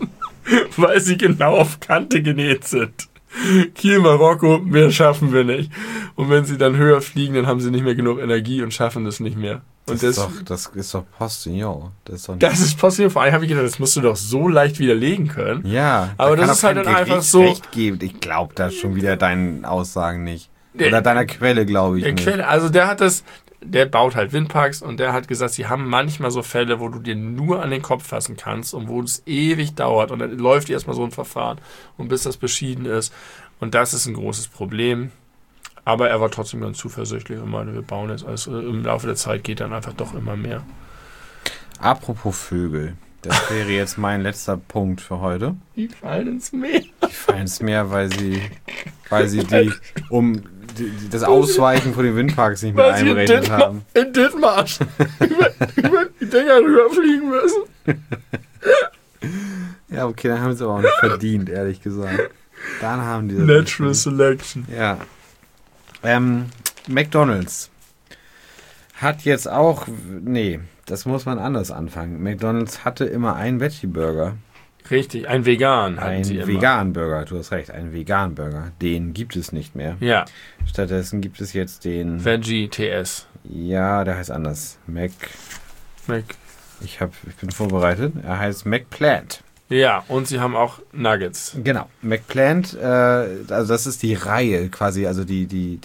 weil sie genau auf Kante genäht sind. Kiel, Marokko, mehr schaffen wir nicht. Und wenn sie dann höher fliegen, dann haben sie nicht mehr genug Energie und schaffen das nicht mehr. Und das ist doch Postillon. Das ist Postillon. Vor allem habe ich gedacht, das musst du doch so leicht widerlegen können. Ja. Aber das ist halt dann einfach so. Recht geben. Ich glaube da schon wieder deinen Aussagen nicht. Oder deiner Quelle, glaube ich nicht. Quelle, also der baut halt Windparks und der hat gesagt, sie haben manchmal so Fälle, wo du dir nur an den Kopf fassen kannst und wo es ewig dauert und dann läuft erstmal so ein Verfahren und bis das beschieden ist. Und das ist ein großes Problem. Aber er war trotzdem ganz zuversichtlich und meinte, wir bauen jetzt. Also im Laufe der Zeit geht dann einfach doch immer mehr. Apropos Vögel. Das wäre jetzt mein letzter Punkt für heute. Die fallen ins Meer. Die fallen ins Meer, weil sie das Ausweichen von den Windparks nicht mehr einberechnet haben. In Dithmarsch über die Dinger rüberfliegen müssen. Ja, okay, dann haben sie aber auch nicht verdient, ehrlich gesagt. Dann haben die das Natural Selection. Ja. McDonald's hat jetzt auch... Nee, das muss man anders anfangen. McDonald's hatte immer einen Veggie-Burger. Richtig, ein Vegan. Ein Vegan-Burger, du hast recht, ein Vegan-Burger. Den gibt es nicht mehr. Ja. Stattdessen gibt es jetzt den... Veggie TS. Ja, der heißt anders. Ich bin vorbereitet. Er heißt McPlant. Ja, und sie haben auch Nuggets. Genau. McPlant, also das ist die Reihe quasi, also die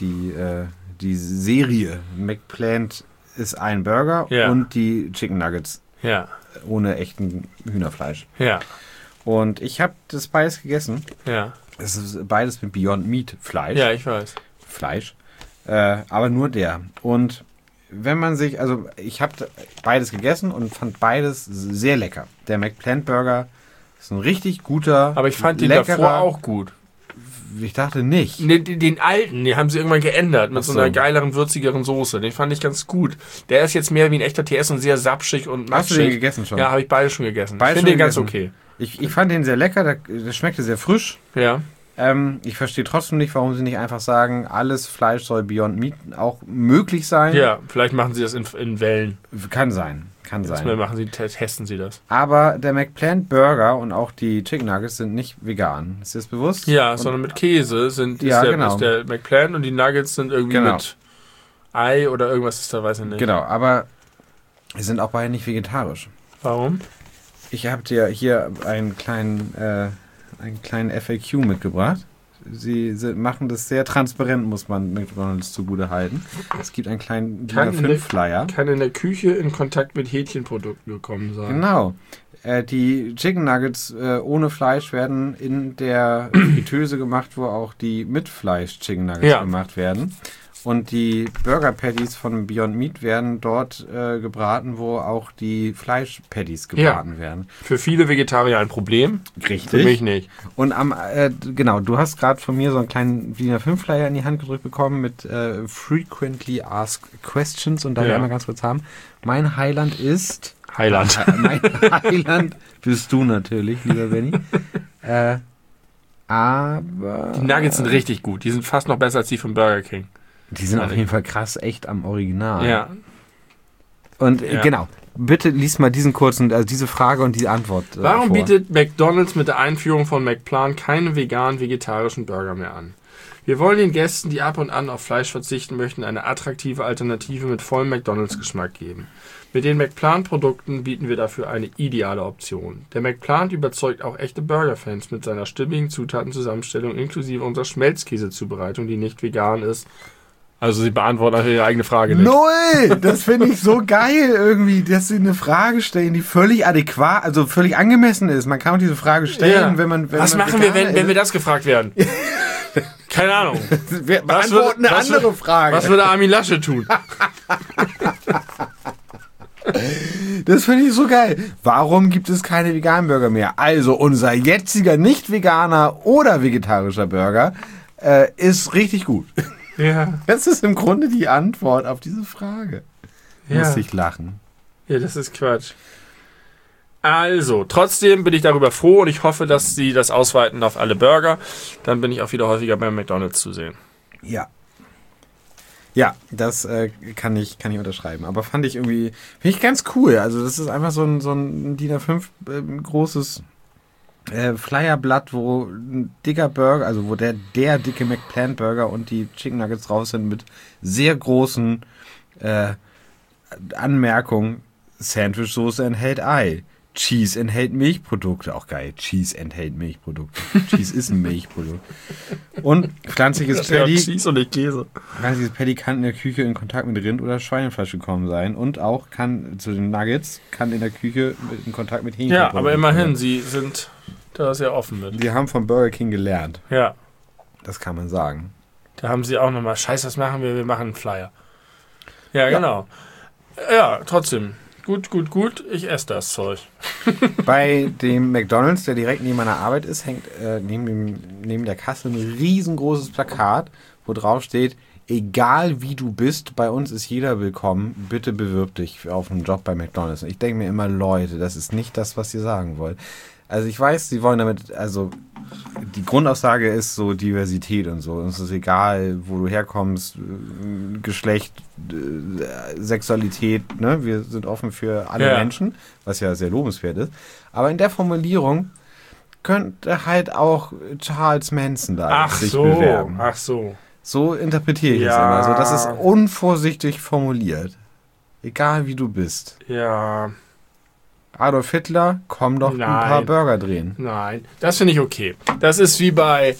Serie. McPlant ist ein Burger und die Chicken Nuggets. Ja. Ohne echten Hühnerfleisch. Ja. Und ich habe das beides gegessen. Ja. Es ist beides mit Beyond Meat Fleisch. Ja, ich weiß. Fleisch. Aber nur der. Und wenn man sich, also ich habe beides gegessen und fand beides sehr lecker. Der McPlant Burger ist ein richtig guter, aber ich fand den davor auch gut. Ich dachte nicht. Den alten, den haben sie irgendwann geändert mit so einer geileren, würzigeren Soße. Den fand ich ganz gut. Der ist jetzt mehr wie ein echter TS und sehr sapschig und matschig. Hast du den gegessen schon? Ja, habe ich beide schon gegessen. Ich finde den ganz okay. Ich fand den sehr lecker, der schmeckte sehr frisch. Ja. Ich verstehe trotzdem nicht, warum sie nicht einfach sagen, alles Fleisch soll Beyond Meat auch möglich sein. Ja, vielleicht machen sie das in Wellen. Kann sein. Testen sie das. Aber der McPlant Burger und auch die Chicken Nuggets sind nicht vegan. Ist dir das bewusst? Ja, sondern mit Käse ist der McPlant und die Nuggets sind irgendwie mit Ei oder irgendwas ist da, weiß ich nicht. Genau, aber sie sind auch beide nicht vegetarisch. Warum? Ich habe dir hier einen kleinen FAQ mitgebracht. Sie machen das sehr transparent, muss man McDonald's zugute halten. Es gibt einen kleinen DIN A5-Flyer. Kann in der Küche in Kontakt mit Hähnchenprodukten gekommen sein. Genau. Die Chicken Nuggets ohne Fleisch werden in der Fritteuse gemacht, wo auch die mit Fleisch Chicken Nuggets gemacht werden. Und die Burger Patties von Beyond Meat werden dort gebraten, wo auch die Fleisch-Patties gebraten werden. Für viele Vegetarier ein Problem. Richtig. Für mich nicht. Und genau, du hast gerade von mir so einen kleinen DIN A5-Flyer in die Hand gedrückt bekommen mit Frequently Asked Questions. Und da wir einmal ganz kurz haben, mein Highland ist... Mein Highland bist du natürlich, lieber Benny. Aber... Die Nuggets sind richtig gut. Die sind fast noch besser als die von Burger King. Die sind auf jeden Fall krass echt am Original. Ja. Und genau, bitte lies mal diesen kurzen, also diese Frage und die Antwort. Warum bietet McDonald's mit der Einführung von McPlant keine vegan-vegetarischen Burger mehr an? Wir wollen den Gästen, die ab und an auf Fleisch verzichten möchten, eine attraktive Alternative mit vollem McDonald's-Geschmack geben. Mit den McPlant-Produkten bieten wir dafür eine ideale Option. Der McPlant überzeugt auch echte Burger-Fans mit seiner stimmigen Zutatenzusammenstellung inklusive unserer Schmelzkäsezubereitung, die nicht vegan ist. Also sie beantworten auch ihre eigene Frage nicht. Null! Das finde ich so geil irgendwie, dass sie eine Frage stellen, die völlig adäquat, also völlig angemessen ist. Man kann auch diese Frage stellen, wenn man was machen wir, wenn wir das gefragt werden? Keine Ahnung. Wir beantworten eine andere Frage. Was würde Armin Laschet tun? Das finde ich so geil. Warum gibt es keine veganen Burger mehr? Also unser jetziger nicht veganer oder vegetarischer Burger ist richtig gut. Ja. Das ist im Grunde die Antwort auf diese Frage. Muss ich lachen. Ja, das ist Quatsch. Also, trotzdem bin ich darüber froh und ich hoffe, dass sie das ausweiten auf alle Burger. Dann bin ich auch wieder häufiger beim McDonald's zu sehen. Ja. Ja, das kann ich unterschreiben. Aber finde ich ganz cool. Also das ist einfach so ein DIN A5 großes Flyerblatt, wo ein dicker Burger, also wo der dicke McPlant Burger und die Chicken Nuggets drauf sind mit sehr großen Anmerkungen. Sandwich-Soße enthält Ei. Cheese enthält Milchprodukte. Auch geil. Cheese enthält Milchprodukte. Cheese ist ein Milchprodukt. Und pflanzliches Patty. Cheese und nicht Käse. Pflanzliches Patty kann in der Küche in Kontakt mit Rind oder Schweinefleisch gekommen sein. Und auch kann zu den Nuggets in der Küche in Kontakt mit Hähnchen. Ja, aber immerhin, sie sind da sehr offen mit. Die haben von Burger King gelernt. Ja. Das kann man sagen. Da haben sie auch nochmal, Scheiße, was machen wir? Wir machen einen Flyer. Ja, genau. Ja, trotzdem. Gut. Ich esse das Zeug. Bei dem McDonald's, der direkt neben meiner Arbeit ist, hängt neben der Kasse ein riesengroßes Plakat, wo drauf steht: Egal wie du bist, bei uns ist jeder willkommen. Bitte bewirb dich auf einen Job bei McDonald's. Und ich denke mir immer, Leute, das ist nicht das, was ihr sagen wollt. Also ich weiß, sie wollen damit, also die Grundaussage ist so Diversität und so. Uns ist egal, wo du herkommst, Geschlecht, Sexualität, ne? Wir sind offen für alle Menschen, was ja sehr lobenswert ist. Aber in der Formulierung könnte halt auch Charles Manson da sich bewerben. Ach so. So interpretiere ich es immer. So, das ist unvorsichtig formuliert. Egal wie du bist. Ja. Adolf Hitler, komm doch ein paar Burger drehen. Nein, das finde ich okay. Das ist wie bei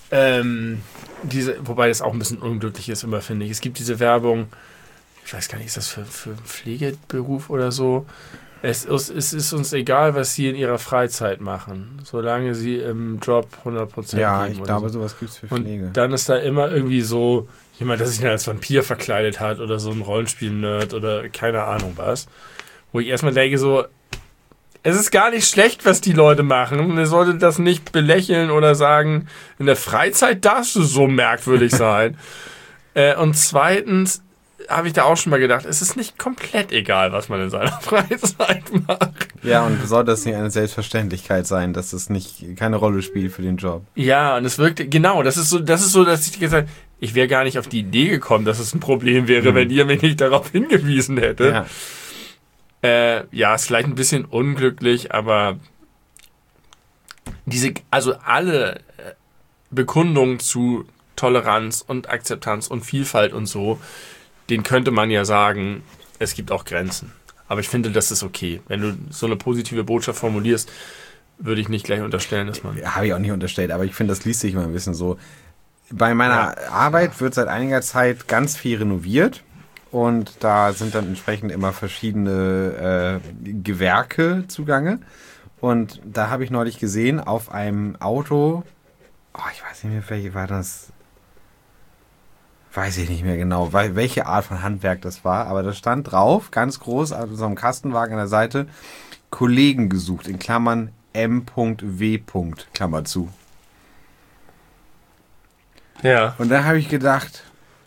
wobei das auch ein bisschen unglücklich ist immer, finde ich. Es gibt diese Werbung, ich weiß gar nicht, ist das für Pflegeberuf oder so? Es ist uns egal, was sie in ihrer Freizeit machen, solange sie im Job 100% Ja, geben. ich glaube, so. sowas gibt es für Pflege. Und dann ist da immer irgendwie so jemand, der sich dann als Vampir verkleidet hat oder so ein Rollenspiel-Nerd oder keine Ahnung was. Wo ich erstmal denke so, es ist gar nicht schlecht, was die Leute machen. Man sollte das nicht belächeln oder sagen, in der Freizeit darfst du so merkwürdig sein. Und zweitens habe ich da auch schon mal gedacht, es ist nicht komplett egal, was man in seiner Freizeit macht. Ja, und sollte es nicht eine Selbstverständlichkeit sein, dass es keine Rolle spielt für den Job. Ja, und es wirkt, genau, das ist so, dass ich gesagt habe, ich wäre gar nicht auf die Idee gekommen, dass es ein Problem wäre, wenn ihr mich nicht darauf hingewiesen hättet. Ja. Ist vielleicht ein bisschen unglücklich, aber alle Bekundungen zu Toleranz und Akzeptanz und Vielfalt und so, denen könnte man ja sagen, es gibt auch Grenzen. Aber ich finde, das ist okay. Wenn du so eine positive Botschaft formulierst, würde ich nicht gleich unterstellen, dass man... Habe ich auch nicht unterstellt, aber ich finde, das liest sich immer ein bisschen so. Bei meiner Arbeit wird seit einiger Zeit ganz viel renoviert. Und da sind dann entsprechend immer verschiedene Gewerke zugange. Und da habe ich neulich gesehen, auf einem Auto, ich weiß nicht mehr, welche war das? Weiß ich nicht mehr genau, welche Art von Handwerk das war. Aber da stand drauf, ganz groß, auf so einem Kastenwagen an der Seite, Kollegen gesucht, in Klammern M.W. Klammer zu. Ja. Und da habe ich gedacht,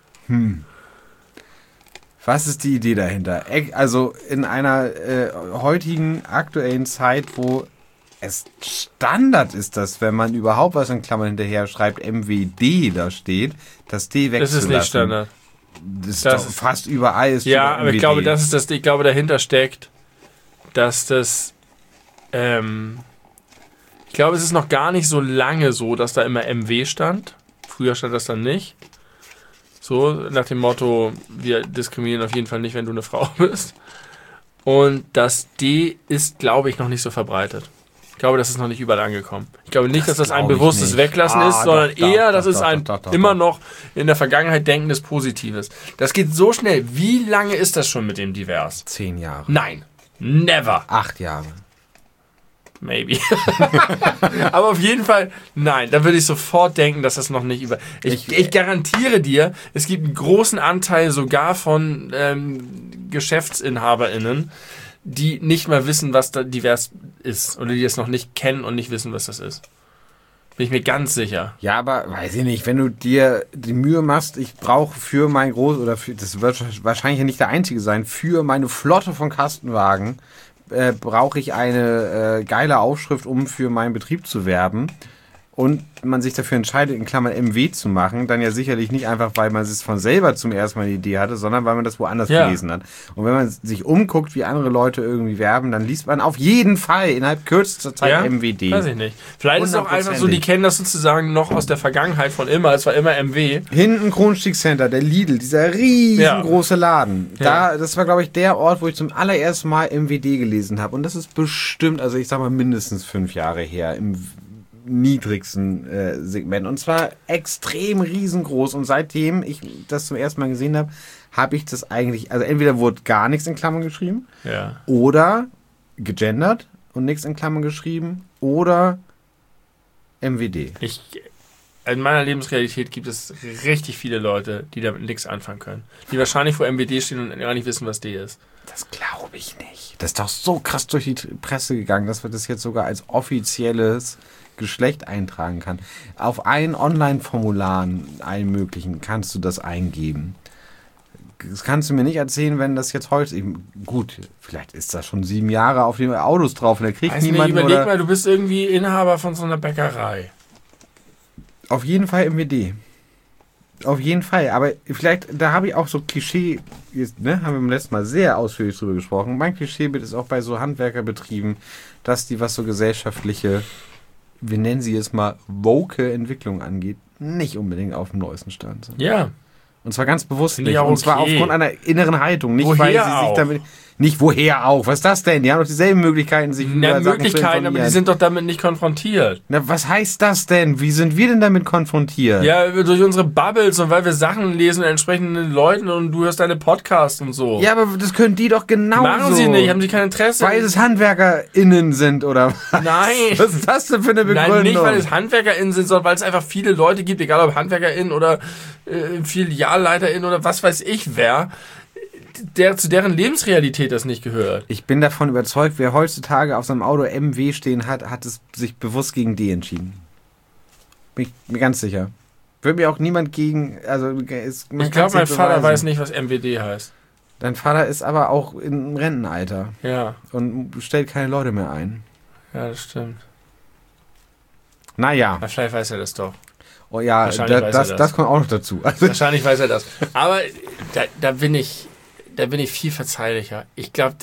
was ist die Idee dahinter? Also in einer heutigen, aktuellen Zeit, wo es Standard ist, dass wenn man überhaupt was in Klammern hinterher schreibt, MWD da steht, das D wegzulassen. Das ist nicht Standard. Das ist doch fast überall ist ja, aber MWD. Ich glaube, das ist das. Ich glaube, dahinter steckt, dass das. Ich glaube, es ist noch gar nicht so lange so, dass da immer MW stand. Früher stand das dann nicht. So, nach dem Motto, wir diskriminieren auf jeden Fall nicht, wenn du eine Frau bist. Und das D ist, glaube ich, noch nicht so verbreitet. Ich glaube, das ist noch nicht überall angekommen. Ich glaube nicht, dass das ein bewusstes Weglassen ist, sondern eher, das ist ein immer noch in der Vergangenheit denkendes Positives. Das geht so schnell. Wie lange ist das schon mit dem Divers? 10 Jahre. Nein, never. 8 Jahre. Maybe. Aber auf jeden Fall, nein, da würde ich sofort denken, dass das noch nicht über... Ich garantiere dir, es gibt einen großen Anteil sogar von GeschäftsinhaberInnen, die nicht mal wissen, was da divers ist. Oder die es noch nicht kennen und nicht wissen, was das ist. Bin ich mir ganz sicher. Ja, aber weiß ich nicht, wenn du dir die Mühe machst, ich brauche für mein das wird wahrscheinlich nicht der einzige sein, für meine Flotte von Kastenwagen brauche ich eine geile Aufschrift, um für meinen Betrieb zu werben. und man sich dafür entscheidet, in Klammern MW zu machen, dann ja sicherlich nicht einfach, weil man es von selber zum ersten Mal eine Idee hatte, sondern weil man das woanders gelesen hat. Und wenn man sich umguckt, wie andere Leute irgendwie werben, dann liest man auf jeden Fall innerhalb kürzester Zeit MWD. Weiß ich nicht. Vielleicht ist es auch einfach so, die kennen das sozusagen noch aus der Vergangenheit von immer. Es war immer MW. Hinten Kronstieg-Center, der Lidl, dieser riesengroße Laden. Das war, glaube ich, der Ort, wo ich zum allerersten Mal MWD gelesen habe. Und das ist bestimmt, also ich sag mal mindestens 5 Jahre her, im niedrigsten Segment. Und zwar extrem riesengroß. Und seitdem ich das zum ersten Mal gesehen habe, habe ich das eigentlich, also entweder wurde gar nichts in Klammern geschrieben oder gegendert und nichts in Klammern geschrieben oder MWD. In meiner Lebensrealität gibt es richtig viele Leute, die damit nichts anfangen können. Die wahrscheinlich vor MWD stehen und gar nicht wissen, was D ist. Das glaube ich nicht. Das ist doch so krass durch die Presse gegangen, dass wir das jetzt sogar als offizielles Geschlecht eintragen kann. Auf allen Online-Formularen, allen möglichen, kannst du das eingeben. Das kannst du mir nicht erzählen, wenn das jetzt heute... Gut, vielleicht ist das schon 7 Jahre auf den Autos drauf und da kriegt niemand... Überleg mal, du bist irgendwie Inhaber von so einer Bäckerei. Auf jeden Fall MWD. Auf jeden Fall. Aber vielleicht, da habe ich auch so Klischee... haben wir beim letzten Mal sehr ausführlich drüber gesprochen. Mein Klischeebild ist auch bei so Handwerkerbetrieben, dass die, was so gesellschaftliche... wir nennen sie jetzt mal woke Entwicklung angeht, nicht unbedingt auf dem neuesten Stand sind. Ja. Und zwar ganz bewusst nicht. Okay. Und zwar aufgrund einer inneren Haltung. Nicht, Woher weil sie auch? sich damit... Nicht woher auch. Was ist das denn? Die haben doch dieselben Möglichkeiten, sich über Sachen zu Möglichkeiten, aber die sind doch damit nicht konfrontiert. Na, was heißt das denn? Wie sind wir denn damit konfrontiert? Ja, durch unsere Bubbles und weil wir Sachen lesen entsprechenden Leuten und du hörst deine Podcasts und so. Ja, aber das können die doch genauso. Machen sie nicht, haben sie kein Interesse. Weil es HandwerkerInnen sind, oder was? Nein. Was ist das denn für eine Begründung? Nein, nicht weil es HandwerkerInnen sind, sondern weil es einfach viele Leute gibt, egal ob HandwerkerInnen oder FilialleiterInnen oder was weiß ich wer, zu deren Lebensrealität das nicht gehört. Ich bin davon überzeugt, wer heutzutage auf seinem Auto MW stehen hat, hat es sich bewusst gegen D entschieden. Bin ich mir ganz sicher. Würde mir auch niemand gegen... Also ich glaube, mein Vater weiß nicht, was MWD heißt. Dein Vater ist aber auch im Rentenalter. Ja. Und stellt keine Leute mehr ein. Ja, das stimmt. Naja. Aber vielleicht weiß er das doch. Oh ja, das kommt auch noch dazu. Also wahrscheinlich weiß er das. Aber da bin ich viel verzeihlicher. Ich glaube,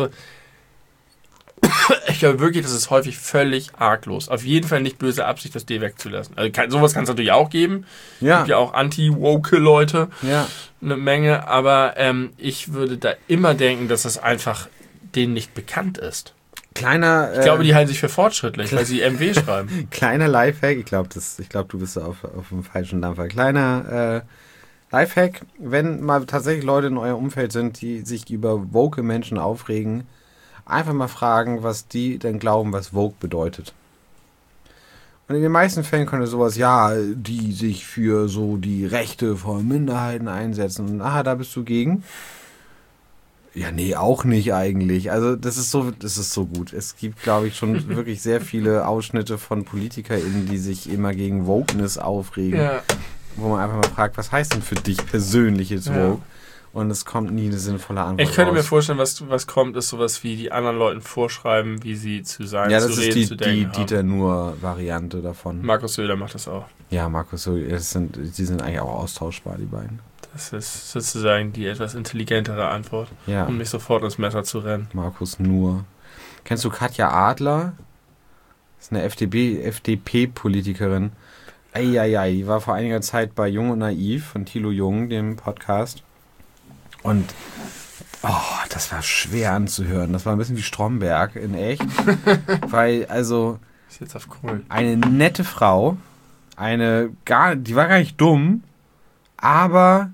wirklich, das ist häufig völlig arglos. Auf jeden Fall nicht böse Absicht, das D wegzulassen. Also sowas kann es natürlich auch geben. Ja. Es gibt ja auch anti-woke Leute. Ja. Eine Menge. Aber ich würde da immer denken, dass das einfach denen nicht bekannt ist. Ich glaube, die halten sich für fortschrittlich, weil sie MW schreiben. Kleiner Lifehack. Ich glaube, du bist auf dem falschen Dampfer. Kleiner Lifehack, wenn mal tatsächlich Leute in eurem Umfeld sind, die sich über woke Menschen aufregen, einfach mal fragen, was die denn glauben, was woke bedeutet. Und in den meisten Fällen könnte sowas, die sich für so die Rechte von Minderheiten einsetzen. Und da bist du gegen? Ja, nee, auch nicht eigentlich. Also das ist so gut. Es gibt, glaube ich, schon wirklich sehr viele Ausschnitte von PolitikerInnen, die sich immer gegen Wokeness aufregen. Ja. Wo man einfach mal fragt, was heißt denn für dich persönlich jetzt Woke? Und es kommt nie eine sinnvolle Antwort. Ich könnte mir vorstellen, was kommt, ist sowas wie die anderen Leuten vorschreiben, wie sie zu sein, zu reden, zu denken haben. Ja, das ist die Dieter Nuhr-Variante davon. Markus Söder macht das auch. Ja, Markus Söder, die sind eigentlich auch austauschbar, die beiden. Das ist sozusagen die etwas intelligentere Antwort, um nicht sofort ins Messer zu rennen. Markus Nuhr. Kennst du Katja Adler? Das ist eine FDP-Politikerin. Eieiei, die war vor einiger Zeit bei Jung und Naiv von Thilo Jung, dem Podcast. Und das war schwer anzuhören. Das war ein bisschen wie Stromberg in echt. Weil, ist jetzt auf cool. Eine nette Frau, die war gar nicht dumm, aber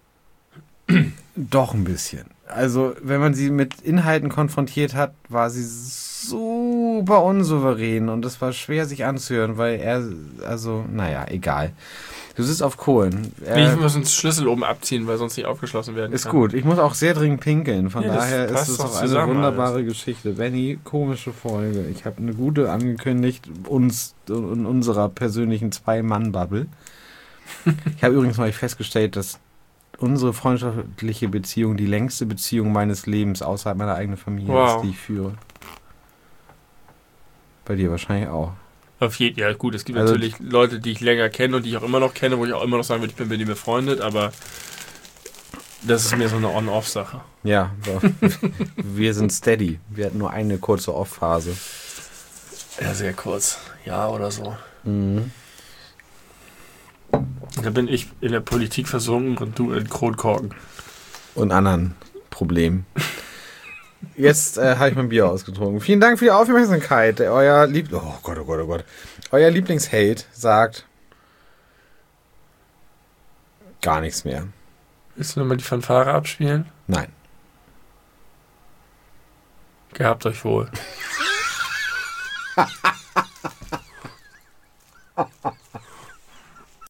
doch ein bisschen. Also, wenn man sie mit Inhalten konfrontiert hat, war sie super unsouverän und es war schwer, sich anzuhören, weil egal. Du sitzt auf Kohlen. Ich muss den Schlüssel oben abziehen, weil sonst nicht aufgeschlossen werden kann. Ist gut. Ich muss auch sehr dringend pinkeln. Von daher ist es auch eine wunderbare Geschichte. Benni, komische Folge. Ich habe eine gute angekündigt, uns in unserer persönlichen 2-Mann-Bubble. Ich habe übrigens mal festgestellt, dass unsere freundschaftliche Beziehung die längste Beziehung meines Lebens außerhalb meiner eigenen Familie ist, die ich führe. Bei dir wahrscheinlich auch. Auf jeden Fall, ja gut, es gibt Also- natürlich Leute, die ich länger kenne und die ich auch immer noch kenne, wo ich auch immer noch sagen würde, ich bin mit denen befreundet, aber das ist mir so eine On-Off-Sache. Ja, so. Wir sind steady. Wir hatten nur eine kurze Off-Phase. Ja, sehr kurz. Ja, oder so. Mhm. Da bin ich in der Politik versunken und du in Kronkorken. Und anderen Problemen. Jetzt habe ich mein Bier ausgetrunken. Vielen Dank für die Aufmerksamkeit. Euer oh Gott, oh Gott, oh Gott. Euer Lieblingshate sagt gar nichts mehr. Willst du nochmal die Fanfare abspielen? Nein. Gehabt euch wohl.